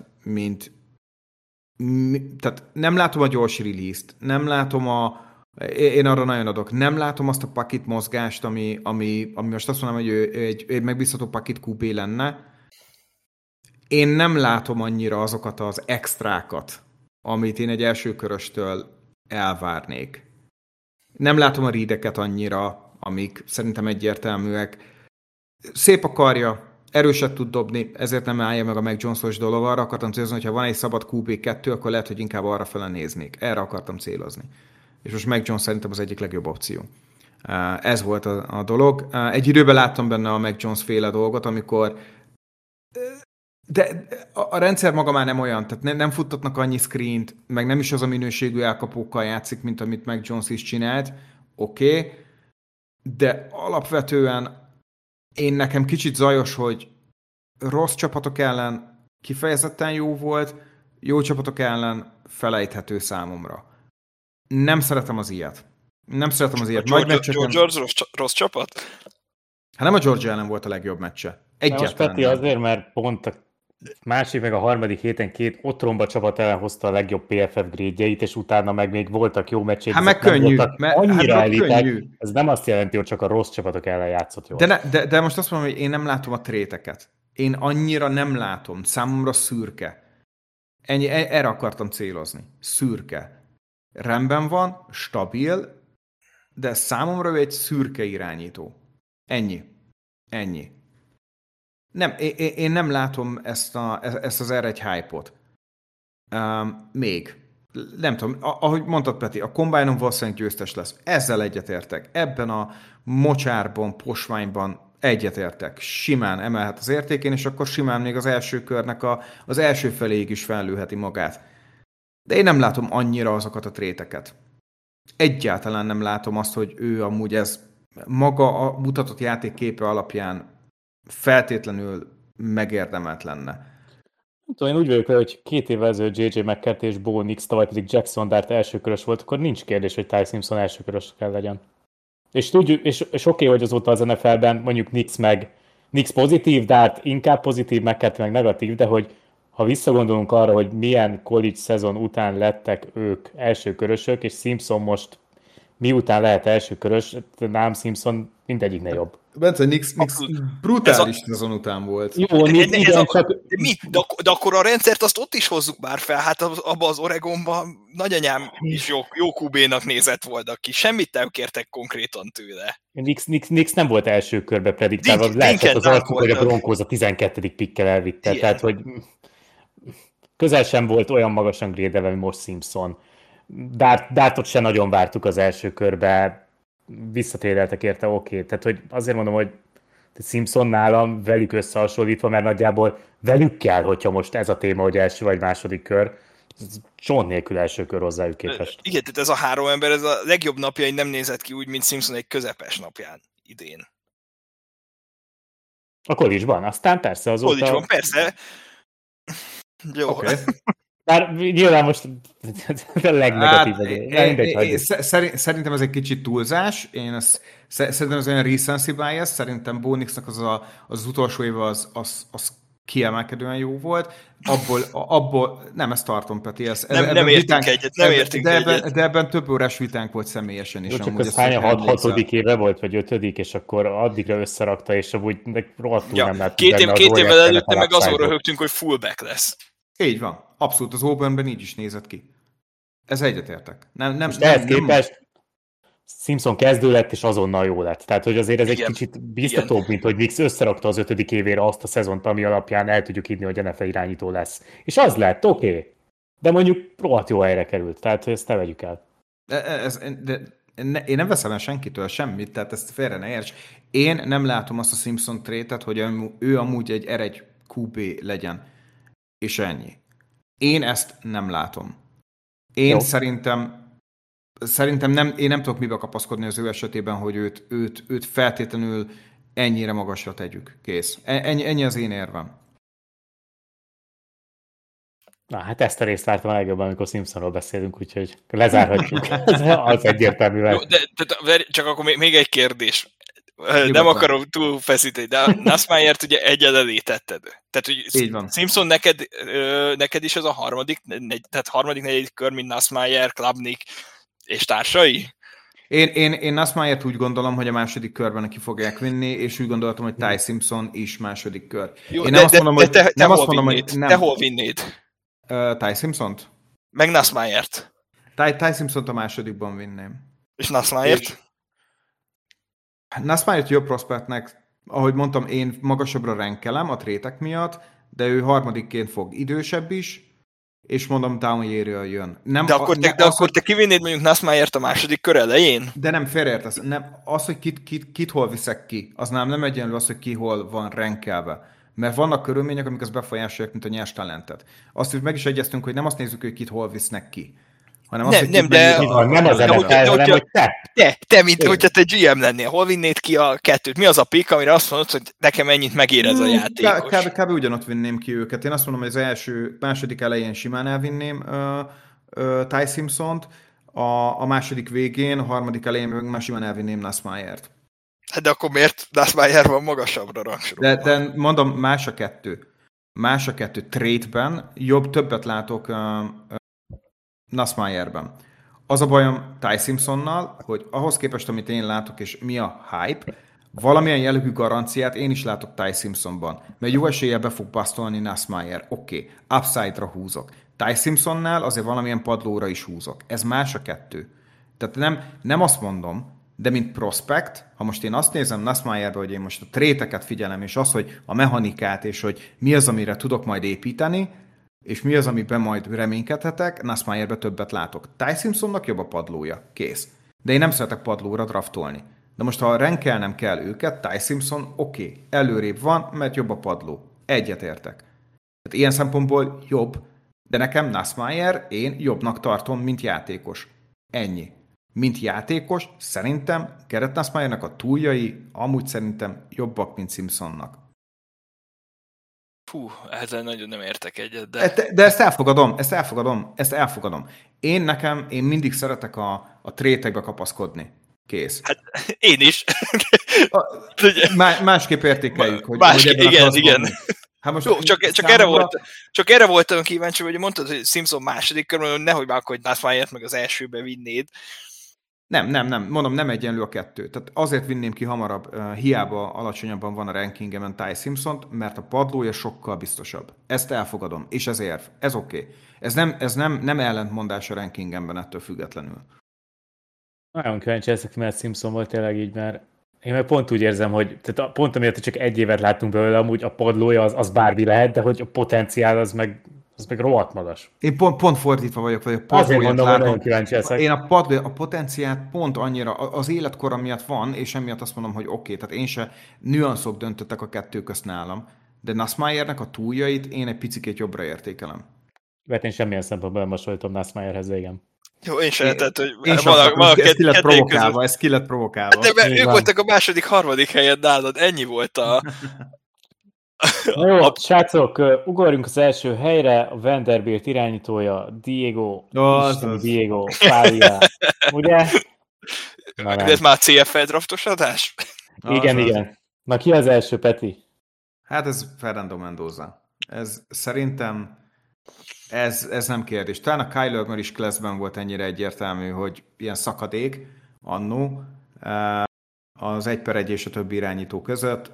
tehát nem látom a gyors release-t, nem látom én arra nagyon adok, nem látom azt a pakit mozgást, ami most azt mondom, hogy ő egy megbízható pakit QB lenne. Én nem látom annyira azokat az extrákat, amit én egy elsőköröstől elvárnék. Nem látom a readeket annyira, amik szerintem egyértelműek. Szép a karja, erőset tud dobni, ezért nem állja meg a Mac Jones-os dolog. Arra akartam célozni, hogyha van egy szabad QB2, akkor lehet, hogy inkább arra fele néznék. Erre akartam célozni. És most Mac Jones szerintem az egyik legjobb opció. Ez volt a dolog. Egy időben láttam benne a Mac Jones féle dolgot, amikor de a rendszer maga már nem olyan, tehát nem futtatnak annyi screent, meg nem is az a minőségű elkapókkal játszik, mint amit Mac Jones is csinált. Oké. De alapvetően nekem kicsit zajos, hogy rossz csapatok ellen kifejezetten jó volt, jó csapatok ellen felejthető számomra. Nem szeretem az ilyet. George rossz csapat? Hát nem a Georgia ellen volt a legjobb meccse. Egyáltalán. Most Peti azért, mert pont a másik meg a harmadik héten két otromba csapat ellen hozta a legjobb PFF grédjeit, és utána meg még voltak jó meccsek. Hát meg könnyű. Annyira elitek, ez nem azt jelenti, hogy csak a rossz csapatok ellen játszott jól. De most azt mondom, hogy én nem látom a tréteket. Én annyira nem látom. Számomra szürke. Erre akartam célozni. Szürke. Rendben van, stabil, de számomra ő egy szürke irányító. Ennyi. Nem, én nem látom ezt az R1 hype-ot. Még. Nem tudom, ahogy mondtad, Peti, a Combine-on valószínűleg győztes lesz. Ezzel egyetértek. Ebben a mocsárban, posványban egyetértek. Simán emelhet az értékén, és akkor simán még az első körnek az első feléig is fellőheti magát. De én nem látom annyira azokat a tréteket. Egyáltalán nem látom azt, hogy ő amúgy ez maga a mutatott játékképe alapján feltétlenül megérdemelt lenne. Nem tudom, én úgy vagyok, hogy 2 évvel ezelőtt JJ McCarthy és Bo Nix, tavaly pedig Jackson Dart elsőkörös volt, akkor nincs kérdés, hogy Ty Simpson elsőkörös kell legyen. És tudjuk, és oké, hogy azóta az NFL-ben mondjuk Nix pozitív, Dart inkább pozitív, McCarthy meg negatív, de hogy ha visszagondolunk arra, hogy milyen college szezon után lettek ők elsőkörösök, és Simpson most miután lehet elsőkörös, nem Simpson mindegyiknél jobb. Bence, Nix brutális szezon után volt. Jó, de akkor a rendszert azt ott is hozzuk már fel, hát abban az Oregonban nagyanyám is jó QB-nak nézett volna ki. Semmit nem kértek konkrétan tőle. Nix nem volt első körbe prediktálva, lehetett az arcuk, hogy a Broncos a 12. pikkel elvitte. Igen. Tehát, hogy közel sem volt olyan magasan grédelve, mint most Simpson. Dartot se nagyon vártuk az első körbe, visszatéreltek érte, oké. Tehát, hogy azért mondom, hogy Simpson nálam velük összehasonlítva, mert nagyjából velük kell, hogyha most ez a téma, hogy első vagy második kör, John nélkül első kör hozzájuk képest. Igen, tehát ez a 3 ember, ez a legjobb napjain nem nézett ki úgy, mint Simpson egy közepes napján idén. A college-ban, aztán persze azóta... College-ban, persze. Jó. Okay. Bár nyilván most a legnegatívabb. Szerintem ez egy kicsit túlzás. Szerintem ez olyan recency bias. Szerintem Bo Nixnak az utolsó éve az kiemelkedően jó volt. Abból nem, ezt tartom, Peti. Nem értünk egyet. De ebben több órás vitánk volt személyesen is. Jó, csak az hány a 6. éve volt, vagy 5. és akkor addigra összerakta, és amúgy rohadtul nem látunk. Két évvel előtte meg azon röhögtünk, hogy fullback lesz. Így van. Abszolút az Auburnben így is nézett ki. Ez egyetértek. Ehhez képest Simpson kezdő lett, és azonnal jó lett. Tehát, hogy azért ez Igen. egy kicsit biztatóbb, mint hogy Nix összerakta az 5. évére azt a szezont, ami alapján el tudjuk hinni, hogy NFL irányító lesz. És az lett, oké. De mondjuk rohadt jó helyre került, tehát hogy ezt ne vegyük el. Én nem veszem el senkitől semmit, tehát ezt félre ne érts. Én nem látom azt a Simpson trétet, hogy ő amúgy egy R1 QB legyen. És ennyi. Én ezt nem látom. Én szerintem én nem tudok mibe kapaszkodni az ő esetében, hogy őt feltétlenül ennyire magasra tegyük. Kész. Ennyi az én érvem. Na, hát ezt a részt vártam a legjobban, amikor Simpsonról beszélünk, úgyhogy lezárhatjuk. Az egyértelműen. Jó, de csak akkor még egy kérdés. Nem akarom túl feszíteni, de Nussmeiert ugye egyed elé tetted. Tehát, hogy Simpson neked is ez a harmadik, negyedik kör, mint Nussmeier, Klubnik és társai? Én Nussmeiert úgy gondolom, hogy a második körben neki fogják vinni, és úgy gondoltam, hogy Ty Simpson is második kör. Jó, én nem azt mondom, hogy te hol vinnéd? Ty Simpsont? Meg Nussmeiert. Ty Simpsont a másodikban vinném. És Nussmeiert? Nussmeiert jobb prospektnek, ahogy mondtam, én magasabbra renkelem a trétek miatt, de ő harmadikként fog, idősebb is, és mondom, downjéről jön. De akkor te kivinnéd mondjuk Nussmeiert a második kör elején? De nem, félreértesz. Az, hogy kit hol viszek ki, az nem egyenlő az, hogy ki hol van renkelve. Mert vannak körülmények, amik azt befolyásolják, mint a nyers talentet. Azt, hogy meg is egyeztünk, hogy nem azt nézzük, hogy kit hol visznek ki. Hanem azt, nem az NFL, hanem hogy te, mint hogyha te GM lennél, hol vinnéd ki a kettőt? Mi az a pick, amire azt mondod, hogy nekem ennyit megér ez a játékos? Kb. Ugyanott vinném ki őket. Én azt mondom, hogy az második elején simán elvinném Ty Simpsont, a második végén, a harmadik elején meg már simán elvinném Nussmeiert. Hát de akkor miért Nussmeier van magasabbra rangsorolva? De mondom, más a kettő. Más a kettő. Trade-ben többet látok Nussmeierben. Az a bajom Ty Simpsonnal, hogy ahhoz képest, amit én látok, és mi a hype, valamilyen jellegű garanciát én is látok Ty Simpsonban. Mert jó eséllyel be fog basztolni Nussmeier. Oké, upside-ra húzok. Ty Simpsonnál azért valamilyen padlóra is húzok. Ez más a kettő. Tehát nem azt mondom, de mint prospect, ha most én azt nézem Nussmeierbe, hogy én most a tréteket figyelem, és az, hogy a mechanikát, és hogy mi az, amire tudok majd építeni, és mi az, amiben majd reménykedhetek, Nussmeierbe többet látok. Ty Simpsonnak jobb a padlója. Kész. De én nem szeretek padlóra draftolni. De most, ha renkelnem kell őket, Ty Simpson oké, előrébb van, mert jobb a padló. Egyetértek. Tehát ilyen szempontból jobb, de nekem Nussmeier én jobbnak tartom, mint játékos. Ennyi. Mint játékos, szerintem Garrett Nussmeiernek a túljai amúgy szerintem jobbak, mint Simpsonnak. Fú, ezzel nagyon nem értek egyet, de ezt elfogadom. Én mindig szeretek a trétekbe kapaszkodni. Kész. Hát én is. Másképp értékeljük, hogy igen. Hát most jó, csak erre voltam kíváncsi, hogy mondtad, hogy Simpson második körben, nehogy már akkor, hogy Nussmeiert meg az elsőbe vinnéd. Nem. Mondom, nem egyenlő a kettő. Tehát azért vinném ki hamarabb, hiába alacsonyabban van a rankingemen Ty Simpsont, mert a padlója sokkal biztosabb. Ezt elfogadom, és ez érv. Ez oké. Ez nem ellentmondás a rankingemben ettől függetlenül. Nagyon kíváncsi ezek, mert Simpson volt tényleg így, mert én meg pont úgy érzem, hogy tehát pont amiatt, hogy csak egy évet láttunk belőle, amúgy a padlója az bármi lehet, de hogy a potenciál az meg rohadt magas. Én pont fordítva vagyok. Azért mondom, hogy nagyon kíváncsi ezek. Én a potenciált pont annyira, az életkora miatt van, és emiatt azt mondom, hogy oké, tehát én se nüanszok döntöttek a kettő közt nálam, de Nussmeiernek a túljait én egy picikét jobbra értékelem. Mert én semmilyen szempontból nem hasonlítom Nussmeierhez, igen. Jó, én sem, tehát, hogy ez ki lett provokálva. De mert ők voltak a második, harmadik helyen nálad, ennyi volt a... Jó, srácok, ugorjunk az első helyre, a Vanderbilt irányítója, Diego Pálya, ugye? De ez már CFL draftos adás? Igen. Na ki az első, Peti? Hát ez Fernando Mendoza. Ez szerintem ez nem kérdés. Talán a Kyler Murray is classben volt ennyire egyértelmű, hogy ilyen szakadék annó az 1/1 és a többi irányító között.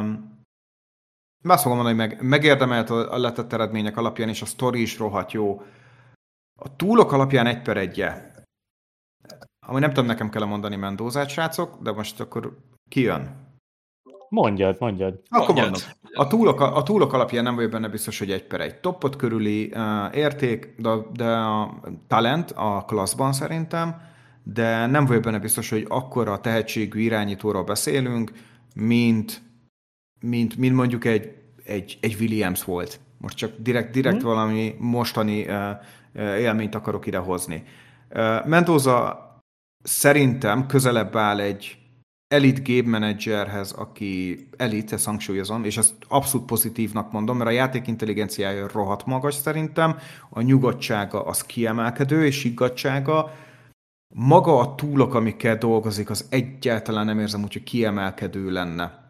Azt fogom mondani, hogy megérdemelt a letett eredmények alapján, és a sztori is rohadt jó. A túlok alapján 1/1. amúgy nem tudom, nekem kell mondani Mendozát, srácok, de most akkor ki jön? Mondjad. Akkor mondom. A túlok alapján nem vagyok benne biztos, hogy 1/1 toppot körüli érték, de a talent a klasszban szerintem, de nem vagyok benne biztos, hogy akkora tehetségű irányítóról beszélünk, mint mondjuk egy Williams volt. Most csak direkt valami mostani élményt akarok idehozni. Mendoza szerintem közelebb áll egy elit game managerhez, aki elit, ezt hangsúlyozom, és ezt abszolút pozitívnak mondom, mert a játékintelligenciája rohadt magas szerintem, a nyugodtsága az kiemelkedő, és higgadtsága. Maga a túlok, amikkel dolgozik, az egyáltalán nem érzem úgy, hogy kiemelkedő lenne.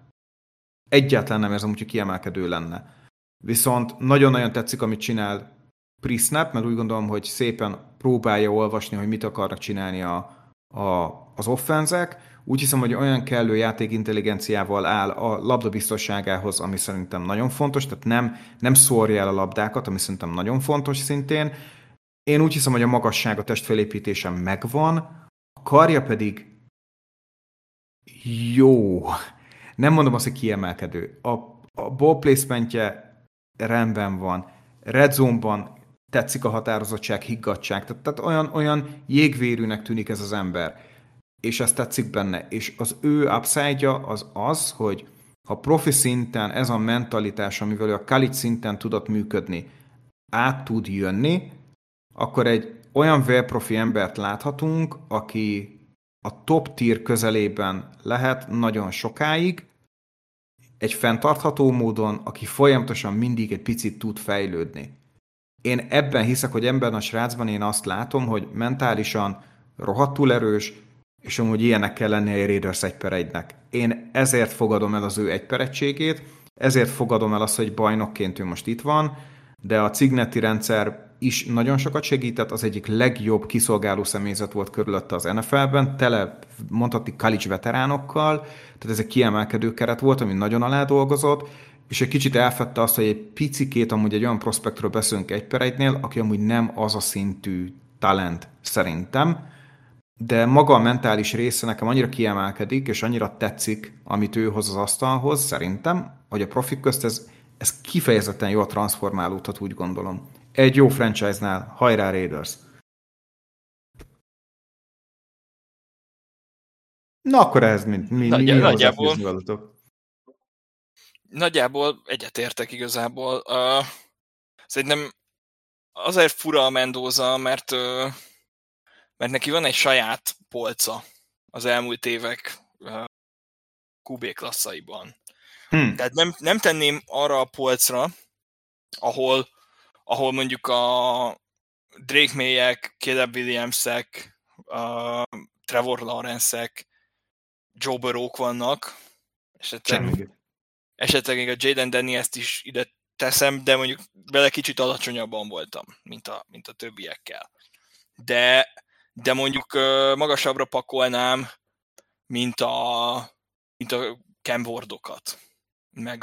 Viszont nagyon-nagyon tetszik, amit csinál pre-snap, mert úgy gondolom, hogy szépen próbálja olvasni, hogy mit akarnak csinálni az offenzek. Úgy hiszem, hogy olyan kellő játékintelligenciával áll a labda biztonságához, ami szerintem nagyon fontos, tehát nem szórja el a labdákat, ami szerintem nagyon fontos szintén. Én úgy hiszem, hogy a magasság, a testfelépítése megvan, a karja pedig jó. Nem mondom azt, hogy kiemelkedő. A ball placement-je rendben van. Red zone-ban tetszik a határozottság, higgadtság. Tehát olyan jégvérűnek tűnik ez az ember. És ezt tetszik benne. És az ő upside-ja az, hogy ha profi szinten ez a mentalitás, amivel ő a college szinten tudott működni, át tud jönni, akkor egy olyan vérprofi embert láthatunk, aki a top tier közelében lehet nagyon sokáig, egy fenntartható módon, aki folyamatosan mindig egy picit tud fejlődni. Én ebben hiszek, hogy ebben a srácban én azt látom, hogy mentálisan rohadtul erős, és amúgy ilyenek kell lennie egy Raiders 1/1-nek. Én ezért fogadom el az ő 1/1-ségét, ezért fogadom el azt, hogy bajnokként ő most itt van, de a Cignetti rendszer is nagyon sokat segített, az egyik legjobb kiszolgáló személyzet volt körülötte az NFL-ben, tele mondhatni college veteránokkal, tehát ez egy kiemelkedő keret volt, ami nagyon alá dolgozott, és egy kicsit elfette azt, hogy egy picikét amúgy egy olyan prospektről beszélünk 1/1-nél, aki amúgy nem az a szintű talent szerintem, de maga a mentális része nekem annyira kiemelkedik, és annyira tetszik, amit ő hoz az asztalhoz, szerintem, hogy a profik közt ez kifejezetten jól transformálódhat, úgy gondolom. Egy jó franchise-nál, hajrá Raiders! Na akkor ehhez Nagyjából egyetértek igazából. Szerintem azért fura a Mendoza, mert neki van egy saját polca az elmúlt évek QB klasszaiban. Tehát nem tenném arra a polcra, ahol mondjuk a Drake May-ek, Caleb Williams-ek, Trevor Lawrence-ek, Joe Burrow-k vannak, esetleg még a Jaden Daniels-t is ide teszem, de mondjuk vele kicsit alacsonyabban voltam, mint a többiekkel. De mondjuk magasabbra pakolnám, mint a Cam Wardokat, meg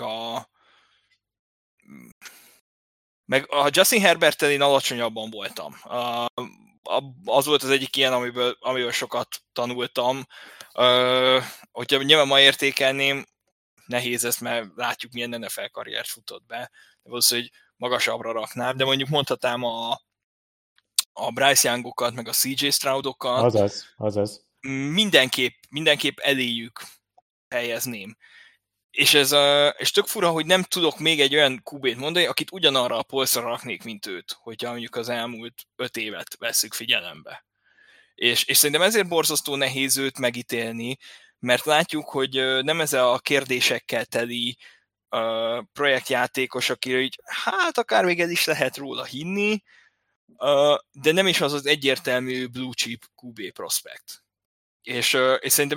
a Justin Herberttel én alacsonyabban voltam. Az volt az egyik ilyen, amiből sokat tanultam. Hogyha nyilván ma értékelném, nehéz ezt, mert látjuk, milyen NFL karriert futott be. De valószínűleg, hogy magasabbra raknám, de mondjuk mondhatnám a Bryce Youngokat, meg a CJ Stroudokat. Azaz. Mindenképp eléjük helyezném. És tök fura, hogy nem tudok még egy olyan QB-t mondani, akit ugyanarra a polcra raknék, mint őt, hogyha mondjuk az elmúlt 5 évet vesszük figyelembe. És szerintem ezért borzasztó nehéz őt megítélni, mert látjuk, hogy nem ez a kérdésekkel teli projektjátékos, akire így, hát akár még ez is lehet róla hinni, de nem is az egyértelmű blue chip QB prospect. És szerintem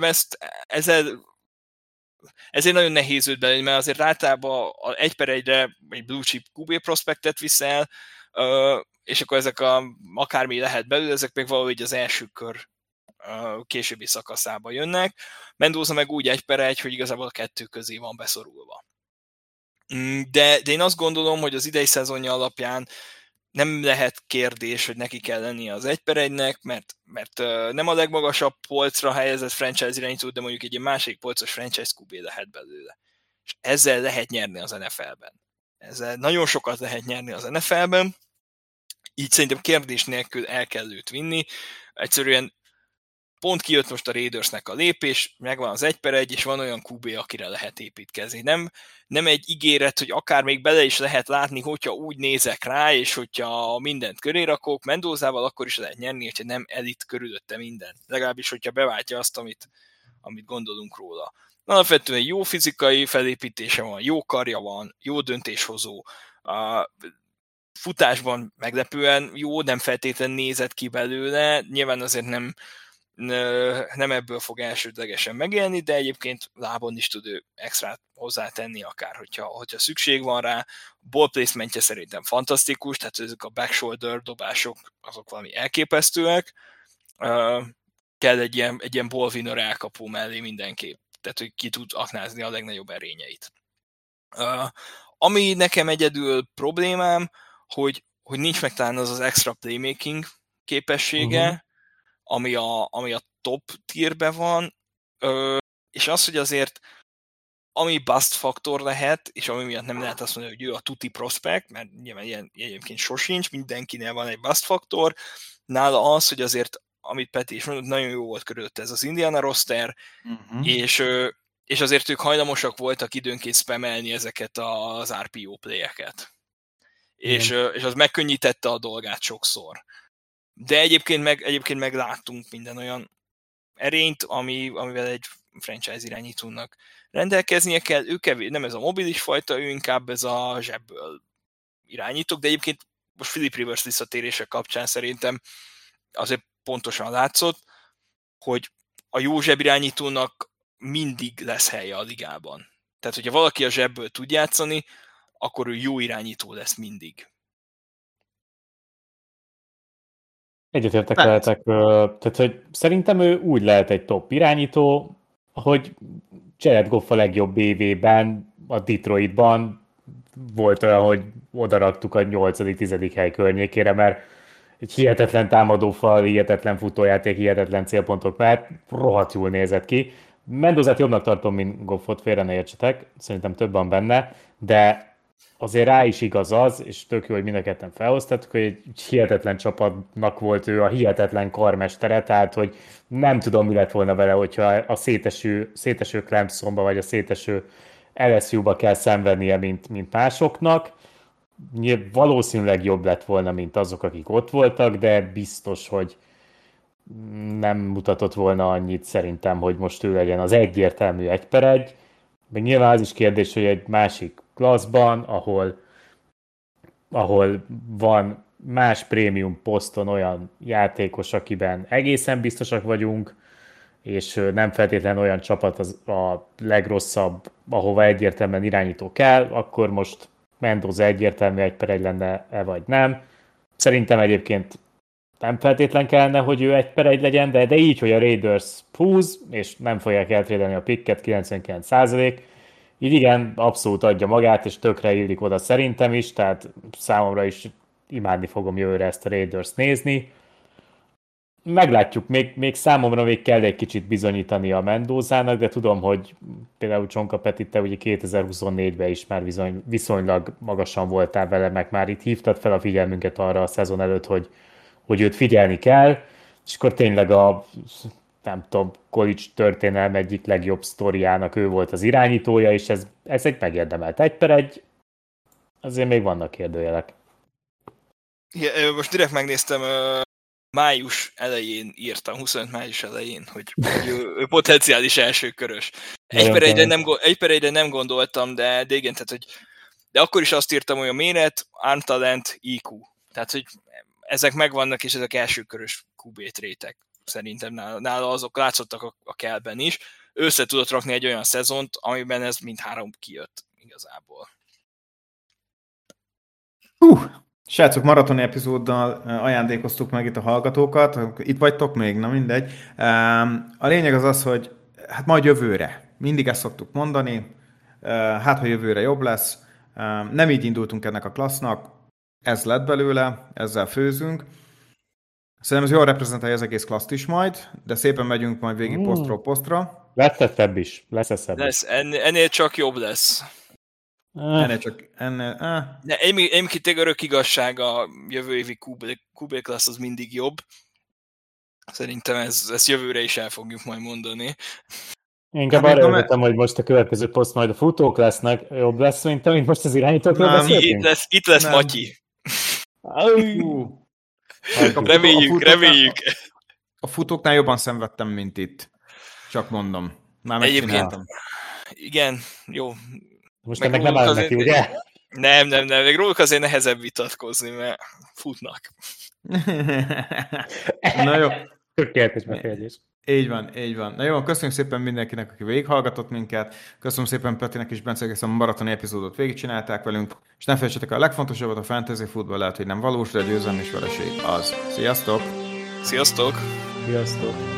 ezért nagyon nehéz őt belőle, mert azért általában 1/1-re egy blue chip QB prospectet viszel, és akkor ezek akármi lehet belőle, ezek még valahogy az első kör későbbi szakaszába jönnek. Mendoza meg úgy 1/1, hogy igazából a 2 közé van beszorulva. De én azt gondolom, hogy az idei szezonja alapján nem lehet kérdés, hogy neki kell lennie az 1/1-nek, mert nem a legmagasabb polcra helyezett franchise irányító, de mondjuk egy másik polcos franchise QB lehet belőle. És ezzel lehet nyerni az NFL-ben. Ezzel nagyon sokat lehet nyerni az NFL-ben, így szerintem kérdés nélkül el kell őt vinni. Egyszerűen pont kijött most a Raidersnek a lépés, megvan az 1/1, és van olyan QB, akire lehet építkezni. Nem egy ígéret, hogy akár még bele is lehet látni, hogyha úgy nézek rá, és hogyha mindent köré rakok Mendozával, akkor is lehet nyerni, hogyha nem elit körülötte minden. Legalábbis, hogyha beváltja azt, amit gondolunk róla. Alapvetően jó fizikai felépítése van, jó karja van, jó döntéshozó, a futásban meglepően jó, nem feltétlenül nézett ki belőle, nyilván azért nem ebből fog elsődlegesen megélni, de egyébként lábon is tud ő extrát hozzátenni akár, hogyha szükség van rá. Ball placementje szerintem fantasztikus, tehát ezek a back shoulder dobások azok valami elképesztőek. Kell egy ilyen ball winner elkapó mellé mindenképp, tehát hogy ki tud aknázni a legnagyobb erényeit. Ami nekem egyedül problémám, hogy nincs meg talán az extra playmaking képessége, ami a top tierben van, és az, hogy azért ami bust faktor lehet, és ami miatt nem lehet azt mondani, hogy ő a tuti prospect, mert nyilván ilyen egyébként sosincs, mindenkinél van egy bust faktor, nála az, hogy azért, amit Peti is mondott, nagyon jó volt körülött ez az Indiana roster, és azért ők hajlamosak voltak időnként spamelni ezeket az RPO playeket. És az megkönnyítette a dolgát sokszor. De egyébként meg láttunk minden olyan erényt, amivel egy franchise irányítónak rendelkeznie kell. Nem ez a mobilis fajta, ő inkább ez a zsebből irányítók, de egyébként most Philip Rivers visszatérése kapcsán szerintem azért pontosan látszott, hogy a jó zsebirányítónak mindig lesz helye a ligában. Tehát, hogyha valaki a zsebből tud játszani, akkor ő jó irányító lesz mindig. Egyetértek veletek, tehát hogy szerintem ő úgy lehet egy top irányító, hogy Jared Goff a legjobb évében, a Detroitban volt olyan, hogy odaraktuk a 8.-10. hely környékére, mert egy hihetetlen támadófal, hihetetlen futójáték, hihetetlen célpontok, mert rohadt jól nézett ki. Mendozát jobbnak tartom, mint Goffot, félre ne értsetek, szerintem több van benne, de azért rá is igaz az, és tök jó, hogy mind a ketten felhoztattuk, hogy egy hihetetlen csapatnak volt ő a hihetetlen karmestere, tehát hogy nem tudom, mi lett volna vele, hogyha a széteső Clemsonba, vagy a széteső LSU-ba kell szenvednie, mint másoknak. Valószínűleg jobb lett volna, mint azok, akik ott voltak, de biztos, hogy nem mutatott volna annyit szerintem, hogy most ő legyen az egyértelmű 1/1. Meg nyilván az is kérdés, hogy egy másik klasszban, ahol van más prémium poszton olyan játékos, akiben egészen biztosak vagyunk, és nem feltétlenül olyan csapat az a legrosszabb, ahova egyértelműen irányító kell, akkor most Mendoza egyértelmű 1/1 lenne-e vagy nem. Szerintem egyébként nem feltétlen kellene, hogy ő 1/1 legyen, de így, hogy a Raiders húz, és nem fogják eltrédelni a picket 99%, így igen, abszolút adja magát, és tökre illik oda szerintem is, tehát számomra is imádni fogom jövőre ezt a Raiders nézni. Meglátjuk, még számomra még kell egy kicsit bizonyítani a Mendozának, de tudom, hogy például Csonka Peti, te ugye 2024-ben is már viszonylag magasan voltál vele, meg már itt hívtad fel a figyelmünket arra a szezon előtt, hogy őt figyelni kell, és akkor tényleg nem tudom, college történelem egyik legjobb sztoriának ő volt az irányítója, és ez egy megérdemelt 1/1, azért még vannak kérdőjelek. Ja, most direkt megnéztem, május elején írtam, 25 május elején, hogy ő potenciális elsőkörös. 1/1-re nem gondoltam, de igen, tehát, de akkor is azt írtam, hogy a méret, arm talent, IQ. Tehát, hogy ezek megvannak, és ezek elsőkörös QB trétek. Szerintem nála azok látszottak a Kellben is. Össze tudott rakni egy olyan szezont, amiben ez mindhárom kijött igazából. Srácok, maratoni epizóddal ajándékoztuk meg itt a hallgatókat. Itt vagytok még? Na mindegy. A lényeg az, hogy hát majd jövőre. Mindig ezt szoktuk mondani. Hát, ha jövőre jobb lesz. Nem így indultunk ennek a klassznak. ez lett belőle, ezzel főzünk. Szerintem ez jól reprezentálja az egész klaszt is majd, de szépen megyünk majd végig posztról posztra. Lesz szebb is. Lesz. Ennél csak jobb lesz. Egyébként örök igazság, a jövő évi QB Class az mindig jobb. Szerintem ezt jövőre is el fogjuk majd mondani. Inkább arra jöttem, hogy most a következő poszt majd a futók lesznek, jobb lesz, mint most az irányítókról beszéltünk? Itt lesz nem. Matyi. Reméljük. A futóknál jobban szenvedtem, mint itt. Csak mondom. Már megcsináltam. Igen, jó. Most ennek nem áll neki, ugye? Nem. Még róluk azért nehezebb vitatkozni, mert futnak. Na jó. Tökéletes befejezés. Így van. Na jó, köszönjük szépen mindenkinek, aki végighallgatott minket. Köszönöm szépen Petinek és Bencének, ezt a maratoni epizódot végigcsinálták velünk. És ne felejtsetek, a legfontosabbat, a fantasy futball lehet, hogy nem valós, de győzelem és vereség az. Sziasztok! Sziasztok! Sziasztok!